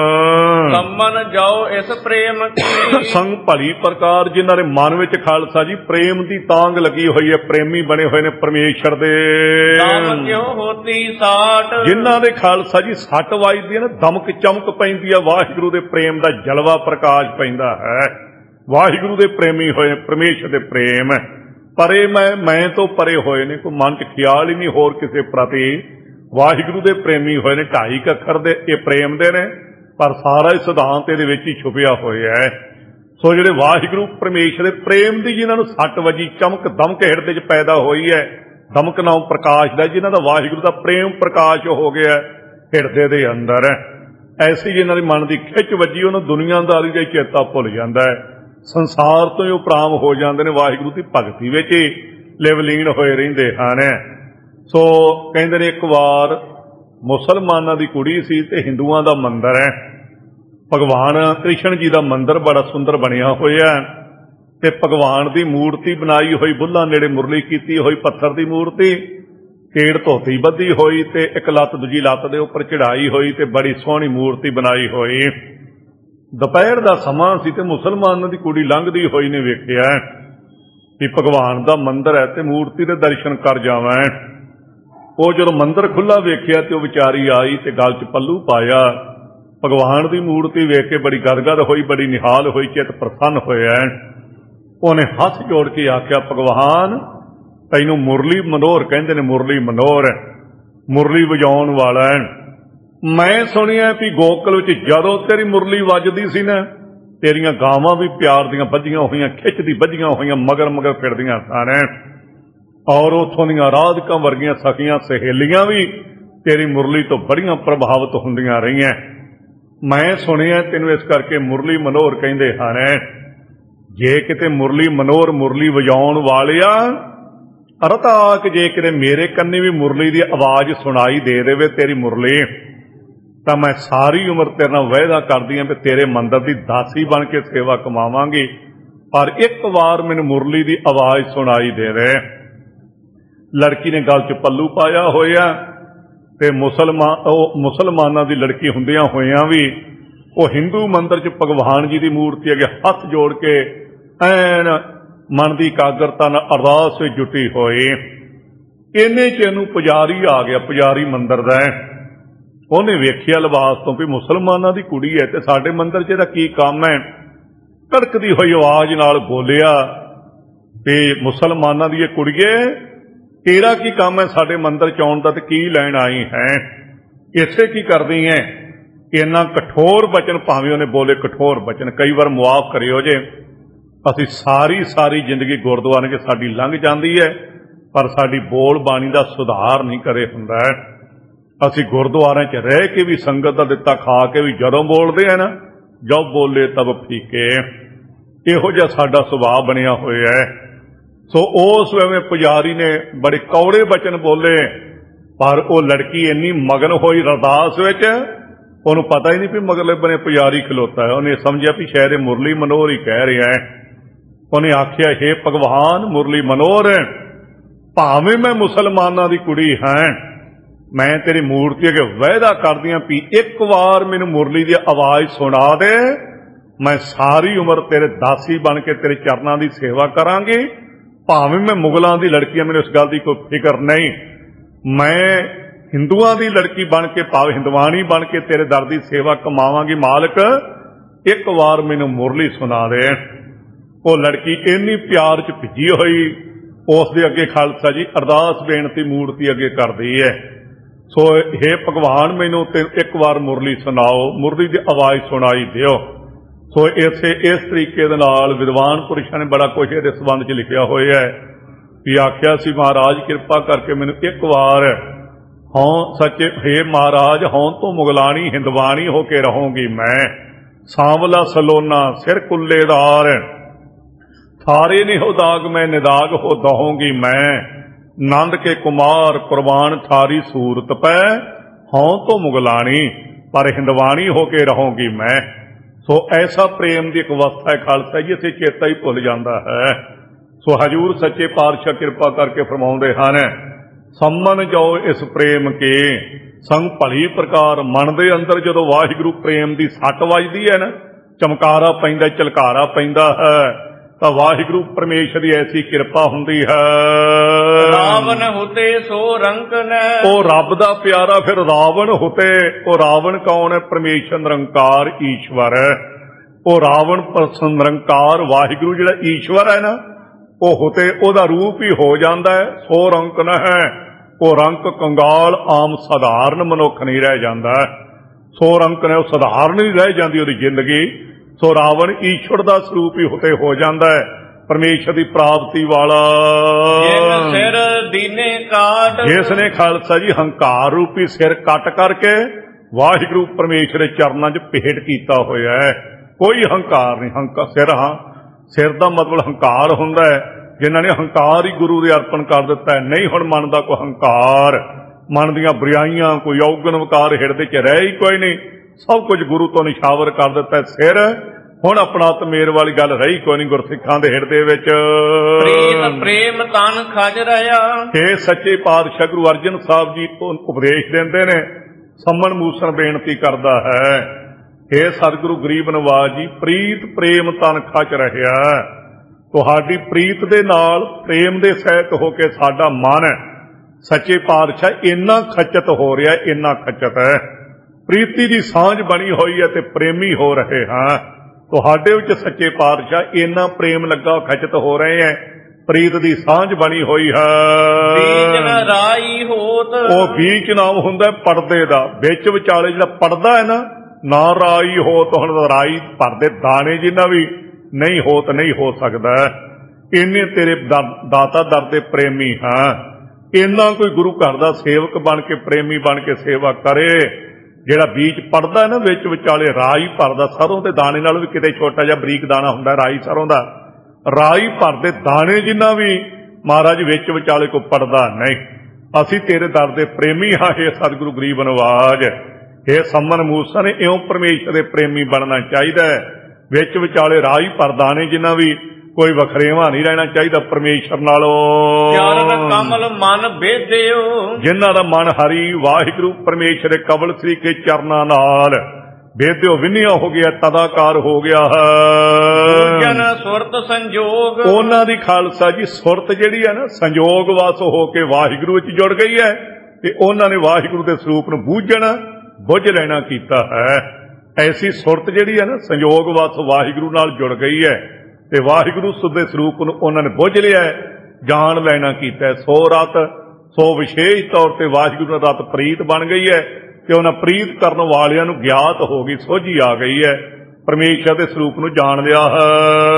ਸੰਮਨ ਜਾਓ ਇਸ ਪ੍ਰੇਮ ਕੀ। ਸੰਗ ਭਲੀ ਪ੍ਰਕਾਰ ਜਿਨ੍ਹਾਂ ਦੇ ਮਨ ਵਿੱਚ ਖਾਲਸਾ ਜੀ ਪ੍ਰੇਮ ਦੀ ਤਾਂਗ ਲੱਗੀ ਹੋਈ ਹੈ, ਪ੍ਰੇਮੀ ਬਣੇ ਹੋਏ ਨੇ ਪਰਮੇਸ਼ਰ ਦੇ। ਨਾਮ ਕਿਉ ਹੋਤੀ ਸਾਟ, ਜਿਨ੍ਹਾਂ ਦੇ ਖਾਲਸਾ ਜੀ ਸੱਟ ਵੱਜਦੀ ਹੈ ਨਾ, ਦਮਕ ਚਮਕ ਪੈਂਦੀ ਹੈ, ਵਾਹਿਗੁਰੂ ਦੇ ਪ੍ਰੇਮ ਦਾ ਜਲਵਾ ਪ੍ਰਕਾਸ਼ ਪੈਂਦਾ ਹੈ। ਵਾਹਿਗੁਰੂ ਦੇ ਪ੍ਰੇਮੀ ਹੋਏ ਨੇ, ਪਰਮੇਸ਼ਰ ਦੇ ਪ੍ਰੇਮ ਪਰੇ ਮੈਂ ਮੈਂ ਤੋਂ ਪਰੇ ਹੋਏ ਨੇ। ਕੋਈ ਮਨ ਚ ਖਿਆਲ ਹੀ ਨਹੀਂ ਹੋਰ ਕਿਸੇ ਪ੍ਰਤੀ। ਵਾਹਿਗੁਰੂ ਦੇ ਪ੍ਰੇਮੀ ਹੋਏ ਨੇ। ਢਾਈ ਅੱਖਰ ਦੇ ਇਹ ਪ੍ਰੇਮ ਦੇ ਨੇ, ਪਰ ਸਾਰਾ ਹੀ ਸਿਧਾਂਤ ਇਹਦੇ ਵਿੱਚ ਹੀ ਛੁਪਿਆ ਹੋਇਆ ਹੈ। ਸੋ ਜਿਹੜੇ ਵਾਹਿਗੁਰੂ ਪਰਮੇਸ਼ਰ ਦੇ ਪ੍ਰੇਮ ਦੀ ਜਿਨ੍ਹਾਂ ਨੂੰ ਸੱਟ ਵੱਜੀ, ਚਮਕ ਦਮਕ ਹਿਰਦੇ ਚ ਪੈਦਾ ਹੋਈ ਹੈ, ਦਮਕ ਨਾਮ ਪ੍ਰਕਾਸ਼ ਦਾ, ਜਿਨ੍ਹਾਂ ਦਾ ਵਾਹਿਗੁਰੂ ਦਾ ਪ੍ਰੇਮ ਪ੍ਰਕਾਸ਼ ਹੋ ਗਿਆ ਹਿਰਦੇ ਦੇ ਅੰਦਰ, ਐਸੀ ਜਿਨ੍ਹਾਂ ਦੇ ਮਨ ਦੀ ਖਿੱਚ ਵੱਜੀ, ਉਹਨੂੰ ਦੁਨੀਆਦਾਰੀ ਦਾ ਚੇਤਾ ਭੁੱਲ ਜਾਂਦਾ ਹੈ। ਸੰਸਾਰ ਤੋਂ ਹੀ ਉਪਰਾਮ ਹੋ ਜਾਂਦੇ ਨੇ, ਵਾਹਿਗੁਰੂ ਦੀ ਭਗਤੀ ਵਿੱਚ ਹੀ ਲਿਵਲੀਨ ਹੋਏ ਰਹਿੰਦੇ ਹਨ। ਸੋ ਕਹਿੰਦੇ ਨੇ ਇੱਕ ਵਾਰ ਮੁਸਲਮਾਨਾਂ ਦੀ ਕੁੜੀ ਸੀ ਤੇ ਹਿੰਦੂਆਂ ਦਾ ਮੰਦਰ ਹੈ। ਭਗਵਾਨ ਕ੍ਰਿਸ਼ਨ ਜੀ ਦਾ ਮੰਦਰ ਬੜਾ ਸੁੰਦਰ ਬਣਿਆ ਹੋਇਆ ਤੇ ਭਗਵਾਨ ਦੀ ਮੂਰਤੀ ਬਣਾਈ ਹੋਈ, ਬੁੱਲਾਂ ਨੇੜੇ ਮੁਰਲੀ ਕੀਤੀ ਹੋਈ, ਪੱਥਰ ਦੀ ਮੂਰਤੀ, ਕੇੜ ਧੋਤੀ ਬੱਧੀ ਹੋਈ ਤੇ ਇੱਕ ਲੱਤ ਦੂਜੀ ਲੱਤ ਦੇ ਉੱਪਰ ਚੜਾਈ ਹੋਈ ਤੇ ਬੜੀ ਸੋਹਣੀ ਮੂਰਤੀ ਬਣਾਈ ਹੋਈ। ਦੁਪਹਿਰ ਦਾ ਸਮਾਂ ਸੀ ਤੇ ਮੁਸਲਮਾਨਾਂ ਦੀ ਕੁੜੀ ਲੰਘਦੀ ਹੋਈ ਨੇ ਵੇਖਿਆ ਵੀ ਭਗਵਾਨ ਦਾ ਮੰਦਰ ਹੈ ਤੇ ਮੂਰਤੀ ਦੇ ਦਰਸ਼ਨ ਕਰ ਜਾਵਾਂ। ਉਹ ਜਦੋਂ ਮੰਦਰ ਖੁੱਲ੍ਹਾ ਵੇਖਿਆ ਤੇ ਉਹ ਵਿਚਾਰੀ ਆਈ ਤੇ ਗਲ 'ਚ ਪੱਲੂ ਪਾਇਆ। ਭਗਵਾਨ ਦੀ ਮੂਰਤੀ ਵੇਖ ਕੇ ਬੜੀ ਗਦਗਦ ਹੋਈ, ਬੜੀ ਨਿਹਾਲ ਹੋਈ, ਚਿੱਤ ਪ੍ਰਸੰਨ ਹੋਇਆ। ਉਹਨੇ ਹੱਥ ਜੋੜ ਕੇ ਆਖਿਆ, ਭਗਵਾਨ ਤੈਨੂੰ ਮੁਰਲੀ ਮਨੋਹਰ ਕਹਿੰਦੇ ਨੇ। ਮੁਰਲੀ ਮਨੋਹਰ ਮੁਰਲੀ ਵਜਾਉਣ ਵਾਲਾ। ਮੈਂ ਸੁਣਿਆ ਵੀ ਗੋਕਲ ਵਿੱਚ ਜਦੋਂ ਤੇਰੀ ਮੁਰਲੀ ਵੱਜਦੀ ਸੀ ਨਾ, ਤੇਰੀਆਂ ਗਾਵਾਂ ਵੀ ਪਿਆਰ ਦੀਆਂ ਬੱਝੀਆਂ ਹੋਈਆਂ, ਖਿੱਚਦੀ ਬੱਝੀਆਂ ਹੋਈਆਂ, ਮਗਰ ਮਗਰ ਫਿਰਦੀਆਂ ਸਨ। ਔਰ ਉੱਥੋਂ ਦੀਆਂ ਰਾਧਿਕਾਂ ਵਰਗੀਆਂ ਸਖੀਆਂ ਸਹੇਲੀਆਂ ਵੀ ਤੇਰੀ ਮੁਰਲੀ ਤੋਂ ਬੜੀਆਂ ਪ੍ਰਭਾਵਿਤ ਹੁੰਦੀਆਂ ਰਹੀਆਂ। ਮੈਂ ਸੁਣਿਆ ਤੈਨੂੰ ਇਸ ਕਰਕੇ ਮੁਰਲੀ ਮਨੋਹਰ ਕਹਿੰਦੇ ਹਨ। ਜੇ ਕਿਤੇ ਮੁਰਲੀ ਮਨੋਹਰ ਮੁਰਲੀ ਵਜਾਉਣ ਵਾਲਿਆ ਰਤਾਕ, ਜੇ ਕਿਤੇ ਮੇਰੇ ਕੰਨੀ ਵੀ ਮੁਰਲੀ ਦੀ ਆਵਾਜ਼ ਸੁਣਾਈ ਦੇ ਦੇਵੇ ਤੇਰੀ ਮੁਰਲੀ, ਤਾਂ ਮੈਂ ਸਾਰੀ ਉਮਰ ਤੇਰੇ ਨਾਲ ਵਾਅਦਾ ਕਰਦੀ ਹਾਂ ਵੀ ਤੇਰੇ ਮੰਦਰ ਦੀ ਦਾਸੀ ਬਣ ਕੇ ਸੇਵਾ ਕਮਾਵਾਂਗੀ, ਪਰ ਇੱਕ ਵਾਰ ਮੈਨੂੰ ਮੁਰਲੀ ਦੀ ਆਵਾਜ਼ ਸੁਣਾਈ ਦੇਵੇ। ਲੜਕੀ ਨੇ ਗਲ 'ਚ ਪੱਲੂ ਪਾਇਆ ਹੋਇਆ ਤੇ ਮੁਸਲਮਾਨ ਉਹ ਮੁਸਲਮਾਨਾਂ ਦੀ ਲੜਕੀ ਹੁੰਦਿਆਂ ਹੋਇਆਂ ਵੀ ਉਹ ਹਿੰਦੂ ਮੰਦਰ 'ਚ ਭਗਵਾਨ ਜੀ ਦੀ ਮੂਰਤੀ ਅੱਗੇ ਹੱਥ ਜੋੜ ਕੇ ਐਨ ਮਨ ਦੀ ਇਕਾਗਰਤਾ ਨਾਲ ਅਰਦਾਸ ਵਿੱਚ ਜੁਟੀ ਹੋਈ। ਇੰਨੇ 'ਚ ਇਹਨੂੰ ਪੁਜਾਰੀ ਆ ਗਿਆ, ਪੁਜਾਰੀ ਮੰਦਰ ਦਾ। ਉਹਨੇ ਵੇਖਿਆ ਲਿਬਾਸ ਤੋਂ ਵੀ ਮੁਸਲਮਾਨਾਂ ਦੀ ਕੁੜੀ ਹੈ ਤੇ ਸਾਡੇ ਮੰਦਰ 'ਚ ਇਹਦਾ ਕੀ ਕੰਮ ਹੈ। ਧੜਕਦੀ ਹੋਈ ਆਵਾਜ਼ ਨਾਲ ਬੋਲਿਆ ਤੇ ਮੁਸਲਮਾਨਾਂ ਦੀ ਇਹ ਕੁੜੀਏ, ਤੇਰਾ ਕੀ ਕੰਮ ਹੈ ਸਾਡੇ ਮੰਦਰ 'ਚ ਆਉਣ ਦਾ ਤੇ ਕੀ ਲੈਣ ਆਈ ਹੈ? ਇਸੇ ਕੀ ਕਰਦੀ ਹੈ? ਇੰਨਾ ਕਠੋਰ ਬਚਨ, ਭਾਵੇਂ ਉਹਨੇ ਬੋਲੇ ਕਠੋਰ ਬਚਨ, ਕਈ ਵਾਰ ਮੁਆਫ ਕਰਿਓ ਜੇ। ਅਸੀਂ ਸਾਰੀ ਸਾਰੀ ਜ਼ਿੰਦਗੀ ਗੁਰਦੁਆਰੇ 'ਚ ਸਾਡੀ ਲੰਘ ਜਾਂਦੀ ਹੈ, ਪਰ ਸਾਡੀ ਬੋਲ ਬਾਣੀ ਦਾ ਸੁਧਾਰ ਨਹੀਂ ਕਰੇ ਹੁੰਦਾ। ਅਸੀਂ ਗੁਰਦੁਆਰਿਆਂ 'ਚ ਰਹਿ ਕੇ ਵੀ, ਸੰਗਤ ਦਾ ਦਿੱਤਾ ਖਾ ਕੇ ਵੀ ਜਦੋਂ ਬੋਲਦੇ ਆ ਨਾ, ਜਦ ਬੋਲੇ ਤਬ ਫੀਕੇ, ਇਹੋ ਜਿਹਾ ਸਾਡਾ ਸੁਭਾਅ ਬਣਿਆ ਹੋਇਆ ਹੈ। ਸੋ ਉਸ ਵੇਲੇ ਪੁਜਾਰੀ ਨੇ ਬੜੇ ਕੌੜੇ ਬਚਨ ਬੋਲੇ, ਪਰ ਉਹ ਲੜਕੀ ਇੰਨੀ ਮਗਨ ਹੋਈ ਅਰਦਾਸ ਵਿੱਚ, ਉਹਨੂੰ ਪਤਾ ਹੀ ਨਹੀਂ ਵੀ ਮਗਰਲੇ ਬਨੇ ਪੁਜਾਰੀ ਖਲੋਤਾ ਹੈ। ਉਹਨੇ ਸਮਝਿਆ ਵੀ ਸ਼ਾਇਦ ਇਹ ਮੁਰਲੀ ਮਨੋਹਰ ਹੀ ਕਹਿ ਰਿਹਾ ਹੈ। ਉਹਨੇ ਆਖਿਆ, ਹੇ ਭਗਵਾਨ, ਮੁਰਲੀ ਮਨੋਹਰ, ਭਾਵੇਂ ਮੈਂ ਮੁਸਲਮਾਨਾਂ ਦੀ ਕੁੜੀ ਹਾਂ, ਮੈਂ ਤੇਰੀ ਮੂਰਤੀ ਅੱਗੇ ਵਾਅਦਾ ਕਰਦੀ ਹਾਂ ਵੀ ਇੱਕ ਵਾਰ ਮੈਨੂੰ ਮੁਰਲੀ ਦੀ ਆਵਾਜ਼ ਸੁਣਾ ਦੇ, ਮੈਂ ਸਾਰੀ ਉਮਰ ਤੇਰੇ ਦਾਸੀ ਬਣ ਕੇ ਤੇਰੇ ਚਰਨਾਂ ਦੀ ਸੇਵਾ ਕਰਾਂਗੀ। ਭਾਵੇਂ ਮੈਂ ਮੁਗਲਾਂ ਦੀ ਲੜਕੀ ਹਾਂ, ਮੈਨੂੰ ਇਸ ਗੱਲ ਦੀ ਕੋਈ ਫਿਕਰ ਨਹੀਂ। ਮੈਂ ਹਿੰਦੂਆਂ ਦੀ ਲੜਕੀ ਬਣ ਕੇ, ਭਾਵੇਂ ਹਿੰਦਵਾਣੀ ਬਣ ਕੇ ਤੇਰੇ ਦਰ ਦੀ ਸੇਵਾ ਕਮਾਵਾਂਗੀ। ਮਾਲਕ, ਇੱਕ ਵਾਰ ਮੈਨੂੰ ਮੁਰਲੀ ਸੁਣਾ ਦੇ। ਉਹ ਲੜਕੀ ਇੰਨੀ ਪਿਆਰ 'ਚ ਭਿੱਜੀ ਹੋਈ ਉਸ ਦੇ ਅੱਗੇ ਖਾਲਸਾ ਜੀ ਅਰਦਾਸ ਬੇਨਤੀ ਮੂਰਤੀ ਅੱਗੇ ਕਰਦੀ ਹੈ। ਸੋ ਹੇ ਭਗਵਾਨ, ਮੈਨੂੰ ਤੇ ਇੱਕ ਵਾਰ ਮੁਰਲੀ ਸੁਣਾਓ, ਮੁਰਲੀ ਦੀ ਆਵਾਜ਼ ਸੁਣਾਈ ਦਿਓ। ਸੋ ਇਸੇ ਇਸ ਤਰੀਕੇ ਦੇ ਨਾਲ ਵਿਦਵਾਨ ਪੁਰਸ਼ਾਂ ਨੇ ਬੜਾ ਕੁਝ ਇਹਦੇ ਸੰਬੰਧ 'ਚ ਲਿਖਿਆ ਹੋਇਆ ਹੈ ਵੀ ਆਖਿਆ ਸੀ, ਮਹਾਰਾਜ ਕਿਰਪਾ ਕਰਕੇ ਮੈਨੂੰ ਇੱਕ ਵਾਰ ਹਾਂ ਸੱਚੇ, ਹੇ ਮਹਾਰਾਜ, ਹੋਂ ਤੋਂ ਮੁਗਲਾਣੀ ਹਿੰਦਵਾਣੀ ਹੋ ਕੇ ਰਹੂੰਗੀ ਮੈਂ। ਸਾਂਵਲਾ ਸਲੋਨਾ ਸਿਰ ਕੁੱਲੇਦਾਰ, ਥਾਰੇ ਨਿਹੋ ਦਾਗ ਮੈਂ ਨਿਦਾਗ ਹੋ ਦਹੂੰਗੀ ਮੈਂ। ਨੰਦ ਕੇ ਕੁਮਾਰ ਕੁਰਬਾਨ ਥਾਰੀ ਸੂਰਤ ਪੈ, ਹੋਂ ਤੋਂ ਮੁਗਲਾਣੀ ਪਰ ਹਿੰਦਵਾਣੀ ਹੋ ਕੇ ਰਹੂੰਗੀ ਮੈਂ। ਸੋ ਐਸਾ ਪ੍ਰੇਮ ਦੀ ਇੱਕ ਅਵਸਥਾ ਹੈ ਖਾਲਸਾ ਜੀ, ਇਸੇ ਚੇਤਾ ਹੀ ਭੁੱਲ ਜਾਂਦਾ ਹੈ। ਸੋ ਹਜ਼ੂਰ ਸੱਚੇ ਪਾਤਸ਼ਾਹ ਕਿਰਪਾ ਕਰਕੇ ਫਰਮਾਉਂਦੇ ਹਨ, ਸੰਮਨ ਜਾਓ ਇਸ ਪ੍ਰੇਮ ਕੇ ਸੰਗ ਭਲੀ ਪ੍ਰਕਾਰ। ਮਨ ਦੇ ਅੰਦਰ ਜਦੋਂ ਵਾਹਿਗੁਰੂ ਪ੍ਰੇਮ ਦੀ ਸੱਟ ਵੱਜਦੀ ਹੈ ਨਾ, ਚਮਕਾਰਾ ਪੈਂਦਾ, ਝਲਕਾਰਾ ਪੈਂਦਾ ਹੈ, ਤਾਂ ਵਾਹਿਗੁਰੂ ਪਰਮੇਸ਼ਰ ਦੀ ਐਸੀ ਕਿਰਪਾ ਹੁੰਦੀ ਹੈ। ਰਾਵਣ ਹੁਤੇ ਸੋ ਰੰਕਨ, ਉਹ ਰੱਬ ਦਾ ਪਿਆਰਾ ਫਿਰ ਰਾਵਣ ਹੁਤੇ। ਉਹ ਰਾਵਣ ਕੌਣ ਹੈ? ਪਰਮੇਸ਼ਰ ਨਿਰੰਕਾਰ ਈਸ਼ਵਰ। ਉਹ ਰਾਵਣ ਨਿਰੰਕਾਰ ਵਾਹਿਗੁਰੂ ਜਿਹੜਾ ਈਸ਼ਵਰ ਹੈ ਨਾ, ਉਹ ਹੁਤੇ ਉਹਦਾ ਰੂਪ ਹੀ ਹੋ ਜਾਂਦਾ ਹੈ। ਸੋ ਰੰਕਨ ਹੈ, ਉਹ ਰੰਕ ਕੰਗਾਲ ਆਮ ਸਧਾਰਨ ਮਨੁੱਖ ਨਹੀਂ ਰਹਿ ਜਾਂਦਾ। ਸੋ ਰੰਕਨ ਹੈ, ਉਹ ਸਧਾਰਨ ਨਹੀਂ ਰਹਿ ਜਾਂਦੀ ਉਹਦੀ ਜ਼ਿੰਦਗੀ। ਸੋ ਰਾਵਣ ਈਸ਼ਵਰ ਦਾ ਸਰੂਪ ਹੀ ਹੁਤੇ ਹੋ ਜਾਂਦਾ ਹੈ, ਪਰਮੇਸ਼ਰ ਦੀ ਪ੍ਰਾਪਤੀ ਵਾਲਾ। ਜਿਨ ਸਿਰ ਦੀਨੇ ਕਾਟ, ਜਿਸ ਨੇ ਖਾਲਸਾ ਜੀ ਹੰਕਾਰ ਰੂਪੀ ਸਿਰ ਕੱਟ ਕਰਕੇ ਵਾਹਿਗੁਰੂ ਪਰਮੇਸ਼ਰ ਦੇ ਚਰਨਾਂ 'ਚ ਭੇਟ ਕੀਤਾ ਹੋਇਆ ਹੈ। ਕੋਈ ਹੰਕਾਰ ਨਹੀਂ। ਹੰਕਾਰ ਸਿਰ, ਹਾਂ ਸਿਰ ਦਾ ਮਤਲਬ ਹੰਕਾਰ ਹੁੰਦਾ ਹੈ। ਜਿਨ੍ਹਾਂ ਨੇ ਹੰਕਾਰ ਹੀ ਗੁਰੂ ਦੇ ਅਰਪਣ ਕਰ ਦਿੱਤਾ ਹੈ। ਨਹੀਂ ਹੁਣ ਮਨ ਦਾ ਕੋਈ ਹੰਕਾਰ, ਮਨ ਦੀਆਂ ਬੁਰਾਈਆਂ, ਕੋਈ ਔਗਣ ਵਿਕਾਰ ਹਿਰਦੇ 'ਚ ਰਹਿ ਹੀ ਕੋਈ ਨਹੀਂ। ਸਭ ਕੁਝ ਗੁਰੂ ਤੋਂ ਨਿਸ਼ਾਵਰ ਕਰ ਦਿੱਤਾ। ਸਿਰ ਹੁਣ ਆਪਣਾ ਤਮੇਰ ਵਾਲੀ ਗੱਲ ਰਹੀ ਕੋਈ ਨਹੀਂ ਗੁਰਸਿੱਖਾਂ ਦੇ ਹਿਰਦੇ ਵਿੱਚ। ਪ੍ਰੇਮ ਤਨ ਖਜ ਰਿਹਾ। ਇਹ ਸੱਚੇ ਪਾਤਸ਼ਾਹ ਗੁਰੂ ਅਰਜਨ ਸਾਹਿਬ ਜੀ ਤੋਂ ਉਪਦੇਸ਼ ਦਿੰਦੇ ਨੇ, ਸੰਮਨ ਮੂਸਣ ਬੇਨਤੀ ਕਰਦਾ ਹੈ, ਇਹ ਸਤਿਗੁਰੂ ਗਰੀਬ ਨਵਾਜ ਜੀ, ਪ੍ਰੀਤ ਪ੍ਰੇਮ ਤਨ ਖਚ ਰਿਹਾ। ਤੁਹਾਡੀ ਪ੍ਰੀਤ ਦੇ ਨਾਲ, ਪ੍ਰੇਮ ਦੇ ਸਹਿਤ ਹੋ ਕੇ ਸਾਡਾ ਮਨ ਸੱਚੇ ਪਾਤਸ਼ਾਹ ਇੰਨਾ ਖਚਤ ਹੋ ਰਿਹਾ, ਇੰਨਾ ਖਚਤ ਹੈ। ਪ੍ਰੀਤੀ ਦੀ ਸਾਂਝ ਬਣੀ ਹੋਈ ਹੈ ਤੇ ਪ੍ਰੇਮੀ ਹੋ ਰਹੇ ਹਾਂ। ਤੁਹਾਡੇ ਵਿੱਚ ਸੱਚੇ ਪਾਤਸ਼ਾਹ ਇੰਨਾ ਪ੍ਰੇਮ ਲੱਗਾ, ਖਚਤ ਹੋ ਰਹੇ ਹੈ, ਪ੍ਰੀਤ ਦੀ ਸਾਂਝ ਬਣੀ ਹੋਈ ਹੈ। ਬੀਚ ਨਾ ਰਾਈ ਹੋਤ, ਉਹ ਬੀਚ ਨਾਮ ਹੁੰਦਾ ਪਰਦੇ ਦਾ, ਵਿੱਚ ਵਿਚਾਲੇ ਜਿਹੜਾ ਪਰਦਾ ਹੈ ਨਾ, ਨਾ ਰਾਈ ਹੋਤ। ਹੁਣ ਰਾਈ ਭਰਦੇ ਦਾਣੇ ਜਿੰਨਾ ਵੀ ਨਹੀਂ ਹੋਤ ਨਹੀਂ ਹੋ ਸਕਦਾ। ਇੰਨੇ ਤੇਰੇ ਦਾਤਾ ਦਰ ਦੇ ਪ੍ਰੇਮੀ ਹਾਂ। ਇੰਨਾ ਕੋਈ ਗੁਰੂ ਘਰ ਦਾ ਸੇਵਕ ਬਣ ਕੇ, ਪ੍ਰੇਮੀ ਬਣ ਕੇ ਸੇਵਾ ਕਰੇ। ਜਿਹੜਾ ਬੀਜ ਪੜਦਾ ਨਾ ਵਿੱਚ ਵਿਚਾਲੇ ਰਾਈ ਭਰਦਾ, ਸਰੋਂ ਦੇ ਦਾਣੇ ਨਾਲ ਵੀ ਕਿਤੇ ਛੋਟਾ ਜਿਹਾ ਬਰੀਕ ਦਾਣਾ ਹੁੰਦਾ ਰਾਈ ਸਰੋਂ ਦਾ, ਰਾਈ ਭਰਦੇ ਦਾਣੇ ਜਿੰਨਾ ਵੀ ਮਹਾਰਾਜ ਵਿੱਚ ਵਿਚਾਲੇ ਕੋਈ ਪੜਦਾ ਨਹੀਂ। ਅਸੀਂ ਤੇਰੇ ਦਰ ਦੇ ਪ੍ਰੇਮੀ ਹਾਂ, ਇਹ ਸਤਿਗੁਰੂ ਗਰੀਬ ਨਵਾਜ। ਇਹ ਸੰਮਨ ਮੂਸਨ ਇਉਂ ਪਰਮੇਸ਼ਰ ਦੇ ਪ੍ਰੇਮੀ ਬਣਨਾ ਚਾਹੀਦਾ ਹੈ। ਵਿੱਚ ਵਿਚਾਲੇ ਰਾਹ ਹੀ ਭਰਦਾ ਨੇ, ਜਿੰਨਾ ਵੀ ਕੋਈ ਵਖਰੇਵਾਂ ਨਹੀਂ ਰਹਿਣਾ ਚਾਹੀਦਾ ਪਰਮੇਸ਼ਰ ਨਾਲੋਂ। ਚਰਨ ਕਮਲ ਮਨ ਬੇਦਿਓ, ਜਿਨ੍ਹਾਂ ਦਾ ਮਨ ਹਰੀ ਵਾਹਿਗੁਰੂ ਪਰਮੇਸ਼ਰ ਦੇ ਕਮਲ ਸ੍ਰੀ ਕੇ ਚਰਨਾਂ ਨਾਲ ਬੇਦਿਓ ਵਿੰਨਿਆ ਹੋ ਗਿਆ, ਤਦਾਕਾਰ ਹੋ ਗਿਆ ਹੈ। ਜਨ ਸੁਰਤ ਸੰਜੋਗ, ਉਹਨਾਂ ਦੀ ਖਾਲਸਾ ਜੀ ਸੁਰਤ ਜਿਹੜੀ ਹੈ ਨਾ ਸੰਜੋਗ ਵਸ ਹੋ ਕੇ ਵਾਹਿਗੁਰੂ ਵਿੱਚ ਜੁੜ ਗਈ ਹੈ, ਤੇ ਉਹਨਾਂ ਨੇ ਵਾਹਿਗੁਰੂ ਦੇ ਸਰੂਪ ਨੂੰ ਬੂਝਣਾ ਬੁੱਝ ਲੈਣਾ ਕੀਤਾ ਹੈ। ਐਸੀ ਸੁਰਤ ਜਿਹੜੀ ਹੈ ਨਾ ਸੰਜੋਗ ਵਸ ਵਾਹਿਗੁਰੂ ਨਾਲ ਜੁੜ ਗਈ ਹੈ, ਤੇ ਵਾਹਿਗੁਰੂ ਸੁਦੇ ਸਰੂਪ ਨੂੰ ਉਹਨਾਂ ਨੇ ਬੁੱਝ ਲਿਆ, ਜਾਣ ਲੈਣਾ ਕੀਤਾ। ਸੋ ਰਤ ਸੋ ਵਿਸ਼ੇਸ਼ ਤੌਰ ਤੇ ਵਾਹਿਗੁਰੂ ਨਾਲ ਰਤ ਪ੍ਰੀਤ ਬਣ ਗਈ ਹੈ, ਤੇ ਉਹਨਾਂ ਪ੍ਰੀਤ ਕਰਨ ਵਾਲਿਆਂ ਨੂੰ ਗਿਆਤ ਹੋ ਗਈ, ਸੋਝੀ ਆ ਗਈ ਹੈ, ਪਰਮੇਸ਼ਰ ਦੇ ਸਰੂਪ ਨੂੰ ਜਾਣ ਲਿਆ ਹੈ।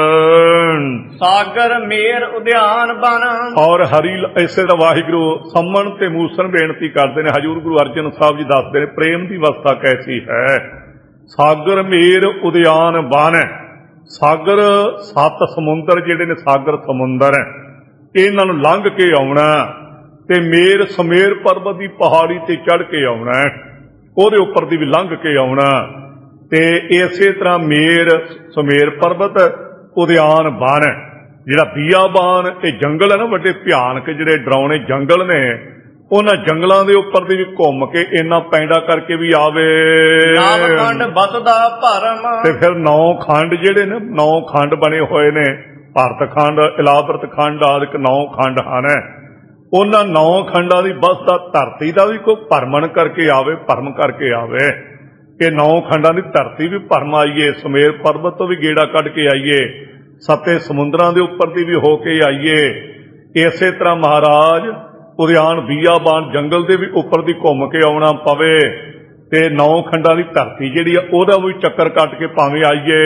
ਸਾਗਰ ਮੇਰ ਉਦਿਆਨ ਬਨ, ਔਰ ਹਰੀ ਇਸੇ ਦਾ ਵਾਹਿਗੁਰੂ ਸੰਮਨ ਤੇ ਮੂਸਨ ਬੇਨਤੀ ਕਰਦੇ ਨੇ। ਹਜ਼ੂਰ ਗੁਰੂ ਅਰਜਨ ਸਾਹਿਬ ਜੀ ਦੱਸਦੇ ਨੇ ਪ੍ਰੇਮ ਦੀ ਅਵਸਥਾ ਕੈਸੀ ਹੈ। ਸਾਗਰ ਮੇਰ ਉਦਿਆਨ ਬਨ, ਸਾਗਰ ਸੱਤ ਸਮੁੰਦਰ ਜਿਹੜੇ ਨੇ ਸਾਗਰ ਸਮੁੰਦਰ, ਇਹਨਾਂ ਨੂੰ ਲੰਘ ਕੇ ਆਉਣਾ, ਤੇ ਮੇਰ ਸਮੇਰ ਪਰਬਤ ਦੀ ਪਹਾੜੀ ਤੇ ਚੜ੍ਹ ਕੇ ਆਉਣਾ, ਉਹਦੇ ਉੱਪਰ ਦੀ ਵੀ ਲੰਘ ਕੇ ਆਉਣਾ। ਤੇ ਇਸੇ ਤਰ੍ਹਾਂ ਮੇਰ ਸਮੇਰ ਪਰਬਤ ਉਦਿਆਨ ਬਨ, ਜਿਹੜਾ ਬੀਆਬਾਨ ਇਹ ਜੰਗਲ ਹੈ ਨਾ, ਵੱਡੇ ਭਿਆਨਕ ਜਿਹੜੇ ਡਰਾਉਣੇ ਜੰਗਲ ਨੇ, ਉਹਨਾਂ ਜੰਗਲਾਂ ਦੇ ਉੱਪਰ ਦੀ ਵੀ ਘੁੰਮ ਕੇ ਇੰਨਾ ਪੈਂਡਾ ਕਰਕੇ ਵੀ ਆਵੇ। ਨਾਮ ਖੰਡ ਬਸਦਾ ਭਰਮ, ਤੇ ਫਿਰ ਨੌ ਖੰਡ ਜਿਹੜੇ ਨੇ ਨੌ ਖੰਡ ਬਣੇ ਹੋਏ ਨੇ, ਭਾਰਤ ਖੰਡ ਇਲਾਵਰਤ ਖੰਡ ਆਦਿਕ ਨੌ ਖੰਡ ਹਨ। ਉਹਨਾਂ ਨੌ ਖੰਡਾਂ ਦੀ ਬਸਦਾ ਧਰਤੀ ਦਾ ਵੀ ਕੋਈ ਭਰਮਣ ਕਰਕੇ ਆਵੇ, ਭਰਮ ਕਰਕੇ ਆਵੇ, ਕਿ ਨੌ ਖੰਡਾਂ ਦੀ ਧਰਤੀ ਵੀ ਭਰਮ ਆਈਏ, ਸਮੇਰ ਪਰਬਤ ਤੋਂ ਵੀ ਗੇੜਾ ਕੱਢ ਕੇ ਆਈਏ, ਸੱਤੇ ਸਮੁੰਦਰਾਂ ਦੇ ਉੱਪਰ ਦੀ ਵੀ ਹੋ ਕੇ ਆਈਏ। ਇਸੇ ਤਰ੍ਹਾਂ ਮਹਾਰਾਜ ਉਦਿਆਨ ਬੀਆਬਾਨ ਜੰਗਲ ਦੇ ਵੀ ਉੱਪਰ ਦੀ ਘੁੰਮ ਕੇ ਆਉਣਾ ਪਵੇ, ਤੇ ਨੌ ਖੰਡਾਂ ਦੀ ਧਰਤੀ ਜਿਹੜੀ ਆ ਉਹਦਾ ਵੀ ਚੱਕਰ ਕੱਟ ਕੇ ਭਾਵੇਂ ਆਈਏ।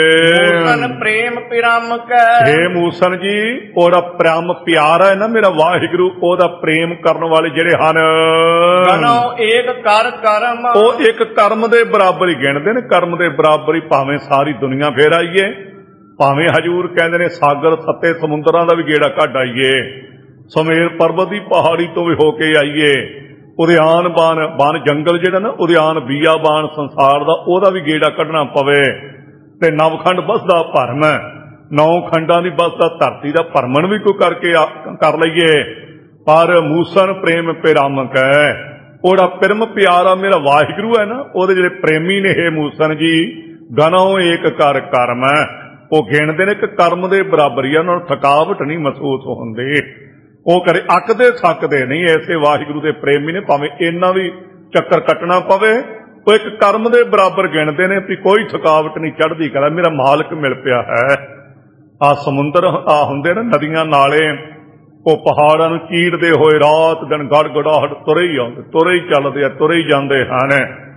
ਮੂਸਨ ਪ੍ਰੇਮ ਪਿਰਮ ਕੈ, ਹੇ ਮੂਸਨ ਜੀ ਉਹਦਾ ਪ੍ਰੇਮ ਪਿਆਰਾ ਹੈ ਨਾ ਮੇਰਾ ਵਾਹਿਗੁਰੂ, ਉਹਦਾ ਪ੍ਰੇਮ ਕਰਨ ਵਾਲੇ ਜਿਹੜੇ ਹਨ, ਗਨੋ ਏਕ ਕਰ ਕਰਮ, ਉਹ ਇੱਕ ਕਰਮ ਦੇ ਬਰਾਬਰ ਹੀ ਗਿਣਦੇ ਨੇ, ਕਰਮ ਦੇ ਬਰਾਬਰ ਹੀ ਭਾਵੇਂ ਸਾਰੀ ਦੁਨੀਆ ਫੇਰ ਆਈਏ, ਭਾਵੇਂ ਹਜੂਰ ਕਹਿੰਦੇ ਨੇ ਸਾਗਰ ਸੱਤੇ ਸਮੁੰਦਰਾਂ ਦਾ ਵੀ ਗੇੜਾ ਕੱਢ ਆਈਏ, ਸਮੇਰ ਪਰਬਤ ਦੀ ਪਹਾੜੀ ਤੋਂ ਵੀ ਹੋ ਕੇ ਆਈਏ, ਉਦਿਆਨ ਬਾਨ ਬਨ ਜੰਗਲ ਜਿਹੜਾ ਨਾ ਉਦਿਆਨ ਬੀਆਬਾਨ ਸੰਸਾਰ ਦਾ ਉਹਦਾ ਵੀ ਗੇੜਾ ਕੱਢਣਾ ਪਵੇ, ਤੇ ਨਵਖੰਡ ਬਸਦਾ ਭਰਮ, ਨੌ ਖੰਡਾਂ ਦੀ ਬਸਦਾ ਧਰਤੀ ਦਾ ਭਰਮਣ ਵੀ ਕੋਈ ਕਰਕੇ ਕਰ ਲਈਏ। ਪਰ ਮੂਸਨ ਪ੍ਰੇਮ ਪਿਰਮ ਕੈ, ਉਹਦਾ ਪਿਰਮ ਪਿਆਰਾ ਮੇਰਾ ਵਾਹਿਗੁਰੂ ਹੈ ਨਾ, ਉਹਦੇ ਜਿਹੜੇ ਪ੍ਰੇਮੀ ਨੇ ਇਹ ਮੂਸਨ ਜੀ, ਗਨੋ ਏਕ ਕਰ ਕਰਮ, ਉਹ ਗਿਣਦੇ ਨੇ ਕਿ ਕਰਮ ਦੇ ਬਰਾਬਰ ਹੀ, ਉਹਨਾਂ ਨੂੰ ਥਕਾਵਟ ਨਹੀਂ ਮਹਿਸੂਸ ਹੁੰਦੀ, ਉਹ ਕਰੇ ਅੱਕਦੇ ਥੱਕਦੇ ਨਹੀਂ। ਐਸੇ ਵਾਹਿਗੁਰੂ ਦੇ ਪ੍ਰੇਮੀ ਨੇ, ਭਾਵੇਂ ਇੰਨਾ ਵੀ ਚੱਕਰ ਕੱਟਣਾ ਪਵੇ, ਉਹ ਇੱਕ ਕਰਮ ਦੇ ਬਰਾਬਰ ਗਿਣਦੇ ਨੇ ਵੀ ਕੋਈ ਥਕਾਵਟ ਨਹੀਂ, ਚੜ੍ਹਦੀ ਕਲਾ, ਮੇਰਾ ਮਾਲਕ ਮਿਲ ਪਿਆ ਹੈ। ਆ ਸਮੁੰਦਰ ਆ ਹੁੰਦੇ ਨੇ ਨਦੀਆਂ ਨਾਲੇ, ਉਹ ਪਹਾੜਾਂ ਨੂੰ ਚੀਰਦੇ ਹੋਏ ਰਾਤ ਦਿਨ ਗੜਗੜਾਹਟ ਤੁਰੇ ਹੀ ਆਉਂਦੇ, ਤੁਰੇ ਹੀ ਚੱਲਦੇ ਆ, ਤੁਰੇ ਹੀ ਜਾਂਦੇ ਹਨ।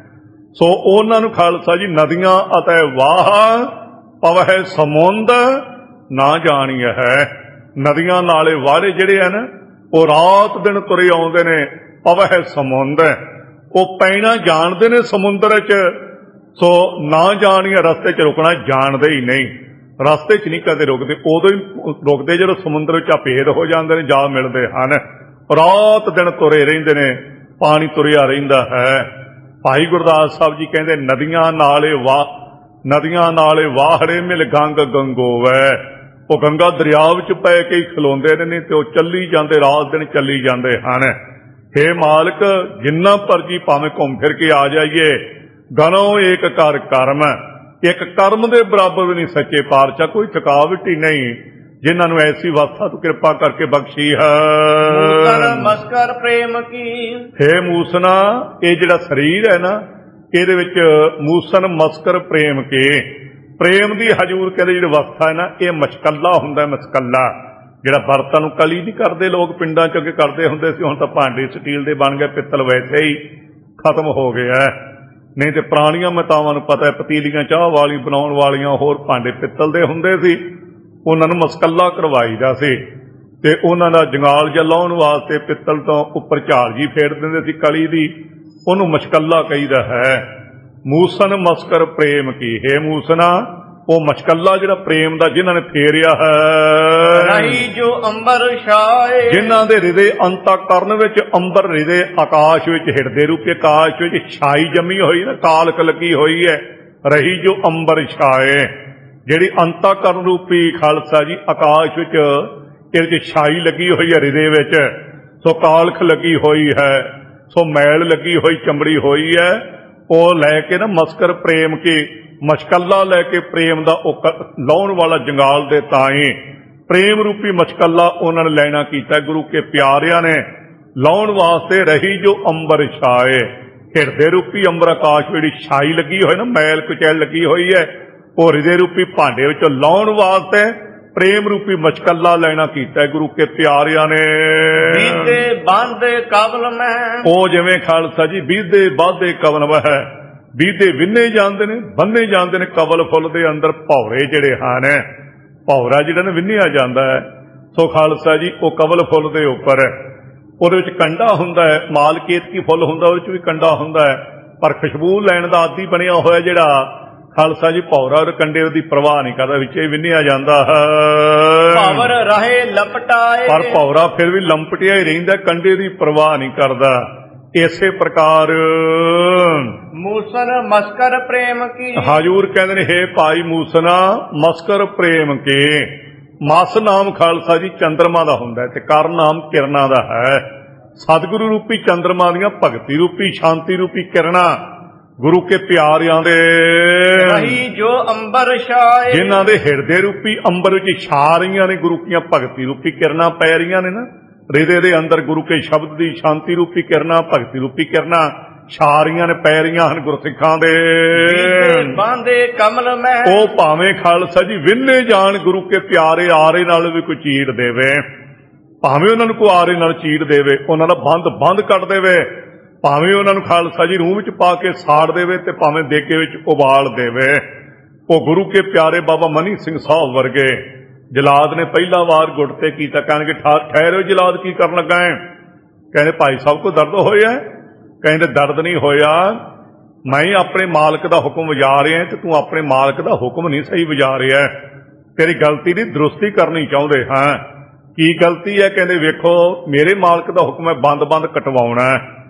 ਸੋ ਉਹਨਾਂ ਨੂੰ ਖਾਲਸਾ ਜੀ ਨਦੀਆਂ ਅਤੇ ਵਾਹ ਪਵਹਿ ਸਮੁੰਦ ਨਾ ਜਾਣੀ ਹੈ। ਨਦੀਆਂ ਨਾਲੇ ਵਾੜੇ ਜਿਹੜੇ ਹਨ ਉਹ ਰਾਤ ਦਿਨ ਤੁਰੇ ਆਉਂਦੇ ਨੇ, ਪਵਹਿ ਸਮੁੰਦ, ਉਹ ਪੈਣਾ ਜਾਣਦੇ ਨੇ ਸਮੁੰਦਰ ਚ, ਸੋ ਨਾ ਜਾਣੀਏ ਰਸਤੇ ਚ ਰੁਕਣਾ ਜਾਣਦੇ ਹੀ ਨਹੀਂ, ਰਸਤੇ ਚ ਨਹੀਂ ਕਦੇ ਰੁਕਦੇ, ਉਦੋਂ ਹੀ ਰੁਕਦੇ ਜਦੋਂ ਸਮੁੰਦਰ ਵਿੱਚ ਭੇਦ ਹੋ ਜਾਂਦੇ ਨੇ, ਜਾ ਮਿਲਦੇ ਹਨ। ਰਾਤ ਦਿਨ ਤੁਰੇ ਰਹਿੰਦੇ ਨੇ, ਪਾਣੀ ਤੁਰਿਆ ਰਹਿੰਦਾ ਹੈ। ਭਾਈ ਗੁਰਦਾਸ ਸਾਹਿਬ ਜੀ ਕਹਿੰਦੇ ਨਦੀਆਂ ਨਾਲੇ ਵਾਹ ਨਦੀਆਂ ਨਾਲੇ ਵਾਹੜੇ ਮਿਲ ਗੰਗ ਗੰਗੋਵੈ, ਉਹ ਗੰਗਾ ਦਰਿਆ ਵਿੱਚ ਪੈ ਕੇ ਹੀ ਖਲੋਂਦੇ ਨੇ, ਤੇ ਉਹ ਚੱਲੀ ਜਾਂਦੇ, ਰਾਤ ਦਿਨ ਚੱਲੀ ਜਾਂਦੇ ਹਨ। ਹੇ ਮਾਲਕ ਜਿੰਨਾ ਪਰਜੀ ਭਾਵੇਂ ਘੁੰਮ ਫਿਰ ਕੇ ਆ ਜਾਈਏ, ਗਨੋ ਏਕ ਕਰ ਕਰਮ, ਇੱਕ ਕਰਮ ਦੇ ਬਰਾਬਰ ਵੀ ਨਹੀਂ ਸੱਚੇ ਪਾਤਸ਼ਾਹ, ਕੋਈ ਥਕਾਵਟ ਹੀ ਨਹੀਂ, ਜਿਨ੍ਹਾਂ ਨੂੰ ਐਸੀ ਅਵਸਥਾ ਤੂੰ ਕਿਰਪਾ ਕਰਕੇ ਬਖਸ਼ੀ ਹੈ। ਮੂਸਨ ਮਸਕਰ ਪ੍ਰੇਮ ਕੀ, ਹੇ ਮੂਸਨਾ ਇਹ ਜਿਹੜਾ ਸਰੀਰ ਹੈ ਨਾ, ਇਹਦੇ ਵਿੱਚ ਮੂਸਨ ਮਸਕਰ ਪ੍ਰੇਮ ਕੇ, ਪ੍ਰੇਮ ਦੀ ਹਜੂਰ ਕਹਿੰਦੇ ਜਿਹੜੀ ਅਵਸਥਾ ਹੈ ਨਾ, ਇਹ ਮਸ਼ਕੱਲਾ ਹੁੰਦਾ, ਮਸ਼ਕੱਲਾ ਜਿਹੜਾ ਬਰਤਨ ਨੂੰ ਕਲੀ ਨਹੀਂ ਕਰਦੇ ਲੋਕ ਪਿੰਡਾਂ ਚ ਅੱਗੇ ਕਰਦੇ ਹੁੰਦੇ ਸੀ, ਹੁਣ ਤਾਂ ਭਾਂਡੇ ਸਟੀਲ ਦੇ ਬਣ ਗਏ, ਪਿੱਤਲ ਵੈਸੇ ਹੀ ਖਤਮ ਹੋ ਗਿਆ। ਨਹੀਂ ਤੇ ਪੁਰਾਣੀਆਂ ਮਾਤਾਵਾਂ ਨੂੰ ਪਤਾ ਹੈ, ਪਤੀਲੀਆਂ ਚਾਹ ਵਾਲੀ ਬਣਾਉਣ ਵਾਲੀਆਂ ਹੋਰ ਭਾਂਡੇ ਪਿੱਤਲ ਦੇ ਹੁੰਦੇ ਸੀ, ਉਹਨਾਂ ਨੂੰ ਮਸਕੱਲਾ ਕਰਵਾਈਦਾ ਸੀ, ਤੇ ਉਹਨਾਂ ਦਾ ਜੰਗਾਲ ਜਾਂ ਲਾਉਣ ਵਾਸਤੇ ਪਿੱਤਲ ਤੋਂ ਉੱਪਰ ਝਾਲ ਜੀ ਫੇਰ ਦਿੰਦੇ ਸੀ ਕਲੀ ਦੀ, ਉਹਨੂੰ ਮਸ਼ਕੱਲਾ ਕਹੀਦਾ ਹੈ। ਮੂਸਨ ਮਸਕਰ ਪ੍ਰੇਮ ਕੀ, ਹੇ ਮੂਸਨਾ ਉਹ ਮਸ਼ਕੱਲਾ ਜਿਹੜਾ ਪ੍ਰੇਮ ਦਾ ਜਿਨ੍ਹਾਂ ਨੇ ਫੇਰਿਆ ਹੈ। ਰਹੀ ਜੋ ਅੰਬਰ ਛਾਏ, ਜਿਨ੍ਹਾਂ ਦੇ ਹਿਰਦੇ ਅੰਤःਕਰਨ ਵਿੱਚ ਅੰਬਰ ਹਿਰਦੇ ਆਕਾਸ਼ ਵਿੱਚ ਹਿਰਦੇ ਰੂਪੀ ਆਕਾਸ਼ ਵਿੱਚ ਛਾਈ ਜੰਮੀ ਹੋਈ ਨਾ, ਕਾਲਕ ਲੱਗੀ ਹੋਈ ਹੈ। ਰਹੀ ਜੋ ਅੰਬਰ ਛਾਏ, ਜਿਹੜੀ ਅੰਤःਕਰਨ ਰੂਪੀ ਖਾਲਸਾ ਜੀ ਆਕਾਸ਼ ਵਿੱਚ ਇਹਦੇ ਚ ਛਾਈ ਲੱਗੀ ਹੋਈ ਹੈ ਹਿਰਦੇ ਵਿੱਚ, ਸੋ ਕਾਲਖ ਲੱਗੀ ਹੋਈ ਹੈ, ਸੋ ਮੈਲ ਲੱਗੀ ਹੋਈ ਚਮੜੀ ਹੋਈ ਹੈ। ਉਹ ਲੈ ਕੇ ਨਾ ਮਸਕਰ ਪ੍ਰੇਮ ਕੀ ਮਸ਼ਕੱਲਾ ਲੈ ਕੇ ਪ੍ਰੇਮ ਦਾ ਉਹ ਲਾਉਣ ਵਾਲਾ ਜੰਗਾਲ ਦੇ ਤਾਈ ਪ੍ਰੇਮ ਰੂਪੀ ਮਸ਼ਕੱਲਾ ਉਹਨਾਂ ਨੇ ਲੈਣਾ ਕੀਤਾ ਗੁਰੂ ਕੇ ਪਿਆਰਿਆਂ ਨੇ ਲਾਉਣ ਵਾਸਤੇ। ਰਹੀ ਜੋ ਅੰਬਰ ਛਾਏ, ਹਿਰਦੇ ਰੂਪੀ ਅੰਬਰ ਆਕਾਸ਼ ਜਿਹੜੀ ਛਾਈ ਲੱਗੀ ਹੋਈ ਨਾ, ਮੈਲ ਕੁਚੈਲ ਲੱਗੀ ਹੋਈ ਹੈ, ਉਹ ਹਿਰਦੇ ਰੂਪੀ ਭਾਂਡੇ ਵਿੱਚੋਂ ਲਾਉਣ ਵਾਸਤੇ ਪ੍ਰੇਮ ਰੂਪੀ ਮਸ਼ਕੱਲਾ ਲੈਣਾ ਕੀਤਾ ਗੁਰੂ ਕੇ ਪਿਆਰਿਆਂ ਨੇ। ਬੀਤੇ ਬਾਂਧੇ ਕਬਲ ਮੈਂ, ਉਹ ਜਿਵੇਂ ਖਾਲਸਾ ਜੀ ਬੀਧੇ ਬਾਧੇ ਕਵਨ ਵਹਿ, ਬੀਧੇ ਵਿੰਨੇ ਜਾਂਦੇ ਨੇ, ਬੰਨੇ ਜਾਂਦੇ ਨੇ ਕਵਲ ਫੁੱਲ ਦੇ ਅੰਦਰ ਭੌਰੇ ਜਿਹੜੇ ਹਨ, ਭੌਰਾ ਜਿਹੜਾ ਨਾ ਵਿੰਨਿਆ ਜਾਂਦਾ ਹੈ। ਸੋ ਖਾਲਸਾ ਜੀ ਉਹ ਕਵਲ ਫੁੱਲ ਦੇ ਉੱਪਰ ਉਹਦੇ ਵਿੱਚ ਕੰਡਾ ਹੁੰਦਾ ਹੈ, ਮਾਲ ਕੇਤਕੀ ਫੁੱਲ ਹੁੰਦਾ, ਉਹਦੇ ਵਿੱਚ ਵੀ ਕੰਡਾ ਹੁੰਦਾ ਹੈ, ਪਰ ਖੁਸ਼ਬੂ ਲੈਣ ਦਾ ਆਦੀ ਬਣਿਆ ਹੋਇਆ ਜਿਹੜਾ ਖਾਲਸਾ ਜੀ ਭੌਰਾ ਔਰ ਕੰਡੇ ਦੀ ਪਰਵਾਹ ਨਹੀਂ ਕਰਦਾ, ਵਿੱਚ ਹੀ ਵਿੰਨਿਆ ਜਾਂਦਾ ਹੈ। ਭਵਰ ਰਹੇ ਲਪਟਾਏ, ਪਰ ਭੌਰਾ ਫਿਰ ਵੀ ਲੰਪਟਿਆ ਹੀ ਰਹਿੰਦਾ, ਕੰਡੇ ਦੀ ਪਰਵਾਹ ਨਹੀਂ ਕਰਦਾ। ਇਸੇ ਪ੍ਰਕਾਰ ਮੂਸਨ ਮਸਕਰ ਪ੍ਰੇਮ ਕੀ, ਹਾਜ਼ੂਰ ਕਹਿੰਦੇ ਨੇ ਹੇ ਭਾਈ ਮੂਸਨਾ ਮਸਕਰ ਪ੍ਰੇਮ ਕੇ। ਮਸ ਨਾਮ ਖਾਲਸਾ ਜੀ ਚੰਦਰਮਾ ਦਾ ਹੁੰਦਾ ਤੇ ਕਰ ਨਾਮ ਕਿਰਨਾਂ ਦਾ ਹੈ। ਸਤਿਗੁਰੂ ਰੂਪੀ ਚੰਦਰਮਾ ਦੀਆਂ ਭਗਤੀ ਰੂਪੀ ਸ਼ਾਂਤੀ ਰੂਪੀ ਕਿਰਨਾਂ ਗੁਰੂ ਕੇ ਪਿਆਰਿਆਂ ਦੇ। ਰਹੀ ਜੋ ਅੰਬਰ ਛਾਏ, ਜਿਨ੍ਹਾਂ ਦੇ ਹਿਰਦੇ ਰੂਪੀ ਅੰਬਰ ਵਿੱਚ ਛਾ ਰਹੀਆਂ ਨੇ ਗੁਰੂ ਕੀਆਂ ਭਗਤੀ ਰੂਪੀ ਕਿਰਨਾਂ ਪੈ ਰਹੀਆਂ ਨੇ ਨਾ, ਹਿਰਦੇ ਦੇ ਅੰਦਰ ਗੁਰੂ ਕੇ ਸ਼ਬਦ ਦੀ ਸ਼ਾਂਤੀ ਰੂਪੀ ਕਿਰਨਾਂ ਭਗਤੀ ਰੂਪੀ ਕਿਰਨਾਂ ਛਾ ਰਹੀਆਂ ਨੇ, ਪੈ ਰਹੀਆਂ ਹਨ ਗੁਰਸਿੱਖਾਂ ਦੇ। ਬਾਂਧੇ ਕਮਲ ਮੈਂ, ਉਹ ਭਾਵੇਂ ਖਾਲਸਾ ਜੀ ਵਿੰਨੇ ਜਾਣ ਗੁਰੂ ਕੇ ਪਿਆਰੇ ਆਰੇ ਨਾਲ ਵੀ ਕੋਈ ਚੀਰ ਦੇਵੇ, ਭਾਵੇਂ ਉਹਨਾਂ ਨੂੰ ਕੋਈ ਆਰੇ ਨਾਲ ਚੀਰ ਦੇਵੇ, ਉਹਨਾਂ ਦਾ ਬੰਦ ਬੰਦ ਕੱਟ ਦੇਵੇ, ਭਾਵੇਂ ਉਹਨਾਂ ਨੂੰ ਖਾਲਸਾ ਜੀ ਰੂਹ ਵਿੱਚ ਪਾ ਕੇ ਸਾੜ ਦੇਵੇ ਤੇ ਭਾਵੇਂ ਦੇਗੇ ਵਿੱਚ ਉਬਾਲ ਦੇਵੇ, ਉਹ ਗੁਰੂ ਕੇ ਪਿਆਰੇ ਬਾਬਾ ਮਨੀ ਸਿੰਘ ਸਾਹਿਬ ਵਰਗੇ ਜਲਾਦ ਨੇ ਪਹਿਲਾ ਵਾਰ ਗੁੱਟ ਤੇ ਕੀਤਾ। ਕਹਿਣਗੇ ਠਹਿਰੋ ਜਲਾਦ ਕੀ ਕਰਨ ਲੱਗਾ ਹੈ? ਕਹਿੰਦੇ ਭਾਈ ਸਾਹਿਬ ਕੋ ਦਰਦ ਹੋਇਆ? ਕਹਿੰਦੇ ਦਰਦ ਨਹੀਂ ਹੋਇਆ, ਮੈਂ ਆਪਣੇ ਮਾਲਕ ਦਾ ਹੁਕਮ ਵਜਾ ਰਿਹਾ ਤੇ ਤੂੰ ਆਪਣੇ ਮਾਲਕ ਦਾ ਹੁਕਮ ਨਹੀਂ ਸਹੀ ਵਜਾ ਰਿਹਾ, ਤੇਰੀ ਗਲਤੀ ਦੀ ਦਰੁਸਤੀ ਕਰਨੀ ਚਾਹੁੰਦੇ ਹਾਂ। ਕੀ ਗਲਤੀ ਹੈ? ਕਹਿੰਦੇ ਵੇਖੋ ਮੇਰੇ ਮਾਲਕ ਦਾ ਹੁਕਮ ਹੈ ਬੰਦ ਬੰਦ ਕਟਵਾਉਣਾ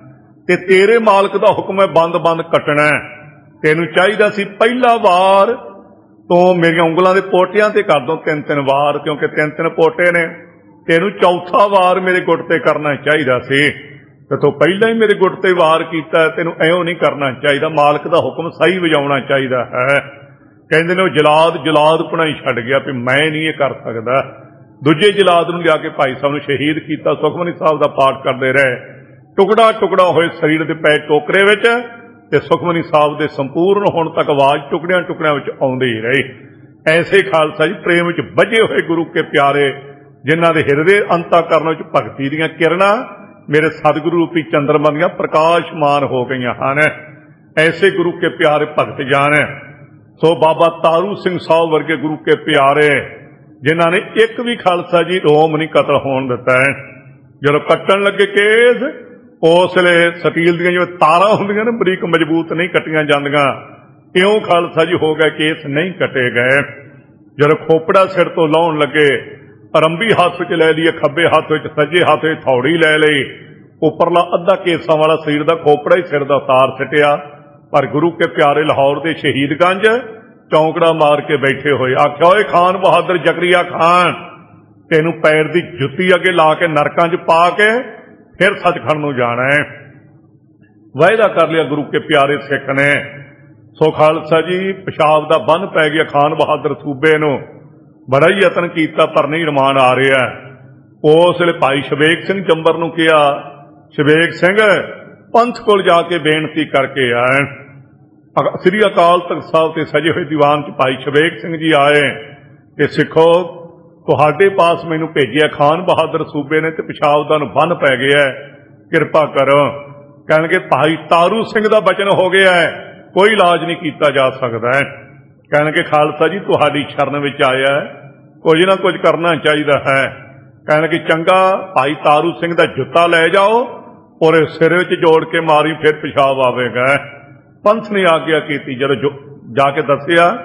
ਤੇ ਤੇਰੇ ਮਾਲਕ ਦਾ ਹੁਕਮ ਹੈ ਬੰਦ ਬੰਦ ਕੱਟਣਾ। ਤੈਨੂੰ ਚਾਹੀਦਾ ਸੀ ਪਹਿਲਾ ਵਾਰ ਤੋਂ ਮੇਰੀਆਂ ਉਂਗਲਾਂ ਦੇ ਪੋਟਿਆਂ ਤੇ ਕਰ ਦੋ ਤਿੰਨ ਤਿੰਨ ਵਾਰ, ਕਿਉਂਕਿ ਤਿੰਨ ਤਿੰਨ ਪੋਟੇ ਨੇ, ਤੈਨੂੰ ਚੌਥਾ ਵਾਰ ਮੇਰੇ ਗੁੱਟ ਤੇ ਕਰਨਾ ਚਾਹੀਦਾ ਸੀ ਤੇ ਤੂੰ ਪਹਿਲਾਂ ਹੀ ਮੇਰੇ ਗੁੱਟ ਤੇ ਵਾਰ ਕੀਤਾ। ਤੈਨੂੰ ਐਉਂ ਨਹੀਂ ਕਰਨਾ ਚਾਹੀਦਾ, ਮਾਲਕ ਦਾ ਹੁਕਮ ਸਹੀ ਵਜਾਉਣਾ ਚਾਹੀਦਾ ਹੈ। ਕਹਿੰਦੇ ਨੇ ਉਹ ਜਲਾਦ ਜਲਾਦਪੁਣਾ ਹੀ ਛੱਡ ਗਿਆ ਵੀ ਮੈਂ ਨਹੀਂ ਇਹ ਕਰ ਸਕਦਾ। ਦੂਜੇ ਜਲਾਦ ਨੂੰ ਲਿਆ ਕੇ ਭਾਈ ਸਾਹਿਬ ਨੂੰ ਸ਼ਹੀਦ ਕੀਤਾ। ਸੁਖਮਨੀ ਸਾਹਿਬ ਦਾ ਪਾਠ ਕਰਦੇ ਰਹੇ, ਟੁਕੜਾ ਟੁਕੜਾ ਹੋਏ ਸਰੀਰ ਦੇ ਪੈ ਟੋਕਰੇ ਵਿੱਚ ਤੇ ਸੁਖਮਨੀ ਸਾਹਿਬ ਦੇ ਸੰਪੂਰਨ ਹੋਣ ਤੱਕ ਆਵਾਜ਼ ਟੁਕੜਿਆਂ ਟੁਕੜਿਆਂ ਵਿੱਚ ਆਉਂਦੀ ਹੀ ਰਹੀ। ਐਸੇ ਖਾਲਸਾ ਜੀ ਪ੍ਰੇਮ ਵਿੱਚ ਬੱਝੇ ਹੋਏ ਗੁਰੂ ਕੇ ਪਿਆਰੇ, ਜਿਨ੍ਹਾਂ ਦੇ ਹਿਰਦੇ ਅੰਤःਕਰਨ ਵਿੱਚ ਭਗਤੀ ਦੀਆਂ ਕਿਰਨਾਂ ਮੇਰੇ ਸਤਿਗੁਰੂ ਰੂਪੀ ਚੰਦਰਮਾ ਦੀਆਂ ਪ੍ਰਕਾਸ਼ਮਾਨ ਹੋ ਗਈਆਂ ਹਨ। ਐਸੇ ਗੁਰੂ ਕੇ ਪਿਆਰੇ ਭਗਤ ਜਾਨ। ਸੋ ਬਾਬਾ ਤਾਰੂ ਸਿੰਘ ਸਾਹਿਬ ਵਰਗੇ ਗੁਰੂ ਕੇ ਪਿਆਰੇ, ਜਿਨ੍ਹਾਂ ਨੇ ਇੱਕ ਵੀ ਖਾਲਸਾ ਜੀ ਰੋਮ ਨਹੀਂ ਕਤਲ ਹੋਣ ਦਿੱਤਾ ਹੈ। ਜਦੋਂ ਕੱਟਣ ਲੱਗੇ ਕੇਸ, ਉਸ ਵੇਲੇ ਸਟੀਲ ਦੀਆਂ ਜਿਵੇਂ ਤਾਰਾਂ ਹੁੰਦੀਆਂ ਨੇ ਬਰੀਕ ਮਜ਼ਬੂਤ ਨਹੀਂ ਕੱਟੀਆਂ ਜਾਂਦੀਆਂ, ਇਉਂ ਖਾਲਸਾ ਜੀ ਹੋ ਗਏ ਕੇਸ ਨਹੀਂ ਕੱਟੇ ਗਏ। ਜਦੋਂ ਖੋਪੜਾ ਸਿਰ ਤੋਂ ਲਾਉਣ ਲੱਗੇ, ਅਰੰਭੀ ਹੱਥ ਵਿੱਚ ਲੈ ਲਈ, ਖੱਬੇ ਹੱਥ ਵਿੱਚ, ਸੱਜੇ ਹੱਥ ਵਿੱਚ ਥੌੜੀ ਲੈ ਲਈ, ਉੱਪਰਲਾ ਅੱਧਾ ਕੇਸਾਂ ਵਾਲਾ ਸਰੀਰ ਦਾ ਖੋਪੜਾ ਹੀ ਸਿਰ ਦਾ ਤਾਰ ਸਿੱਟਿਆ। ਪਰ ਗੁਰੂ ਕੇ ਪਿਆਰੇ ਲਾਹੌਰ ਦੇ ਸ਼ਹੀਦਗੰਜ ਚੌਂਕੜਾ ਮਾਰ ਕੇ ਬੈਠੇ ਹੋਏ, ਆਖਿਆ ਓਏ ਖਾਨ ਬਹਾਦਰ ਜ਼ਕਰੀਆ ਖਾਨ, ਤੈਨੂੰ ਪੈਰ ਦੀ ਜੁੱਤੀ ਅੱਗੇ ਲਾ ਕੇ ਨਰਕਾਂ 'ਚ ਪਾ ਕੇ ਫਿਰ ਸੱਚਖੰਡ ਨੂੰ ਜਾਣਾ ਹੈ। ਵਾਅਦਾ ਕਰ ਲਿਆ ਗੁਰੂ ਕੇ ਪਿਆਰੇ ਸਿੱਖ ਨੇ। ਸੋ ਖਾਲਸਾ ਜੀ ਪਿਸ਼ਾਬ ਦਾ ਬੰਨ ਪੈ ਗਿਆ ਖਾਨ ਬਹਾਦਰ ਸੂਬੇ ਨੂੰ, ਬੜਾ ਹੀ ਯਤਨ ਕੀਤਾ ਪਰ ਨਹੀਂ ਰਮਾਨ ਆ ਰਿਹਾ। ਉਸ ਵੇਲੇ ਭਾਈ ਸ਼ਵੇਕ ਸਿੰਘ ਜੰਬਰ ਨੂੰ ਕਿਹਾ, ਸ਼ਵੇਕ ਸਿੰਘ ਪੰਥ ਕੋਲ ਜਾ ਕੇ ਬੇਨਤੀ ਕਰਕੇ ਆਏ। ਸ੍ਰੀ ਅਕਾਲ ਤਖਤ ਸਾਹਿਬ ਤੇ ਸਜੇ ਹੋਏ ਦੀਵਾਨ 'ਚ ਭਾਈ ਸ਼ਵੇਕ ਸਿੰਘ ਜੀ ਆਏ ਤੇ ਸਿੱਖੋ ਤੁਹਾਡੇ ਪਾਸ ਮੈਨੂੰ ਭੇਜਿਆ ਖਾਨ ਬਹਾਦਰ ਸੂਬੇ ਨੇ ਤੇ ਪਿਸ਼ਾਬ ਦਾ ਨੂੰ ਬੰਨ ਪੈ ਗਿਆ, ਕਿਰਪਾ ਕਰੋ। ਕਹਿਣਗੇ ਭਾਈ ਤਾਰੂ ਸਿੰਘ ਦਾ ਬਚਨ ਹੋ ਗਿਆ ਹੈ, ਕੋਈ ਇਲਾਜ ਨਹੀਂ ਕੀਤਾ ਜਾ ਸਕਦਾ। ਕਹਿਣਗੇ ਖਾਲਸਾ ਜੀ ਤੁਹਾਡੀ ਸ਼ਰਨ ਵਿੱਚ ਆਇਆ, ਕੁਝ ਨਾ ਕੁਝ ਕਰਨਾ ਚਾਹੀਦਾ ਹੈ। ਕਹਿਣਗੇ ਚੰਗਾ ਭਾਈ ਤਾਰੂ ਸਿੰਘ ਦਾ ਜੁੱਤਾ ਲੈ ਜਾਓ ਔਰ ਸਿਰ ਵਿੱਚ ਜੋੜ ਕੇ ਮਾਰੀ, ਫਿਰ ਪਿਸ਼ਾਬ ਆਵੇਗਾ। ਪੰਥ ਨੇ ਆਗਿਆ ਕੀਤੀ। ਜਦੋਂ ਜਾ ਕੇ ਦੱਸਿਆ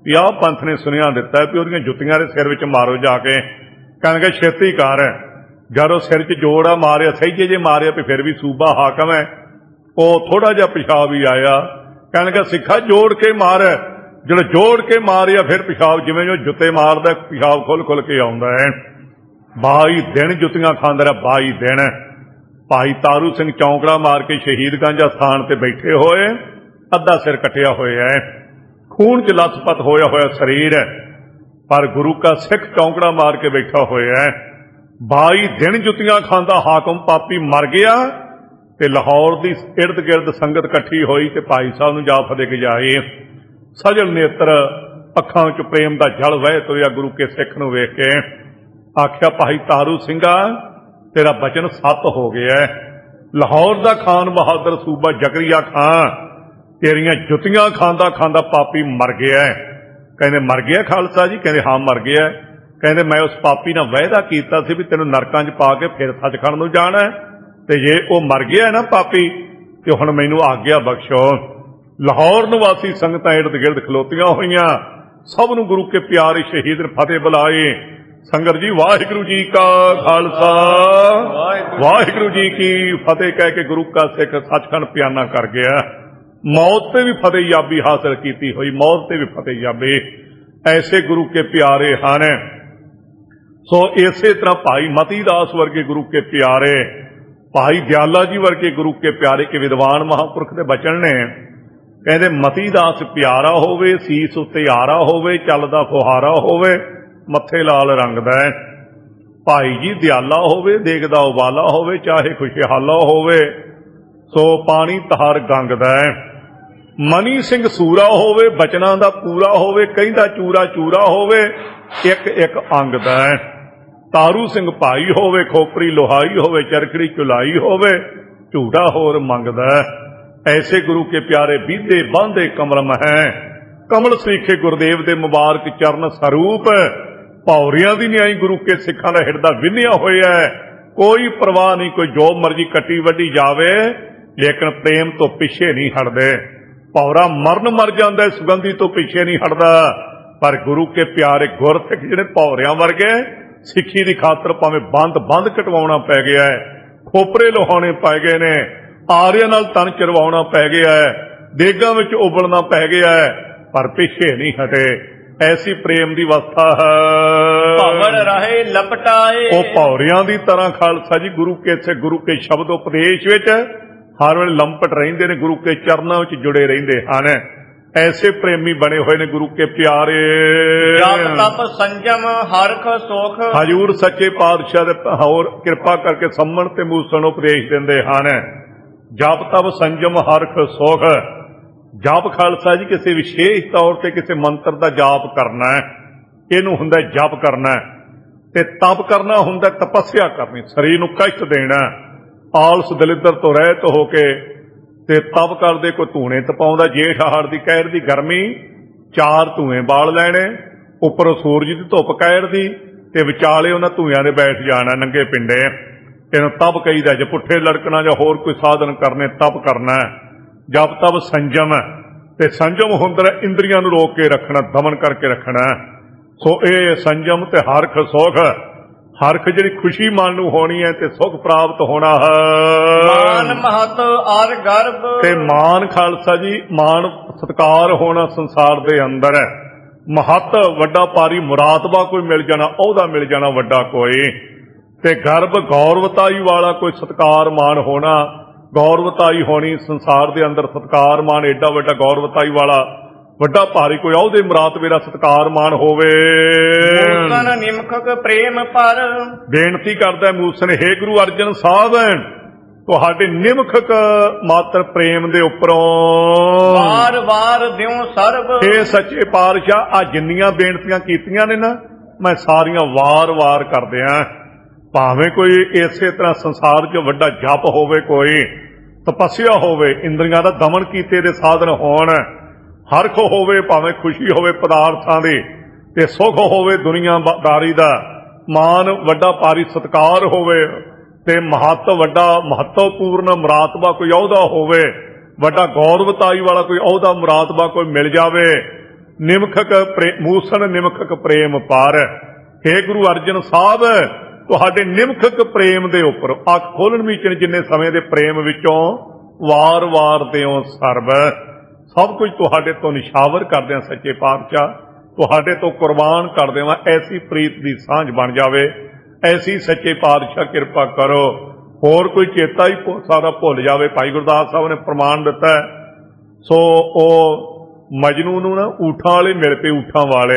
ਵੀ ਆਹ ਪੰਥ ਨੇ ਸੁਨੇਹਾ ਦਿੱਤਾ ਵੀ ਉਹਦੀਆਂ ਜੁੱਤੀਆਂ ਦੇ ਸਿਰ ਵਿੱਚ ਮਾਰੋ ਜਾ ਕੇ। ਕਹਿੰਦੇ ਛੇਤੀ ਕਰ। ਜਦ ਉਹ ਸਿਰ 'ਚ ਜੋੜ ਆ ਮਾਰਿਆ, ਸਹਿਜੇ ਜੇ ਮਾਰਿਆ ਵੀ ਫਿਰ ਵੀ ਸੂਬਾ ਹਾਕਮ ਹੈ, ਉਹ ਥੋੜਾ ਜਿਹਾ ਪਿਸ਼ਾਬ ਹੀ ਆਇਆ। ਕਹਿੰਦੇ ਸਿੱਖਾ ਜੋੜ ਕੇ ਮਾਰ। ਜਦੋਂ ਜੋੜ ਕੇ ਮਾਰਿਆ ਫਿਰ ਪਿਸ਼ਾਬ ਜਿਵੇਂ ਜੋ ਜੁੱਤੇ ਮਾਰਦਾ ਪਿਸ਼ਾਬ ਖੁੱਲ ਖੁੱਲ ਕੇ ਆਉਂਦਾ ਹੈ। ਬਾਈ ਦਿਨ ਜੁੱਤੀਆਂ ਖਾਂਦਾ ਰਿਹਾ, ਬਾਈ ਦਿਨ। ਭਾਈ ਤਾਰੂ ਸਿੰਘ ਚੌਂਕੜਾ ਮਾਰ ਕੇ ਸ਼ਹੀਦਗੰਜ ਸਥਾਨ ਤੇ ਬੈਠੇ ਹੋਏ, ਅੱਧਾ ਸਿਰ ਕੱਟਿਆ ਹੋਇਆ ਹੈ, ਖੂਨ 'ਚ ਲੱਥਪੱਥ ਹੋਇਆ ਹੋਇਆ ਸਰੀਰ ਹੈ, ਪਰ ਗੁਰੂ ਕਾ ਸਿੱਖ ਚੌਂਕੜਾ ਮਾਰ ਕੇ ਬੈਠਾ ਹੋਇਆ ਹੈ। ਬਾਈ ਦਿਨ ਜੁੱਤੀਆਂ ਖਾਂਦਾ ਹਾਕਮ ਪਾਪੀ ਮਰ ਗਿਆ। ਤੇ ਲਾਹੌਰ ਦੀ ਇਰਦ ਗਿਰਦ ਸੰਗਤ ਇਕੱਠੀ ਹੋਈ ਤੇ ਭਾਈ ਸਾਹਿਬ ਨੂੰ ਜਾ ਫਤਿਹ ਗਜਾਏ। ਸਜਲ ਨੇਤਰ, ਅੱਖਾਂ 'ਚ ਪ੍ਰੇਮ ਦਾ ਜਲ ਵਹਿ ਤੁਰਿਆ ਗੁਰੂ ਕੇ ਸਿੱਖ ਨੂੰ ਵੇਖ ਕੇ। ਆਖਿਆ ਭਾਈ ਤਾਰੂ ਸਿੰਘਾ, ਤੇਰਾ ਬਚਨ ਸੱਤ ਹੋ ਗਿਆ। ਲਾਹੌਰ ਦਾ ਖਾਨ ਬਹਾਦਰ ਸੂਬਾ ਜ਼ਕਰੀਆ ਖਾਂ ਤੇਰੀਆਂ ਜੁੱਤੀਆਂ ਖਾਂਦਾ ਖਾਂਦਾ ਪਾਪੀ ਮਰ ਗਿਆ। ਕਹਿੰਦੇ ਮਰ ਗਿਆ ਖਾਲਸਾ ਜੀ? ਕਹਿੰਦੇ ਹਾਂ ਮਰ ਗਿਆ। ਕਹਿੰਦੇ ਮੈਂ ਉਸ ਪਾਪੀ ਨਾਲ ਵਾਅਦਾ ਕੀਤਾ ਸੀ ਵੀ ਤੈਨੂੰ ਨਰਕਾਂ 'ਚ ਪਾ ਕੇ ਫਿਰ ਸੱਚਖੰਡ ਨੂੰ ਜਾਣਾ, ਤੇ ਜੇ ਉਹ ਮਰ ਗਿਆ ਨਾ ਪਾਪੀ ਤੇ ਹੁਣ ਮੈਨੂੰ ਆਗਿਆ ਬਖਸ਼ੋ। ਲਾਹੌਰ ਨਿਵਾਸੀ ਸੰਗਤਾਂ ਇਰਦ ਗਿਰਦ ਖਲੋਤੀਆਂ ਹੋਈਆਂ, ਸਭ ਨੂੰ ਗੁਰੂ ਕੇ ਪਿਆਰੇ ਸ਼ਹੀਦ ਨੇ ਫਤਿਹ ਬੁਲਾਏ। ਸੰਗਤ ਜੀ ਵਾਹਿਗੁਰੂ ਜੀ ਕਾ ਖਾਲਸਾ ਵਾਹਿਗੁਰੂ ਜੀ ਕੀ ਫਤਿਹ ਕਹਿ ਕੇ ਗੁਰੂ ਕਾ ਸਿੱਖ ਸੱਚਖੰਡ ਪਿਆਨਾ ਕਰ ਗਿਆ। ਮੌਤ ਤੇ ਵੀ ਫਤਿਹ ਯਾਬੀ ਹਾਸਲ ਕੀਤੀ ਹੋਈ, ਮੌਤ ਤੇ ਵੀ ਫਤਿਹ ਯਾਬੀ। ਐਸੇ ਗੁਰੂ ਕੇ ਪਿਆਰੇ ਹਨ। ਸੋ ਇਸੇ ਤਰ੍ਹਾਂ ਭਾਈ ਮਤੀ ਦਾਸ ਵਰਗੇ ਗੁਰੂ ਕੇ ਪਿਆਰੇ, ਭਾਈ ਦਿਆਲਾ ਜੀ ਵਰਗੇ ਗੁਰੂ ਕੇ ਪਿਆਰੇ ਕੇ ਵਿਦਵਾਨ ਮਹਾਂਪੁਰਖ ਦੇ ਬਚਨ ਨੇ। ਕਹਿੰਦੇ ਮਤੀ ਦਾਸ ਪਿਆਰਾ ਹੋਵੇ, ਸੀਸ ਉੱਤੇ ਆਰਾ ਹੋਵੇ, ਚੱਲਦਾ ਫੁਹਾਰਾ ਹੋਵੇ, ਮੱਥੇ ਲਾਲ ਰੰਗ ਦਾ। ਭਾਈ ਜੀ ਦਿਆਲਾ ਹੋਵੇ, ਦੇਖਦਾ ਉਬਾਲਾ ਹੋਵੇ, ਚਾਹੇ ਖੁਸ਼ਹਾਲਾ ਹੋਵੇ, ਸੋ ਪਾਣੀ ਤਹਾਰ ਗੰਗ ਦਾ। ਮਨੀ ਸਿੰਘ ਸੂਰਾ ਹੋਵੇ, ਬਚਨਾਂ ਦਾ ਪੂਰਾ ਹੋਵੇ, ਕਹਿੰਦਾ ਚੂਰਾ ਚੂਰਾ ਹੋਵੇ, ਇੱਕ ਇੱਕ ਅੰਗ ਦਾ। ਤਾਰੂ ਸਿੰਘ ਭਾਈ ਹੋਵੇ, ਖੋਪਰੀ ਲੋਹਾਈ ਹੋਵੇ, ਚਰਖੜੀ ਚੁਲਾਈ ਹੋਵੇ, ਝੂੜਾ ਹੋਰ ਮੰਗਦਾ। ਐਸੇ ਗੁਰੂ ਕੇ ਪਿਆਰੇ ਬੀਧੇ ਬਾਂਧੇ ਕਮਲਮ ਹੈ। ਕਮਲ ਸਰੀਖੇ ਗੁਰਦੇਵ ਦੇ ਮੁਬਾਰਕ ਚਰਨ ਸਰੂਪ, ਭੌਰੀਆਂ ਦੀ ਨਿਆਈ ਗੁਰੂ ਕੇ ਸਿੱਖਾਂ ਦਾ ਹਿਰਦਾ ਵਿੰਨਿਆ ਹੋਇਆ। ਕੋਈ ਪਰਵਾਹ ਨਹੀਂ, ਕੋਈ ਜੋ ਮਰਜੀ ਕੱਟੀ ਵੱਢੀ ਜਾਵੇ, ਲੇਕਿਨ ਪ੍ਰੇਮ ਤੋਂ ਪਿੱਛੇ ਨਹੀਂ ਹਟਦੇ। ਭੌਰਾ ਮਰਨ ਮਰ ਜਾਂਦਾ, ਸੁਗੰਧੀ ਤੋਂ ਪਿੱਛੇ ਨਹੀਂ ਹਟਦਾ। ਪਰ ਗੁਰੂ ਕੇ ਪਿਆਰੇ ਗੁਰਸਿੱਖ ਜਿਹੜੇ ਭੌਰਿਆਂ ਵਰਗੇ, ਸਿੱਖੀ ਦੀ ਖਾਤਰ ਭਾਵੇਂ ਬੰਦ ਬੰਦ ਕਟਵਾਉਣਾ ਪੈ ਗਿਆ ਹੈ, ਖੋਪਰੇ ਲੋਹਾਣੇ ਪੈ ਗਏ ਨੇ, ਆਰਿਆਂ ਨਾਲ ਤਨ ਚਰਵਾਉਣਾ ਪੈ ਗਿਆ ਹੈ, ਦੇਗਾਂ ਵਿੱਚ ਉਬਲਣਾ ਪੈ ਗਿਆ ਹੈ, ਪਰ ਪਿੱਛੇ ਨਹੀਂ ਹਟੇ। ਐਸੀ ਪ੍ਰੇਮ ਦੀ ਅਵਸਥਾ ਹੈ। ਭਵਰ ਰਹੇ ਲਪਟਾਏ, ਉਹ ਭੌਰਿਆਂ ਦੀ ਤਰ੍ਹਾਂ ਖਾਲਸਾ ਜੀ ਗੁਰੂ ਕੇ ਸੇ ਗੁਰੂ ਕੇ ਸ਼ਬਦ ਉਪਦੇਸ਼ ਵਿੱਚ ਹਰ ਵੇਲੇ ਲੰਪਟ ਰਹਿੰਦੇ ਨੇ, ਗੁਰੂ ਕੇ ਚਰਨਾਂ ਵਿੱਚ ਜੁੜੇ ਰਹਿੰਦੇ ਹਨ। ਐਸੇ ਪ੍ਰੇਮੀ ਬਣੇ ਹੋਏ ਨੇ ਗੁਰੂ ਕੇ ਪਿਆਰੇ। ਜਪ ਤਪ ਸੰਜਮ ਹਰਖ ਸੁਖ, ਹਜ਼ੂਰ ਸੱਚੇ ਪਾਤਸ਼ਾਹ ਦੇ ਹੋਰ ਕਿਰਪਾ ਕਰਕੇ ਸੰਮਣ ਤੇ ਮੂਸਣ ਉਪਦੇਸ਼ ਦਿੰਦੇ ਹਨ। ਜਪ ਤਪ ਸੰਜਮ ਹਰਖ ਸੁਖ। ਜਪ ਖਾਲਸਾ ਜੀ ਕਿਸੇ ਵਿਸ਼ੇਸ਼ ਤੌਰ ਤੇ ਕਿਸੇ ਮੰਤਰ ਦਾ ਜਾਪ ਕਰਨਾ ਹੈ, ਇਹਨੂੰ ਹੁੰਦਾ ਜਪ ਕਰਨਾ। ਤੇ ਤਪ ਕਰਨਾ ਹੁੰਦਾ ਤਪੱਸਿਆ ਕਰਨੀ, ਸਰੀਰ ਨੂੰ ਕਸ਼ਟ ਦੇਣਾ, ਆਲਸ ਦਲਿੱਦਰ ਤੋਂ ਰਹਿਤ ਹੋ ਕੇ। ਤੇ ਤਪ ਕਰਦੇ ਕੋਈ ਧੂਣੇ ਤਪਾਉਂਦਾ, ਜੇਠ ਹਾੜ ਦੀ ਕਹਿਰ ਦੀ ਗਰਮੀ, ਚਾਰ ਧੂਏ ਬਾਲ ਲੈਣੇ, ਉੱਪਰੋਂ ਸੂਰਜ ਦੀ ਧੁੱਪ ਕਹਿਰ ਦੀ, ਤੇ ਵਿਚਾਲੇ ਉਹਨਾਂ ਧੂਆਂ ਦੇ ਬੈਠ ਜਾਣਾ ਨੰਗੇ ਪਿੰਡੇ। ਇਹਨੂੰ ਤਪ ਕਹੀਦਾ। ਜੇ ਪੁੱਠੇ ਲੜਕਣਾ ਜਾਂ ਹੋਰ ਕੋਈ ਸਾਧਨ ਕਰਨੇ, ਤਪ ਕਰਨਾ। ਜਪ ਤਪ ਸੰਜਮ, ਤੇ ਸੰਜਮ ਹੁੰਦਾ ਇੰਦਰੀਆਂ ਨੂੰ ਰੋਕ ਕੇ ਰੱਖਣਾ, ਦਮਨ ਕਰਕੇ ਰੱਖਣਾ। ਸੋ ਇਹ ਸੰਜਮ ਤੇ ਹਰਖ ਸੁਖ। ਹਰਖ ਜਿਹੜੀ ਖੁਸ਼ੀ ਮਨ ਨੂੰ ਹੋਣੀ ਹੈ, ਤੇ ਸੁਖ ਪ੍ਰਾਪਤ ਹੋਣਾ ਹੈ। ਮਾਨ ਮਹਤ ਆਰ ਗਰਭ, ਤੇ ਮਾਨ ਖਾਲਸਾ ਜੀ ਮਾਨ ਸਤਕਾਰ ਹੋਣਾ ਸੰਸਾਰ ਦੇ ਅੰਦਰ ਹੈ। ਮਹਤ ਵੱਡਾ ਭਾਰੀ ਮੁਰਾਤਬਾ ਕੋਈ ਮਿਲ ਜਾਣਾ, ਉਹਦਾ ਮਿਲ ਜਾਣਾ ਵੱਡਾ ਕੋਈ। ਤੇ ਗਰਭ ਗੌਰਵਤਾਈ ਵਾਲਾ ਕੋਈ ਸਤਕਾਰ ਮਾਨ ਹੋਣਾ, ਗੌਰਵਤਾਈ ਹੋਣੀ ਸੰਸਾਰ ਦੇ ਅੰਦਰ। ਸਤਕਾਰ ਮਾਨ ਏਡਾ ਵੱਡਾ ਗੌਰਵਤਾਈ ਵਾਲਾ ਵੱਡਾ ਭਾਰੀ ਕੋਈ ਉਹਦੇ ਮੁਰਾਤਬੇ ਦਾ ਸਤਕਾਰ ਮਾਨ ਹੋਵੇ। ਮੂਸਨ ਨਿਮਖਕ ਪ੍ਰੇਮ ਪਰ, ਬੇਨਤੀ ਕਰਦਾ ਮੂਸਨ, ਹੇ ਗੁਰੂ ਅਰਜਨ ਸਾਹਿਬ, ਤੁਹਾਡੇ ਨਿਮਖਕ ਮਾਤਰ ਪ੍ਰੇਮ ਦੇ ਉੱਪਰੋਂ ਵਾਰ ਵਾਰ ਦਿਉ ਸਰਬ। ਇਹ ਸੱਚੇ ਪਾਤਸ਼ਾਹ ਆ ਜਿੰਨੀਆਂ ਬੇਨਤੀਆਂ ਕੀਤੀਆਂ ਨੇ ਨਾ, ਮੈਂ ਸਾਰੀਆਂ ਵਾਰ ਵਾਰ ਕਰਦਿਆਂ। ਭਾਵੇਂ ਕੋਈ ਇਸੇ ਤਰ੍ਹਾਂ ਸੰਸਾਰ 'ਚ ਵੱਡਾ ਜਪ ਹੋਵੇ, ਕੋਈ ਤਪੱਸਿਆ ਹੋਵੇ, ਇੰਦਰੀਆਂ ਦਾ ਦਮਨ ਕੀਤੇ ਦੇ ਸਾਧਨ ਹੋਣ, ਹਰਖ ਹੋਵੇ, ਭਾਵੇਂ ਖੁਸ਼ੀ ਹੋਵੇ ਪਦਾਰਥਾਂ ਦੀ, ਤੇ ਸੁਖ ਹੋਵੇ ਦੁਨੀਆਦਾਰੀ ਦਾ, ਮਾਨ ਵੱਡਾ ਭਾਰੀ ਸਤਕਾਰ ਹੋਵੇ, ਤੇ ਮਹੱਤ ਵੱਡਾ ਮਹੱਤਵਪੂਰਨ ਮੁਰਾਤਬਾ ਕੋਈ ਅਹੁਦਾ ਹੋਵੇ, ਵੱਡਾ ਗੌਰਵਤਾਈ ਵਾਲਾ ਕੋਈ ਅਹੁਦਾ ਮੁਰਾਤਬਾ ਕੋਈ ਮਿਲ ਜਾਵੇ, ਨਿਮਖਕ ਪ੍ਰੇ ਮੂਸਣ ਨਿਮਖਕ ਪ੍ਰੇਮ ਪਾਰ। हे ਗੁਰੂ ਅਰਜਨ ਸਾਹਿਬ, ਤੁਹਾਡੇ ਨਿਮਖਕ ਪ੍ਰੇਮ ਦੇ ਉੱਪਰ ਅੱਖ ਖੋਲਣ ਮੀਚਣ ਜਿੰਨੇ ਸਮੇਂ ਦੇ ਪ੍ਰੇਮ ਵਿੱਚੋਂ ਵਾਰ ਵਾਰ ਦਿਓ ਸਰਬ। ਸਭ ਕੁਝ ਤੁਹਾਡੇ ਤੋਂ ਨਿਸ਼ਾਵਰ ਕਰਦੇ ਹਾਂ ਸੱਚੇ ਪਾਤਸ਼ਾਹ, ਤੁਹਾਡੇ ਤੋਂ ਕੁਰਬਾਨ ਕਰ ਦੇਵਾਂ। ਐਸੀ ਪ੍ਰੀਤ ਦੀ ਸਾਂਝ ਬਣ ਜਾਵੇ, ਐਸੀ ਸੱਚੇ ਪਾਤਸ਼ਾਹ ਕਿਰਪਾ ਕਰੋ। ਹੋਰ ਕੋਈ ਚੇਤਾ ਹੀ ਸਾਰਾ ਭੁੱਲ ਜਾਵੇ। ਭਾਈ ਗੁਰਦਾਸ ਸਾਹਿਬ ਨੇ ਪ੍ਰਮਾਣ ਦਿੱਤਾ। ਸੋ ਉਹ ਮਜਨੂ ਨੂੰ ਨਾ ਊਠਾਂ ਵਾਲੇ ਮਿਲ ਪਏ, ਊਠਾਂ ਵਾਲੇ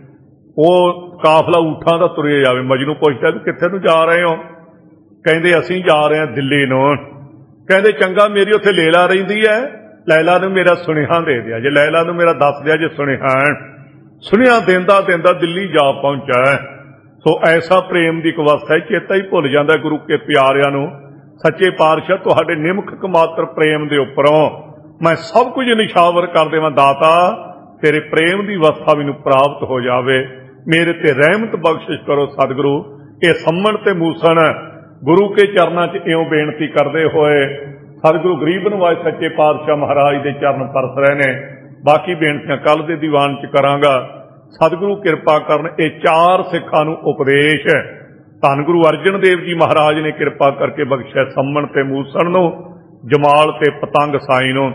ਉਹ ਕਾਫਲਾ ਊਠਾਂ ਦਾ ਤੁਰੇ ਜਾਵੇ। ਮਜਨੂ ਪੁੱਛਦਾ ਵੀ ਕਿੱਥੇ ਨੂੰ ਜਾ ਰਹੇ ਹੋ? ਕਹਿੰਦੇ ਅਸੀਂ ਜਾ ਰਹੇ ਹਾਂ ਦਿੱਲੀ ਨੂੰ। ਕਹਿੰਦੇ ਚੰਗਾ, ਮੇਰੀ ਉੱਥੇ ਲੇਲਾ ਰਹਿੰਦੀ ਹੈ, ਲੈਲਾ ਨੂੰ ਮੇਰਾ ਸੁਨੇਹਾ ਦੇ ਦਿਆ ਜੇ, ਲੈਲਾ ਨੂੰ ਮੇਰਾ ਦੱਸ ਦਿਆ ਜੇ ਸੁਨੇਹਾ। ਸੁਨੇਹਾ ਦਿੰਦਾ ਦਿੰਦਾ ਦਿੱਲੀ ਜਾ ਪਹੁੰਚਾ। ਸੋ ਐਸਾ ਪ੍ਰੇਮ ਦੀ ਇੱਕ ਅਵਸਥਾ ਹੈ, ਚੇਤਾ ਹੀ ਭੁੱਲ ਜਾਂਦਾ ਗੁਰੂ ਕੇ ਪਿਆਰਿਆਂ ਨੂੰ। ਸੱਚੇ ਪਾਤਸ਼ਾਹ, ਤੁਹਾਡੇ ਨਿਮਖਕ ਮਾਤਰ ਪ੍ਰੇਮ ਦੇ ਉੱਪਰੋਂ ਮੈਂ ਸਭ ਕੁਝ ਨਿਸ਼ਾਵਰ ਕਰ ਦੇਵਾਂ। ਦਾਤਾ, ਤੇਰੇ ਪ੍ਰੇਮ ਦੀ ਅਵਸਥਾ ਮੈਨੂੰ ਪ੍ਰਾਪਤ ਹੋ ਜਾਵੇ, ਮੇਰੇ ਤੇ ਰਹਿਮਤ ਬਖਸ਼ਿਸ਼ ਕਰੋ ਸਤਿਗੁਰੂ। ਇਹ ਸੰਮਣ ਤੇ ਮੂਸਣ ਗੁਰੂ ਕੇ ਚਰਨਾਂ 'ਚ ਇਉਂ ਬੇਨਤੀ ਕਰਦੇ ਹੋਏ ਸਤਿਗੁਰੂ ਗਰੀਬ ਨਿਵਾਜ ਸੱਚੇ ਪਾਤਸ਼ਾਹ ਮਹਾਰਾਜ ਦੇ ਚਰਨ ਪਰਸ ਰਹੇ ਨੇ। ਬਾਕੀ ਬੇਨਤੀਆਂ ਕੱਲ੍ਹ ਦੇ ਦੀਵਾਨ 'ਚ ਕਰਾਂਗਾ। ਸਤਿਗੁਰੂ ਕਿਰਪਾ ਕਰਨ। ਇਹ ਚਾਰ ਸਿੱਖਾਂ ਨੂੰ ਉਪਦੇਸ਼ ਧੰਨ ਗੁਰੂ ਅਰਜਨ ਦੇਵ ਜੀ ਮਹਾਰਾਜ ਨੇ ਕਿਰਪਾ ਕਰਕੇ ਬਖਸ਼ਿਆ। ਸੰਮਣ ਤੇ ਮੂਸਣ ਨੂੰ, ਜਮਾਲ ਤੇ ਪਤੰਗ ਸਾਈ ਨੂੰ।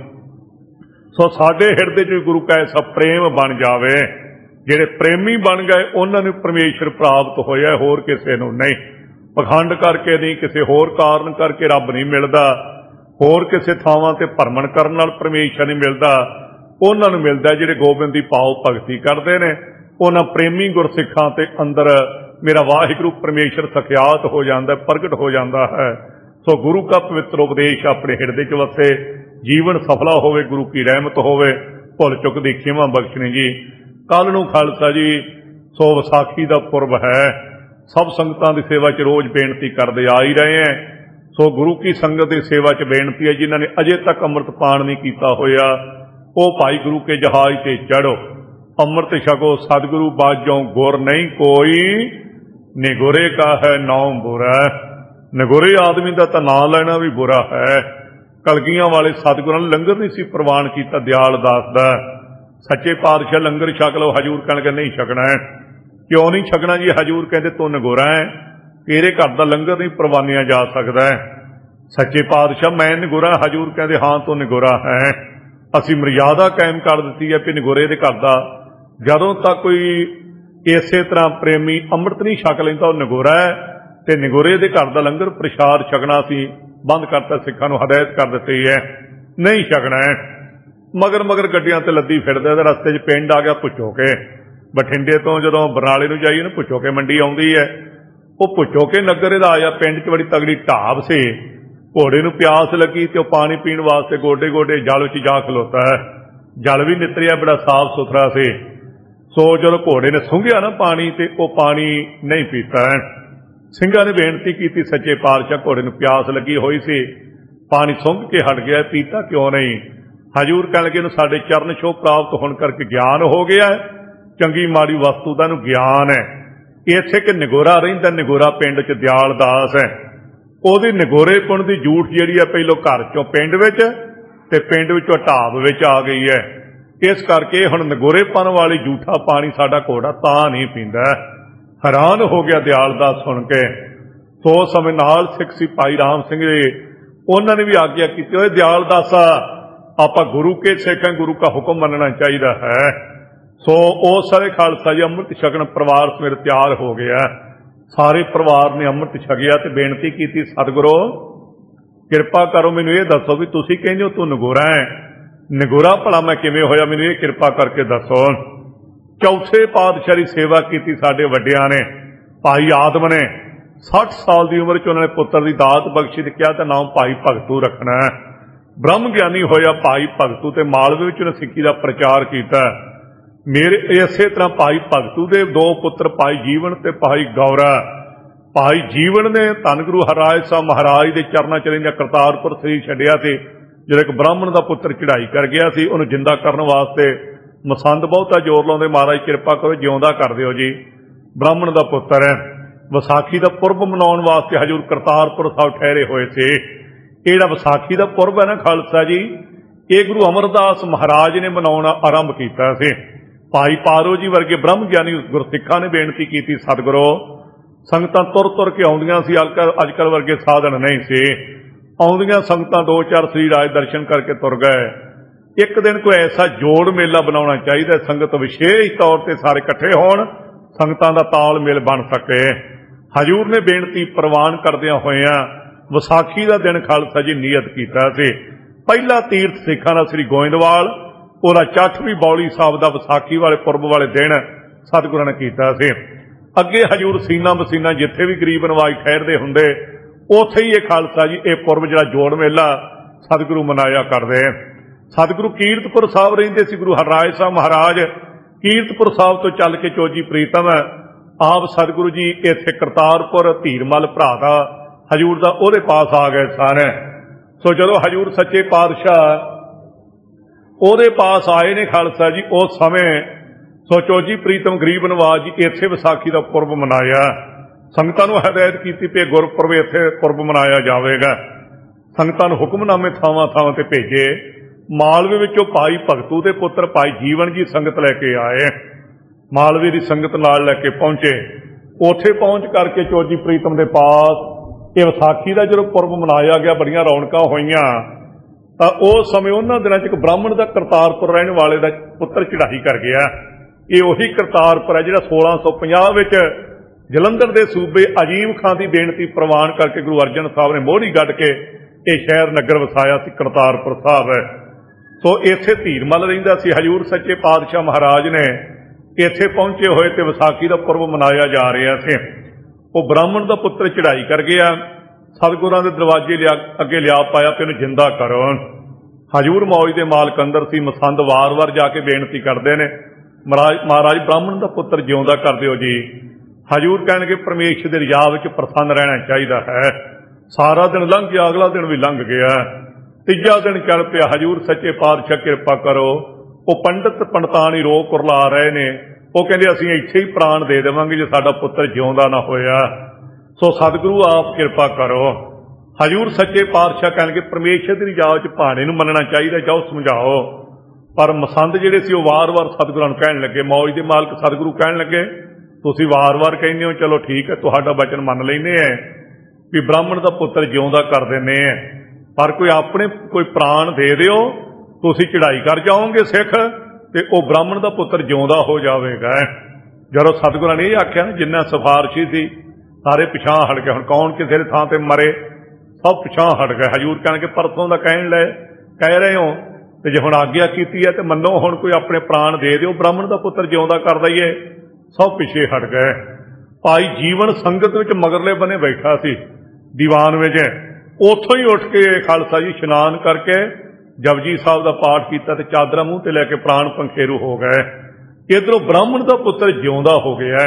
ਸੋ ਸਾਡੇ ਹਿਰਦੇ 'ਚ ਗੁਰੂ ਕਾ ਐਸਾ ਪ੍ਰੇਮ ਬਣ ਜਾਵੇ, ਜਿਹੜੇ ਪ੍ਰੇਮੀ ਬਣ ਗਏ ਉਹਨਾਂ ਨੂੰ ਪਰਮੇਸ਼ਰ ਪ੍ਰਾਪਤ ਹੋਇਆ, ਹੋਰ ਕਿਸੇ ਨੂੰ ਨਹੀਂ। ਪਖੰਡ ਕਰਕੇ ਨਹੀਂ, ਕਿਸੇ ਹੋਰ ਕਾਰਨ ਕਰਕੇ ਰੱਬ ਨਹੀਂ ਮਿਲਦਾ। ਹੋਰ ਕਿਸੇ ਥਾਵਾਂ ਤੇ ਭਰਮਣ ਕਰਨ ਨਾਲ ਪਰਮੇਸ਼ਰ ਨਹੀਂ ਮਿਲਦਾ। ਉਹਨਾਂ ਨੂੰ ਮਿਲਦਾ ਜਿਹੜੇ ਗੋਬਿੰਦ ਦੀ ਭਾਵ ਭਗਤੀ ਕਰਦੇ ਨੇ। ਉਹਨਾਂ ਪ੍ਰੇਮੀ ਗੁਰਸਿੱਖਾਂ ਤੇ ਅੰਦਰ ਮੇਰਾ ਵਾਹਿਗੁਰੂ ਪਰਮੇਸ਼ਰ ਸਖਿਆਤ ਹੋ ਜਾਂਦਾ, ਪ੍ਰਗਟ ਹੋ ਜਾਂਦਾ ਹੈ। ਸੋ ਗੁਰੂ ਕਾ ਪਵਿੱਤਰ ਉਪਦੇਸ਼ ਆਪਣੇ ਹਿਰਦੇ 'ਚ ਵਸੇ, ਜੀਵਨ ਸਫਲਾ ਹੋਵੇ, ਗੁਰੂ ਕੀ ਰਹਿਮਤ ਹੋਵੇ, ਭੁੱਲ ਚੁੱਕ ਦੀ ਖਿਮਾ ਬਖਸ਼ਣੀ ਜੀ। ਕੱਲ੍ਹ ਨੂੰ ਖਾਲਸਾ ਜੀ ਸੋ ਵਿਸਾਖੀ ਦਾ ਪੁਰਬ ਹੈ। ਸਭ ਸੰਗਤਾਂ ਦੀ ਸੇਵਾ 'ਚ ਰੋਜ਼ ਬੇਨਤੀ ਕਰਦੇ ਆ ਹੀ ਰਹੇ ਹੈ। ਸੋ ਗੁਰੂ ਕੀ ਸੰਗਤ ਦੀ ਸੇਵਾ 'ਚ ਬੇਨਤੀ ਹੈ, ਜਿਨ੍ਹਾਂ ਨੇ ਅਜੇ ਤੱਕ ਅੰਮ੍ਰਿਤ ਪਾਨ ਨਹੀਂ ਕੀਤਾ ਹੋਇਆ, ਉਹ ਭਾਈ ਗੁਰੂ ਕੇ ਜਹਾਜ਼ ਤੇ ਚੜ੍ਹੋ, ਅੰਮ੍ਰਿਤ ਛਕੋ। ਸਤਿਗੁਰੂ ਬਾਝੋਂ ਗੁਰ ਨਹੀਂ ਕੋਈ, ਨਿਗੁਰੇ ਕਾ ਹੈ ਨਾਮ ਬੁਰਾ। ਨਿਗੁਰੇ ਆਦਮੀ ਦਾ ਤਾਂ ਨਾਂ ਲੈਣਾ ਵੀ ਬੁਰਾ ਹੈ। ਕਲਗੀਆਂ ਵਾਲੇ ਸਤਿਗੁਰਾਂ ਨੇ ਲੰਗਰ ਨਹੀਂ ਸੀ ਪ੍ਰਵਾਨ ਕੀਤਾ ਦਿਆਲ ਦਾਸ ਦਾ। ਸੱਚੇ ਪਾਤਸ਼ਾਹ ਲੰਗਰ ਛਕ ਲਓ, ਹਜੂਰ ਕਹਿਣਗੇ ਨਹੀਂ ਛਕਣਾ ਹੈ। ਕਿਉਂ ਨਹੀਂ ਛਕਣਾ ਜੀ? ਹਜੂਰ ਕਹਿੰਦੇ ਤੂੰ ਨਿਗੋਰਾ ਹੈ, ਤੇਰੇ ਘਰ ਦਾ ਲੰਗਰ ਨਹੀਂ ਪ੍ਰਵਾਨਿਆ ਜਾ ਸਕਦਾ। ਸੱਚੇ ਪਾਤਸ਼ਾਹ ਮੈਂ ਨਿਗੋਰਾ, ਹਜੂਰ ਕਹਿੰਦੇ ਹਾਂ ਤੂੰ ਨਿਗੋਰਾ ਹੈ। ਅਸੀਂ ਮਰਿਆਦਾ ਕਾਇਮ ਕਰ ਦਿੱਤੀ ਹੈ ਕਿ ਨਿਗੋਰੇ ਦੇ ਘਰ ਦਾ ਜਦੋਂ ਤੱਕ ਕੋਈ ਇਸੇ ਤਰ੍ਹਾਂ ਪ੍ਰੇਮੀ ਅੰਮ੍ਰਿਤ ਨਹੀਂ ਛਕ ਲੈਂਦਾ ਉਹ ਨਿਗੋਰਾ ਹੈ, ਤੇ ਨਿਗੋਰੇ ਦੇ ਘਰ ਦਾ ਲੰਗਰ ਪ੍ਰਸ਼ਾਦ ਛਕਣਾ ਅਸੀਂ ਬੰਦ ਕਰਤਾ। ਸਿੱਖਾਂ ਨੂੰ ਹਦਾਇਤ ਕਰ ਦਿੱਤੀ ਹੈ ਨਹੀਂ ਛਕਣਾ ਹੈ। ਮਗਰ ਮਗਰ ਗੱਡੀਆਂ ਤੇ ਲੱਦੀ ਫਿਰਦਾ। ਰਸਤੇ 'ਚ ਪਿੰਡ ਆ ਗਿਆ ਭੁੱਚੋ ਕੇ। ਬਠਿੰਡੇ ਤੋਂ ਜਦੋਂ ਬਰਨਾਲੇ ਨੂੰ ਜਾਈਏ ਨਾ, ਭੁੱਚੋ ਕੇ ਮੰਡੀ ਆਉਂਦੀ ਹੈ। ਉਹ ਭੁੱਚੋ ਕੇ ਨਗਰ ਇਹਦਾ ਆਇਆ। ਪਿੰਡ 'ਚ ਬੜੀ ਤਗੜੀ ਢਾਬ ਸੀ। ਘੋੜੇ ਨੂੰ ਪਿਆਸ ਲੱਗੀ ਤੇ ਉਹ ਪਾਣੀ ਪੀਣ ਵਾਸਤੇ ਗੋਡੇ ਗੋਡੇ ਜਲ ਵਿੱਚ ਜਾ ਖਲੋਤਾ ਹੈ। ਜਲ ਵੀ ਨਿਤਰਿਆ, ਬੜਾ ਸਾਫ਼ ਸੁਥਰਾ ਸੀ। ਸੋ ਜਦੋਂ ਘੋੜੇ ਨੇ ਸੁੰਘਿਆ ਨਾ ਪਾਣੀ, ਤੇ ਉਹ ਪਾਣੀ ਨਹੀਂ ਪੀਤਾ। ਸਿੰਘਾਂ ਨੇ ਬੇਨਤੀ ਕੀਤੀ, ਸੱਚੇ ਪਾਤਸ਼ਾਹ ਘੋੜੇ ਨੂੰ ਪਿਆਸ ਲੱਗੀ ਹੋਈ ਸੀ, ਪਾਣੀ ਸੁੰਘ ਕੇ ਹਟ ਗਿਆ, ਪੀਤਾ ਕਿਉਂ ਨਹੀਂ? ਹਜੂਰ ਕਹਿਣ ਲੱਗੇ, ਇਹਨੂੰ ਸਾਡੇ ਚਰਨ ਛੋਹ ਪ੍ਰਾਪਤ ਹੋਣ ਕਰਕੇ ਗਿਆਨ ਹੋ ਗਿਆ। ਚੰਗੀ ਮਾੜੀ ਵਸਤੂ ਦਾ ਇਹਨੂੰ ਗਿਆਨ ਹੈ। ਇੱਥੇ ਕਿ ਨਿਗੋਰਾ ਰਹਿੰਦਾ, ਨਿਗੋਰਾ ਪਿੰਡ 'ਚ ਦਿਆਲ ਦਾਸ ਹੈ। ਉਹਦੀ ਨਿਗੋਰੇ ਪੁਣ ਦੀ ਜੂਠ ਜਿਹੜੀ ਹੈ ਪਹਿਲੋਂ ਘਰ 'ਚੋਂ ਪਿੰਡ ਵਿੱਚ, ਤੇ ਪਿੰਡ ਵਿੱਚੋਂ ਢਾਬ ਵਿੱਚ ਆ ਗਈ ਹੈ। ਇਸ ਕਰਕੇ ਹੁਣ ਨਿਗੋਰੇਪਨ ਵਾਲੀ ਜੂਠਾ ਪਾਣੀ ਸਾਡਾ ਘੋੜਾ ਤਾਂ ਨਹੀਂ ਪੀਂਦਾ। ਹੈਰਾਨ ਹੋ ਗਿਆ ਦਿਆਲ ਦਾਸ ਸੁਣ ਕੇ। ਸੋ ਸਮੇਂ ਨਾਲ ਸਿੱਖ ਸੀ ਭਾਈ ਰਾਮ ਸਿੰਘ ਜੀ, ਉਹਨਾਂ ਨੇ ਵੀ ਆਗਿਆ ਕੀਤੀ, ਓਏ ਦਿਆਲ ਦਾਸਾ ਆਪਾਂ ਗੁਰੂ ਕੇ ਸਿੱਖ ਹਾਂ, ਗੁਰੂ ਦਾ ਹੁਕਮ ਮੰਨਣਾ ਚਾਹੀਦਾ ਹੈ। ਸੋ ਉਸ ਸਾਰੇ ਖਾਲਸਾ ਜੀ ਅੰਮ੍ਰਿਤ ਛਕਣ ਪਰਿਵਾਰ ਸਮੇਤ ਤਿਆਰ ਹੋ ਗਿਆ। ਸਾਰੇ ਪਰਿਵਾਰ ਨੇ ਅੰਮ੍ਰਿਤ ਛਕਿਆ ਤੇ ਬੇਨਤੀ ਕੀਤੀ, ਸਤਿਗੁਰੂ ਕਿਰਪਾ ਕਰੋ, ਮੈਨੂੰ ਇਹ ਦੱਸੋ ਵੀ ਤੁਸੀਂ ਕਹਿੰਦੇ ਹੋ ਤੂੰ ਨਿਗੋਰਾ ਹੈ, ਨਿਗੋਰਾ ਭਲਾ ਮੈਂ ਕਿਵੇਂ ਹੋਇਆ, ਮੈਨੂੰ ਇਹ ਕਿਰਪਾ ਕਰਕੇ ਦੱਸੋ। ਚੌਥੇ ਪਾਤਸ਼ਾਹ ਦੀ ਸੇਵਾ ਕੀਤੀ ਸਾਡੇ ਵੱਡਿਆਂ ਨੇ। ਭਾਈ ਆਦਮ ਨੇ ਸੱਠ ਸਾਲ ਦੀ ਉਮਰ 'ਚ ਉਹਨਾਂ ਨੇ ਪੁੱਤਰ ਦੀ ਦਾਤ ਬਖਸ਼ੀ ਤੇ ਕਿਹਾ ਤੇ ਨਾਮ ਭਾਈ ਭਗਤੂ ਰੱਖਣਾ। ਬ੍ਰਹਮ ਗਿਆਨੀ ਹੋਇਆ ਭਾਈ ਭਗਤੂ, ਤੇ ਮਾਲਵੇ ਵਿੱਚ ਉਹਨੇ ਸਿੱਖੀ ਦਾ ਪ੍ਰਚਾਰ ਕੀਤਾ। ਮੇਰੇ ਇਸੇ ਤਰ੍ਹਾਂ ਭਾਈ ਭਗਤੂ ਦੇ ਦੋ ਪੁੱਤਰ ਭਾਈ ਜੀਵਨ ਤੇ ਭਾਈ ਗੌਰਾ। ਭਾਈ ਜੀਵਨ ਨੇ ਧੰਨ ਗੁਰੂ ਹਰਿਰਾਏ ਸਾਹਿਬ ਮਹਾਰਾਜ ਦੇ ਚਰਨਾਂ 'ਚ ਰਹਿੰਦਿਆਂ ਕਰਤਾਰਪੁਰ ਸਰੀਰ ਛੱਡਿਆ ਸੀ। ਜਦੋਂ ਇੱਕ ਬ੍ਰਾਹਮਣ ਦਾ ਪੁੱਤਰ ਚੜ੍ਹਾਈ ਕਰ ਗਿਆ ਸੀ, ਉਹਨੂੰ ਜਿੰਦਾ ਕਰਨ ਵਾਸਤੇ ਮਸੰਦ ਬਹੁਤਾ ਜ਼ੋਰ ਲਾਉਂਦੇ, ਮਹਾਰਾਜ ਕਿਰਪਾ ਕਰੋ ਜਿਉਂਦਾ ਕਰ ਦਿਓ ਜੀ। ਬ੍ਰਾਹਮਣ ਦਾ ਪੁੱਤਰ ਹੈ। ਵਿਸਾਖੀ ਦਾ ਪੁਰਬ ਮਨਾਉਣ ਵਾਸਤੇ ਹਜ਼ੂਰ ਕਰਤਾਰਪੁਰ ਸਾਹਿਬ ਠਹਿਰੇ ਹੋਏ ਸੀ। ਇਹ ਜਿਹੜਾ ਵਿਸਾਖੀ ਦਾ ਪੁਰਬ ਹੈ ਨਾ ਖਾਲਸਾ ਜੀ, ਇਹ ਗੁਰੂ ਅਮਰਦਾਸ ਮਹਾਰਾਜ ਨੇ ਮਨਾਉਣਾ ਆਰੰਭ ਕੀਤਾ ਸੀ। ਭਾਈ ਪਾਰੋ ਜੀ ਵਰਗੇ ਬ੍ਰਹਮ ਗਿਆਨੀ ਗੁਰਸਿੱਖਾਂ ਨੇ ਬੇਨਤੀ ਕੀਤੀ, ਸਤਿਗੁਰੋ ਸੰਗਤਾਂ ਤੁਰ ਤੁਰ ਕੇ ਆਉਂਦੀਆਂ ਸੀ, ਅੱਜ ਕੱਲ੍ਹ ਵਰਗੇ ਸਾਧਨ ਨਹੀਂ ਸੀ। ਆਉਂਦੀਆਂ ਸੰਗਤਾਂ ਦੋ ਚਾਰ ਸ੍ਰੀ ਰਾਜ ਦਰਸ਼ਨ ਕਰਕੇ ਤੁਰ ਗਏ। ਇੱਕ ਦਿਨ ਕੋਈ ਐਸਾ ਜੋੜ ਮੇਲਾ ਬਣਾਉਣਾ ਚਾਹੀਦਾ, ਸੰਗਤ ਵਿਸ਼ੇਸ਼ ਤੌਰ ਤੇ ਸਾਰੇ ਇਕੱਠੇ ਹੋਣ, ਸੰਗਤਾਂ ਦਾ ਤਾਲਮੇਲ ਬਣ ਸਕੇ। ਹਜੂਰ ਨੇ ਬੇਨਤੀ ਪ੍ਰਵਾਨ ਕਰਦਿਆਂ ਹੋਇਆਂ ਵਿਸਾਖੀ ਦਾ ਦਿਨ ਖਾਲਸਾ ਜੀ ਨੀਅਤ ਕੀਤਾ ਸੀ। ਪਹਿਲਾ ਤੀਰਥ ਸਿੱਖਾਂ ਦਾ ਸ੍ਰੀ ਗੋਇੰਦਵਾਲ, ਉਹਦਾ ਚੱਠ ਵੀ ਬੌਲੀ ਸਾਹਿਬ ਦਾ ਵਿਸਾਖੀ ਵਾਲੇ ਪੁਰਬ ਵਾਲੇ ਦਿਨ ਸਤਿਗੁਰਾਂ ਨੇ ਕੀਤਾ ਸੀ। ਅੱਗੇ ਹਜੂਰ ਸੀਨਾ ਬਸੀਨਾ ਜਿੱਥੇ ਵੀ ਗਰੀਬ ਨਵਾਜ ਠਹਿਰਦੇ ਹੁੰਦੇ, ਉੱਥੇ ਹੀ ਇਹ ਖਾਲਸਾ ਜੀ ਇਹ ਪੁਰਬ ਜਿਹੜਾ ਜੋੜ ਮੇਲਾ ਸਤਿਗੁਰੂ ਮਨਾਇਆ ਕਰਦੇ। ਸਤਿਗੁਰੂ ਕੀਰਤਪੁਰ ਸਾਹਿਬ ਰਹਿੰਦੇ ਸੀ। ਗੁਰੂ ਹਰਰਾਏ ਸਾਹਿਬ ਮਹਾਰਾਜ ਕੀਰਤਪੁਰ ਸਾਹਿਬ ਤੋਂ ਚੱਲ ਕੇ ਚੋਜੀ ਪ੍ਰੀਤਮ ਆਪ ਸਤਿਗੁਰੂ ਜੀ ਇੱਥੇ ਕਰਤਾਰਪੁਰ ਧੀਰਮਲ ਭਰਾ ਦਾ ਹਜੂਰ ਦਾ ਉਹਦੇ ਪਾਸ ਆ ਗਏ ਸਨ। ਸੋ ਜਦੋਂ ਹਜੂਰ ਸੱਚੇ ਪਾਤਸ਼ਾਹ ਉਹਦੇ ਪਾਸ ਆਏ ਨੇ ਖਾਲਸਾ ਜੀ, ਉਸ ਸਮੇਂ ਸੋ ਚੋਜੀ ਪ੍ਰੀਤਮ ਗਰੀਬ ਨਵਾਜ ਜੀ ਇੱਥੇ ਵਿਸਾਖੀ ਦਾ ਪੁਰਬ ਮਨਾਇਆ। ਸੰਗਤਾਂ ਨੂੰ ਹਦਾਇਤ ਕੀਤੀ ਕਿ ਗੁਰਪੁਰਬ ਇੱਥੇ ਪੁਰਬ ਮਨਾਇਆ ਜਾਵੇਗਾ। ਸੰਗਤਾਂ ਨੂੰ ਹੁਕਮਨਾਮੇ ਥਾਵਾਂ ਥਾਵਾਂ ਤੇ ਭੇਜੇ। ਮਾਲਵੇ ਵਿੱਚੋਂ ਭਾਈ ਭਗਤੂ ਦੇ ਪੁੱਤਰ ਭਾਈ ਜੀਵਨ ਜੀ ਸੰਗਤ ਲੈ ਕੇ ਆਏ, ਮਾਲਵੇ ਦੀ ਸੰਗਤ ਨਾਲ ਲੈ ਕੇ ਪਹੁੰਚੇ। ਉੱਥੇ ਪਹੁੰਚ ਕਰਕੇ ਚੋਜੀ ਪ੍ਰੀਤਮ ਦੇ ਪਾਸ ਇਹ ਵਿਸਾਖੀ ਦਾ ਜਦੋਂ ਪੁਰਬ ਮਨਾਇਆ ਗਿਆ, ਬੜੀਆਂ ਰੌਣਕਾਂ ਹੋਈਆਂ। ਤਾਂ ਉਸ ਸਮੇਂ ਉਹਨਾਂ ਦਿਨਾਂ 'ਚ ਇੱਕ ਬ੍ਰਾਹਮਣ ਦਾ ਕਰਤਾਰਪੁਰ ਰਹਿਣ ਵਾਲੇ ਦਾ ਪੁੱਤਰ ਚੜ੍ਹਾਈ ਕਰ ਗਿਆ। ਇਹ ਉਹੀ ਕਰਤਾਰਪੁਰ ਹੈ ਜਿਹੜਾ ਸੋਲਾਂ ਸੌ ਪੰਜਾਹ ਵਿੱਚ ਜਲੰਧਰ ਦੇ ਸੂਬੇ ਅਜੀਮ ਖਾਂ ਦੀ ਬੇਨਤੀ ਪ੍ਰਵਾਨ ਕਰਕੇ ਗੁਰੂ ਅਰਜਨ ਸਾਹਿਬ ਨੇ ਮੋਹਰੀ ਗੱਡ ਕੇ ਇਹ ਸ਼ਹਿਰ ਨਗਰ ਵਸਾਇਆ ਸੀ ਕਰਤਾਰਪੁਰ ਸਾਹਿਬ। ਸੋ ਇੱਥੇ ਧੀਰਮਲ ਰਹਿੰਦਾ ਸੀ। ਹਜੂਰ ਸੱਚੇ ਪਾਤਸ਼ਾਹ ਮਹਾਰਾਜ ਨੇ ਇੱਥੇ ਪਹੁੰਚੇ ਹੋਏ ਤੇ ਵਿਸਾਖੀ ਦਾ ਪੁਰਬ ਮਨਾਇਆ ਜਾ ਰਿਹਾ ਸੀ। ਉਹ ਬ੍ਰਾਹਮਣ ਦਾ ਪੁੱਤਰ ਚੜ੍ਹਾਈ ਕਰ ਗਿਆ, ਸਤਿਗੁਰਾਂ ਦੇ ਦਰਵਾਜ਼ੇ ਲਿਆ ਅੱਗੇ ਲਿਆ ਪਾਇਆ ਕਿ ਇਹਨੂੰ ਜਿੰਦਾ ਕਰੋ। ਹਜੂਰ ਮੌਜ ਦੇ ਮਾਲਕ ਅੰਦਰ ਸੀ। ਮਸੰਦ ਵਾਰ-ਵਾਰ ਜਾ ਕੇ ਬੇਨਤੀ ਕਰਦੇ ਨੇ, ਮਹਾਰਾਜ ਮਹਾਰਾਜ ਬ੍ਰਾਹਮਣ ਦਾ ਪੁੱਤਰ ਜਿਉਂਦਾ ਕਰ ਦਿਓ ਜੀ। ਹਜੂਰ ਕਹਿਣਗੇ ਪਰਮੇਸ਼ਰ ਦੀ ਰਜਾ ਵਿੱਚ ਪ੍ਰਸੰਨ ਰਹਿਣਾ ਚਾਹੀਦਾ ਹੈ। ਸਾਰਾ ਦਿਨ ਲੰਘ ਗਿਆ, ਅਗਲਾ ਦਿਨ ਵੀ ਲੰਘ ਗਿਆ, ਤੀਜਾ ਦਿਨ ਚੱਲ ਪਿਆ। ਹਜੂਰ ਸੱਚੇ ਪਾਤਸ਼ਾਹ ਕਿਰਪਾ ਕਰੋ। ਉਹ ਪੰਡਿਤ ਪੰਡਤਾਨੀ ਰੋ ਕੁਰਲਾ ਰਹੇ ਨੇ। ਉਹ ਕਹਿੰਦੇ ਅਸੀਂ ਇੱਥੇ ਹੀ ਪ੍ਰਾਣ ਦੇ ਦੇਵਾਂਗੇ ਜੇ ਸਾਡਾ ਪੁੱਤਰ ਜਿਉਂਦਾ ਨਾ ਹੋਇਆ। ਸੋ ਸਤਿਗੁਰੂ ਆਪ ਕਿਰਪਾ ਕਰੋ। ਹਜੂਰ ਸੱਚੇ ਪਾਤਸ਼ਾਹ ਕਹਿਣਗੇ ਪਰਮੇਸ਼ਰ ਦੀ ਰਜਾ ਵਿੱਚ ਭਾਣੇ ਨੂੰ ਮੰਨਣਾ ਚਾਹੀਦਾ, ਜਾਓ ਸਮਝਾਓ। ਪਰ ਮਸੰਦ ਜਿਹੜੇ ਸੀ ਉਹ ਵਾਰ-ਵਾਰ ਸਤਿਗੁਰਾਂ ਨੂੰ ਕਹਿਣ ਲੱਗੇ, ਮੌਜ ਦੇ ਮਾਲਕ ਸਤਿਗੁਰੂ ਕਹਿਣ ਲੱਗੇ ਤੁਸੀਂ ਵਾਰ-ਵਾਰ ਕਹਿੰਦੇ ਹੋ, ਚਲੋ ਠੀਕ ਹੈ ਤੁਹਾਡਾ ਵਚਨ ਮੰਨ ਲੈਂਦੇ ਹੈ ਵੀ ਬ੍ਰਾਹਮਣ ਦਾ ਪੁੱਤਰ ਜਿਉਂਦਾ ਕਰ ਦਿੰਦੇ ਹੈ, ਪਰ ਕੋਈ ਆਪਣੇ ਕੋਈ ਪ੍ਰਾਣ ਦੇ ਦਿਓ, ਤੁਸੀਂ ਚੜ੍ਹਾਈ ਕਰ ਜਾਓਗੇ ਸਿੱਖ ਤੇ ਉਹ ਬ੍ਰਾਹਮਣ ਦਾ ਪੁੱਤਰ ਜਿਉਂਦਾ ਹੋ ਜਾਵੇਗਾ। ਜਦੋਂ ਸਤਿਗੁਰਾਂ ਨੇ ਇਹ ਆਖਿਆ ਨਾ, ਜਿੰਨਾ ਸਿਫਾਰਸ਼ੀ ਸੀ ਸਾਰੇ ਪਿਛਾਂ ਹਟ ਗਏ। ਹੁਣ ਕੌਣ ਕਿਸੇ ਦੇ ਥਾਂ ਤੇ ਮਰੇ, ਸਭ ਪਿਛਾਂ ਹਟ ਗਏ। ਹਜੂਰ ਕਹਿਣਗੇ ਪਰਸੋਂ ਦਾ ਕਹਿਣ ਲੈ ਕਹਿ ਰਹੇ ਹੋ ਤੇ ਜੇ ਹੁਣ ਆਗਿਆ ਕੀਤੀ ਹੈ ਤੇ ਮੰਨੋ, ਹੁਣ ਕੋਈ ਆਪਣੇ ਪ੍ਰਾਣ ਦੇ ਦਿਓ, ਬ੍ਰਾਹਮਣ ਦਾ ਪੁੱਤਰ ਜਿਉਂਦਾ ਕਰ ਦਈਏ। ਸਭ ਪਿਛੇ ਹਟ ਗਏ। ਭਾਈ ਜੀਵਨ ਸੰਗਤ ਵਿੱਚ ਮਗਰਲੇ ਬਨੇ ਬੈਠਾ ਸੀ ਦੀਵਾਨ ਵਿੱਚ। ਉੱਥੋਂ ਹੀ ਉੱਠ ਕੇ ਖਾਲਸਾ ਜੀ ਇਸ਼ਨਾਨ ਕਰਕੇ ਜਪਜੀ ਸਾਹਿਬ ਦਾ ਪਾਠ ਕੀਤਾ ਤੇ ਚਾਦਰਾਂ ਮੂੰਹ ਤੇ ਲੈ ਕੇ ਪ੍ਰਾਣ ਪੰਖੇਰੂ ਹੋ ਗਏ। ਇੱਧਰੋਂ ਬ੍ਰਾਹਮਣ ਦਾ ਪੁੱਤਰ ਜਿਉਂਦਾ ਹੋ ਗਿਆ।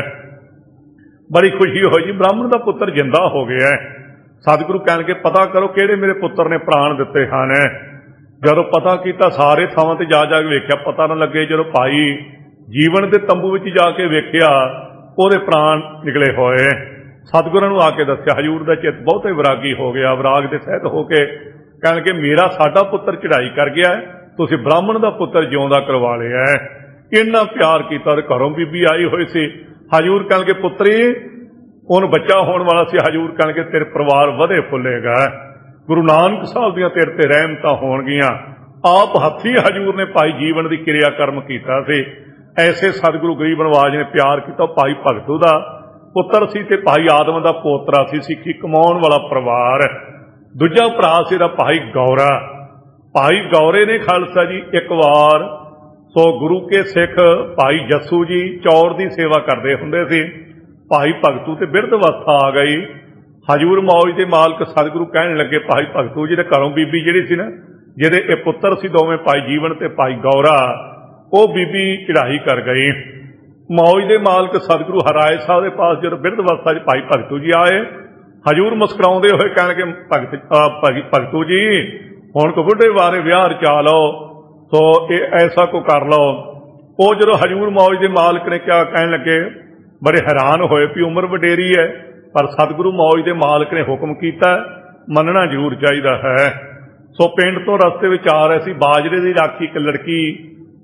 ਬੜੀ ਖੁਸ਼ੀ ਹੋਈ ਜੀ, ਬ੍ਰਾਹਮਣ ਦਾ ਪੁੱਤਰ ਜਿੰਦਾ ਹੋ ਗਿਆ। ਸਤਿਗੁਰੂ ਕਹਿਣਗੇ ਪਤਾ ਕਰੋ ਕਿਹੜੇ ਮੇਰੇ ਪੁੱਤਰ ਨੇ ਪ੍ਰਾਣ ਦਿੱਤੇ ਹਨ। ਜਦੋਂ ਪਤਾ ਕੀਤਾ, ਸਾਰੇ ਥਾਵਾਂ ਤੇ ਜਾ ਜਾ ਕੇ ਵੇਖਿਆ, ਪਤਾ ਨਾ ਲੱਗੇ। ਜਦੋਂ ਭਾਈ ਜੀਵਨ ਦੇ ਤੰਬੂ ਵਿੱਚ ਜਾ ਕੇ ਵੇਖਿਆ, ਉਹਦੇ ਪ੍ਰਾਣ ਨਿਕਲੇ ਹੋਏ। ਸਤਿਗੁਰਾਂ ਨੂੰ ਆ ਕੇ ਦੱਸਿਆ। ਹਜੂਰ ਦਾ ਚਿੱਤ ਬਹੁਤੇ ਵਿਰਾਗੀ ਹੋ ਗਿਆ, ਵਿਰਾਗ ਦੇ ਸਹਿਤ ਹੋ ਕੇ ਕਹਿਣਗੇ ਮੇਰਾ ਸਾਡਾ ਪੁੱਤਰ ਚੜ੍ਹਾਈ ਕਰ ਗਿਆ, ਤੁਸੀਂ ਬ੍ਰਾਹਮਣ ਦਾ ਪੁੱਤਰ ਜਿਉਂਦਾ ਕਰਵਾ ਲਿਆ। ਇੰਨਾ ਪਿਆਰ ਕੀਤਾ। ਤੇ ਘਰੋਂ ਬੀਬੀ ਆਈ ਹੋਈ ਸੀ। ਹਜੂਰ ਕਹਿਣਗੇ ਪੁੱਤਰੀ, ਉਹਨੂੰ ਬੱਚਾ ਹੋਣ ਵਾਲਾ ਸੀ। ਹਜੂਰ ਕਹਿਣਗੇ ਤੇਰੇ ਪਰਿਵਾਰ ਵਧੇ ਫੁੱਲੇਗਾ, ਗੁਰੂ ਨਾਨਕ ਸਾਹਿਬ ਦੀਆਂ ਤੇਰੇ ਤੇ ਰਹਿਮਤਾਂ ਹੋਣਗੀਆਂ। ਆਪ ਹੱਥੀਂ ਹਜੂਰ ਨੇ ਭਾਈ ਜੀਵਨ ਦੀ ਕਿਰਿਆ ਕਰਮ ਕੀਤਾ ਸੀ। ਐਸੇ ਸਤਿਗੁਰੂ ਗਰੀਬ ਨਵਾਜ ਨੇ ਪਿਆਰ ਕੀਤਾ। ਭਾਈ ਭਗਤੂ ਦਾ ਪੁੱਤਰ ਸੀ ਤੇ ਭਾਈ ਆਦਮ ਦਾ ਪੋਤਰਾ ਸੀ। ਸਿੱਖੀ ਕਮਾਉਣ ਵਾਲਾ ਪਰਿਵਾਰ। ਦੂਜਾ ਭਰਾ ਸੀ ਦਾ ਭਾਈ ਗੌਰਾ। ਭਾਈ ਗੌਰੇ ਨੇ ਖਾਲਸਾ ਜੀ ਇੱਕ ਵਾਰ ਸੋ ਗੁਰੂ ਕੇ ਸਿੱਖ ਭਾਈ ਜੱਸੂ ਜੀ ਚੌਰ ਦੀ ਸੇਵਾ ਕਰਦੇ ਹੁੰਦੇ ਸੀ। ਭਾਈ ਭਗਤੂ ਤੇ ਬਿਰਧ ਅਵਸਥਾ ਆ ਗਈ। ਹਜੂਰ ਮੌਜ ਦੇ ਮਾਲਕ ਸਤਿਗੁਰੂ ਕਹਿਣ ਲੱਗੇ ਭਾਈ ਭਗਤੂ ਜੀ ਦੇ ਘਰੋਂ ਬੀਬੀ ਜਿਹੜੀ ਸੀ ਨਾ, ਜਿਹਦੇ ਇਹ ਪੁੱਤਰ ਸੀ ਦੋਵੇਂ ਭਾਈ ਜੀਵਨ ਤੇ ਭਾਈ ਗੌਰਾ, ਉਹ ਬੀਬੀ ਚੜ੍ਹਾਈ ਕਰ ਗਈ। ਮੌਜ ਦੇ ਮਾਲਕ ਸਤਿਗੁਰੂ ਹਰਾਏ ਸਾਹਿਬ ਦੇ ਪਾਸ ਜਦੋਂ ਬਿਰਧ ਅਵਸਥਾ 'ਚ ਭਾਈ ਭਗਤੂ ਜੀ ਆਏ, ਹਜੂਰ ਮੁਸਕਰਾਉਂਦੇ ਹੋਏ ਕਹਿਣਗੇ ਭਗਤ ਭਗਤੂ ਜੀ ਹੁਣ ਕੋ ਬੁੱਢੇ ਬਾਰੇ ਵਿਆਹ ਰਚਾ ਲਓ, ਸੋ ਇਹ ਐਸਾ ਕੋ ਕਰ ਲਓ। ਉਹ ਜਦੋਂ ਹਜੂਰ ਮੌਜ ਦੇ ਮਾਲਕ ਨੇ ਕਿਹਾ, ਕਹਿਣ ਲੱਗੇ ਬੜੇ ਹੈਰਾਨ ਹੋਏ ਵੀ ਉਮਰ ਵਡੇਰੀ ਹੈ, ਪਰ ਸਤਿਗੁਰੂ ਮੌਜ ਦੇ ਮਾਲਕ ਨੇ ਹੁਕਮ ਕੀਤਾ, ਮੰਨਣਾ ਜ਼ਰੂਰ ਚਾਹੀਦਾ ਹੈ। ਸੋ ਪਿੰਡ ਤੋਂ ਰਸਤੇ ਵਿੱਚ ਆ ਰਹੇ ਸੀ, ਬਾਜਰੇ ਦੀ ਰਾਖੀ ਇੱਕ ਲੜਕੀ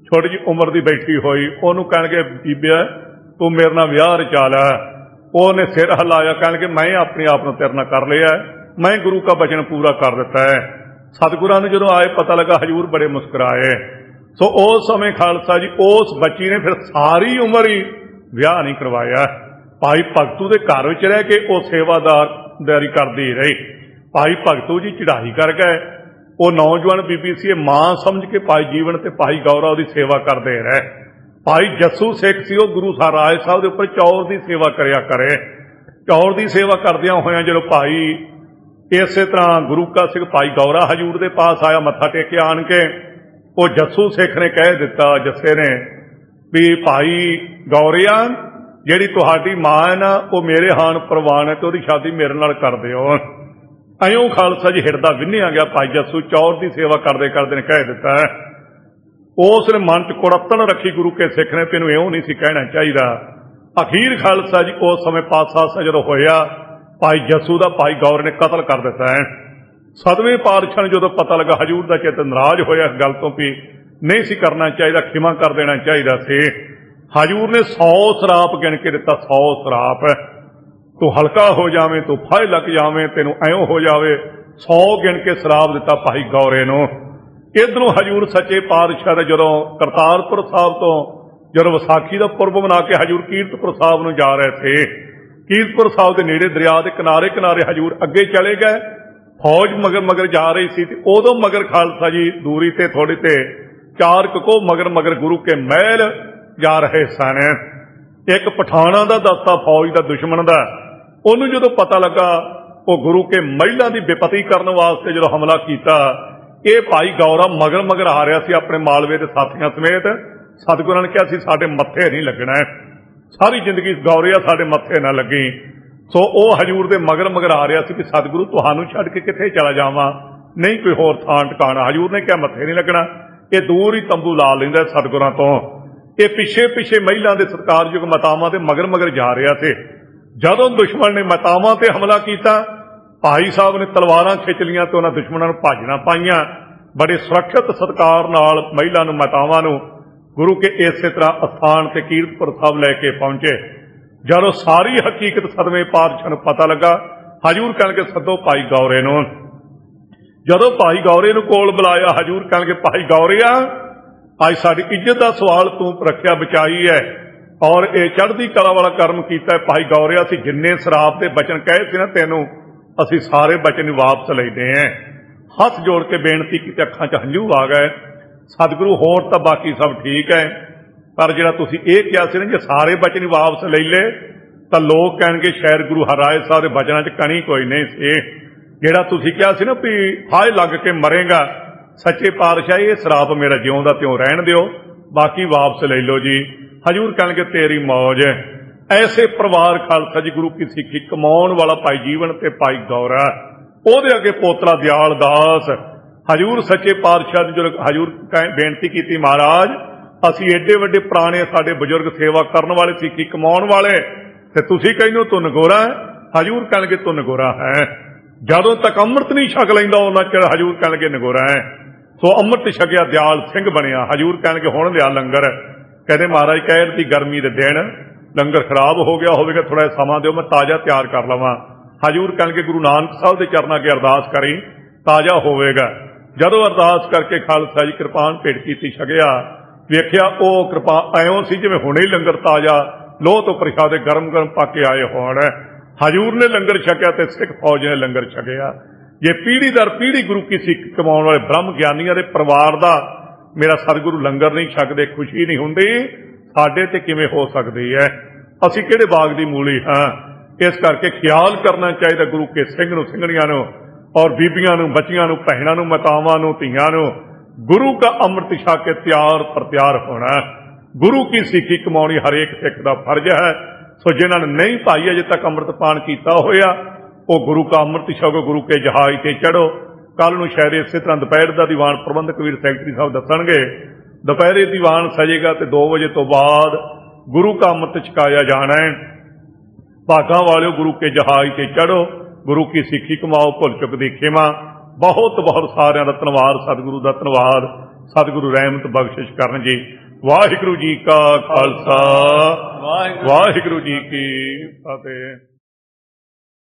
ਛੋਟੀ ਜਿਹੀ ਉਮਰ ਦੀ ਬੈਠੀ ਹੋਈ, ਉਹਨੂੰ ਕਹਿਣਗੇ ਬੀਬਿਆ ਤੂੰ ਮੇਰੇ ਨਾਲ ਵਿਆਹ ਰਚਾ ਲੈ। ਉਹਨੇ ਸਿਰ ਹਿਲਾਇਆ, ਕਹਿਣਗੇ ਮੈਂ ਆਪਣੇ ਆਪ ਨੂੰ ਤੇਰੇ ਨਾਲ ਕਰ ਲਿਆ, ਮੈਂ ਗੁਰੂ का वचन पूरा कर ਦਿੱਤਾ है। सतगुरां ਨੂੰ ਜਦੋਂ आए पता लगा हजूर बड़े मुस्कुराए। सो उस समय खालसा जी उस बच्ची ने फिर सारी उम्र ही विआह नहीं करवाया। भाई भगतू के घर विच रह के वो सेवादारी करती रही। भाई भगतू जी चढ़ाई कर गए, वो नौजवान बीबी सी मां समझ के भाई जीवन ते भाई गौरा उसकी सेवा करते रहे। भाई जस्सू सिख सी वो गुरु राय साहब के उपर चौर की सेवा करया करे। चौर की सेवा करदियां होया जो भाई इस तरह गुरु का सिख भाई गौरा हजूर के पास आया, मत्था टेके आन के वो जस्सू सिख ने कह दिता, जस्से ने भी भाई गौरिया जिहड़ी तुहाडी मां है ना वो मेरे हान प्रवान है, तो उसकी शादी मेरे नाल कर दिओ। अयों खालसा जी हिरदा विन्निया गया। भाई जस्सू चौर की सेवा करते करते ने कह दिता है। उसने मन च कुड़तन रखी गुरु के सिख ने, तेनों इउं नहीं सी कहना चाहिए। अखीर खालसा जी उस समय पातशाह जो होया, भाई जस्सू का भाई गौर ने कतल कर दिता है। सतवें पातशाह ने जो पता लगा हजूर का चित नाराज होया इस गल तो भी नहीं सी करना चाहिए, खिमा कर देना चाहिए सी। हजूर ने सौ सराप गिन के दिता, सौ सराप तू हल्का हो जावे, तू फाह लग जावे, तेनों एवं हो जावे, सौ गिन के सराप दिता भाई गौरे नूं। इधरों हजूर सच्चे पातशाह ने जो करतारपुर साहब तो जो विसाखी का पुरब मना के हजूर कीरतपुर साहब नूं जा रहे थे, कीरतपुर साहब के नेड़े दरिया के किनारे किनारे हजूर अगे चले गए। फौज मगर मगर जा रही थी, उदों मगर खालसा जी दूरी ते थोड़ी ते चार को मगर मगर गुरु के महल जा रहे सन। एक पठाणा का दस्ता फौज का दुश्मन का, उन्होंने जो पता लगा वो गुरु के महिला की विपत्ति करने वास्ते जो हमला किया, ये भाई गौरा मगर मगर आ रहा सी अपने मालवे के साथियों समेत। सतगुरां ने कहा साडे मत्थे नहीं लगना है, सारी जिंदगी गौरिया साडे मत्थे ना लगी। सो वो हजूर के मगर मगर आ रहा सी कि सतगुरु तुहानू छड्ड के कित्थे चला जावां, नहीं कोई होर थां ठिकाणा। हजूर ने कहा मत्थे नहीं लगना, ये दूर ही तंबू ला लैंदा सतगुरां तो। ये पिछे पिछे महिलां दे सत्कारयोग मातावां दे मगर मगर जा रहा थे। जदों दुश्मन ने मातावां ते हमला किया, भाई साहब ने तलवारां खिंच लियां तो उन्हां दुश्मनां नूं भाजना पाईयां। बड़े सुरक्षित सत्कार नाल महिलां नूं मातावां नूं गुरु के इस तरह अस्थान से कीरतपुर साहब लैके पहुंचे। जदों सारी हकीकत सतवें पातशाह नूं पता लगा, हजूर कहणगे सदो भाई गौरे नूं। जदों भाई गौरे नूं कोल बुलाया, हजूर कहणगे भाई गौरिया अज साडी इज्जत का सवाल तूं रखिया बचाई है और ये चढ़दी कला वाला कर्म किया। भाई गौरिया असीं जिन्ने सराप के बचन कहे सी ना तैनूं, असीं सारे बचन वापस लैदे हैं। हथ जोड़ के बेनती की, अखां च हंझू आ गए। सतगुरु होर तो बाकी सब ठीक है, पर जिहड़ा तुसीं इह किहा सी ना जे सारे बचन वापस ले ले तो लोग कहणगे शायद गुरु हरराय साहब के बचनां च कणी कोई नहीं सी। जिहड़ा तुसीं किहा सी ना भी फाह लग के मरेगा, सच्चे पातशाह ये सराप मेरा ज्यों दा त्यों रहण दिओ, बाकी वापस ले लो जी। हजूर कहणगे तेरी मौज। ऐसे परिवार खालसा जी गुरु की सिੱਖੀ कमाउण वाला भाई जीवन ते भाई गौरा, ਉਹਦੇ अगे पोतला दयाल दास। हजूर सच्चे पातशाह जो हजूर बेनती की, महाराज असी एडे वड्डे पुराने साडे बजुर्ग सेवा करने वाले सिੱਖੀ कमाउण वाले ते तुसीं कहंदे हो तू नगोरा है। हजूर कहणगे तू नगोरा है। जदों तक अमृत नहीं छक लैंदा उन्ना चिर हजूर कहणगे नगोरा है। सो अमृत छकिया दयाल सिंह बनिया। हजूर कहणगे हुण लिया लंगर। कहते महाराज कहर की गर्मी के दिन लंगर खराब हो गया होवेगा, थोड़ा समा दिओ मैं ताज़ा तैयार कर लवां। हजूर कहणगे गुरु नानक साहब के चरणों अगे अरदास करी, ताज़ा होवेगा। जदों अरदास करके खालसा जी कृपान भेंट की छकिया, वेख्या वो कृपा एवं सी जिवें हुणे ही लंगर ताज़ा लोह तो प्रशादे गरम गरम पाके आए होण। हजूर ने लंगर छकिया ते सिख फौज ने लंगर छकिया। ये पीढ़ी दर पीढ़ी गुरु की सिੱਖ कमाउण वाले ब्रह्म ज्ञानियों के परिवार का मेरा सतगुरु लंगर नहीं छकदे, खुशी नहीं हुंदी, साडे ते किवें हो सकदी है? असीं किहड़े बाग दी मूली हां? इस करके ख्याल करना चाहिए गुरु के सिंह नूं, सिंघणियां नूं और बीबियां नूं, बच्चियां नूं, भैणां नूं, मातावां नूं, धीआं नूं गुरु का अमृत छक के तैयार प्रत्यार होना। गुरु की सिੱਖੀ कमाउणी हरेक सिख का फर्ज है। सो जिन्हां ने नहीं भाई अजे तक अमृत पान किया होया, वो गुरु का अमृत छको, गुरु के जहाज से चढ़ो। कल नूं शायद इस तरह दोपहर का दीवान प्रबंधक वीर सैकटरी साहब दसणगे। दोपहरे दीवान सजेगा तो दो बजे तो बाद गुरु का अमृत छकाया जाना है। भागा वाले गुरु के जहाज से चढ़ो, गुरु की सिੱਖੀ कमाओ, भुल चुक दी खिमा। बहुत बहुत सारिਆਂ ਦਾ ਧੰਨਵਾਦ, सतगुरु का धन्यवाद। ਸਤਿਗੁਰੂ ਰਹਿਮਤ ਬਖਸ਼ਿਸ਼ ਕਰਨ ਜੀ। ਵਾਹਿਗੁਰੂ ਜੀ ਕਾ ਖਾਲਸਾ, ਵਾਹਿਗੁਰੂ ਜੀ ਕੀ ਫਤਿਹ।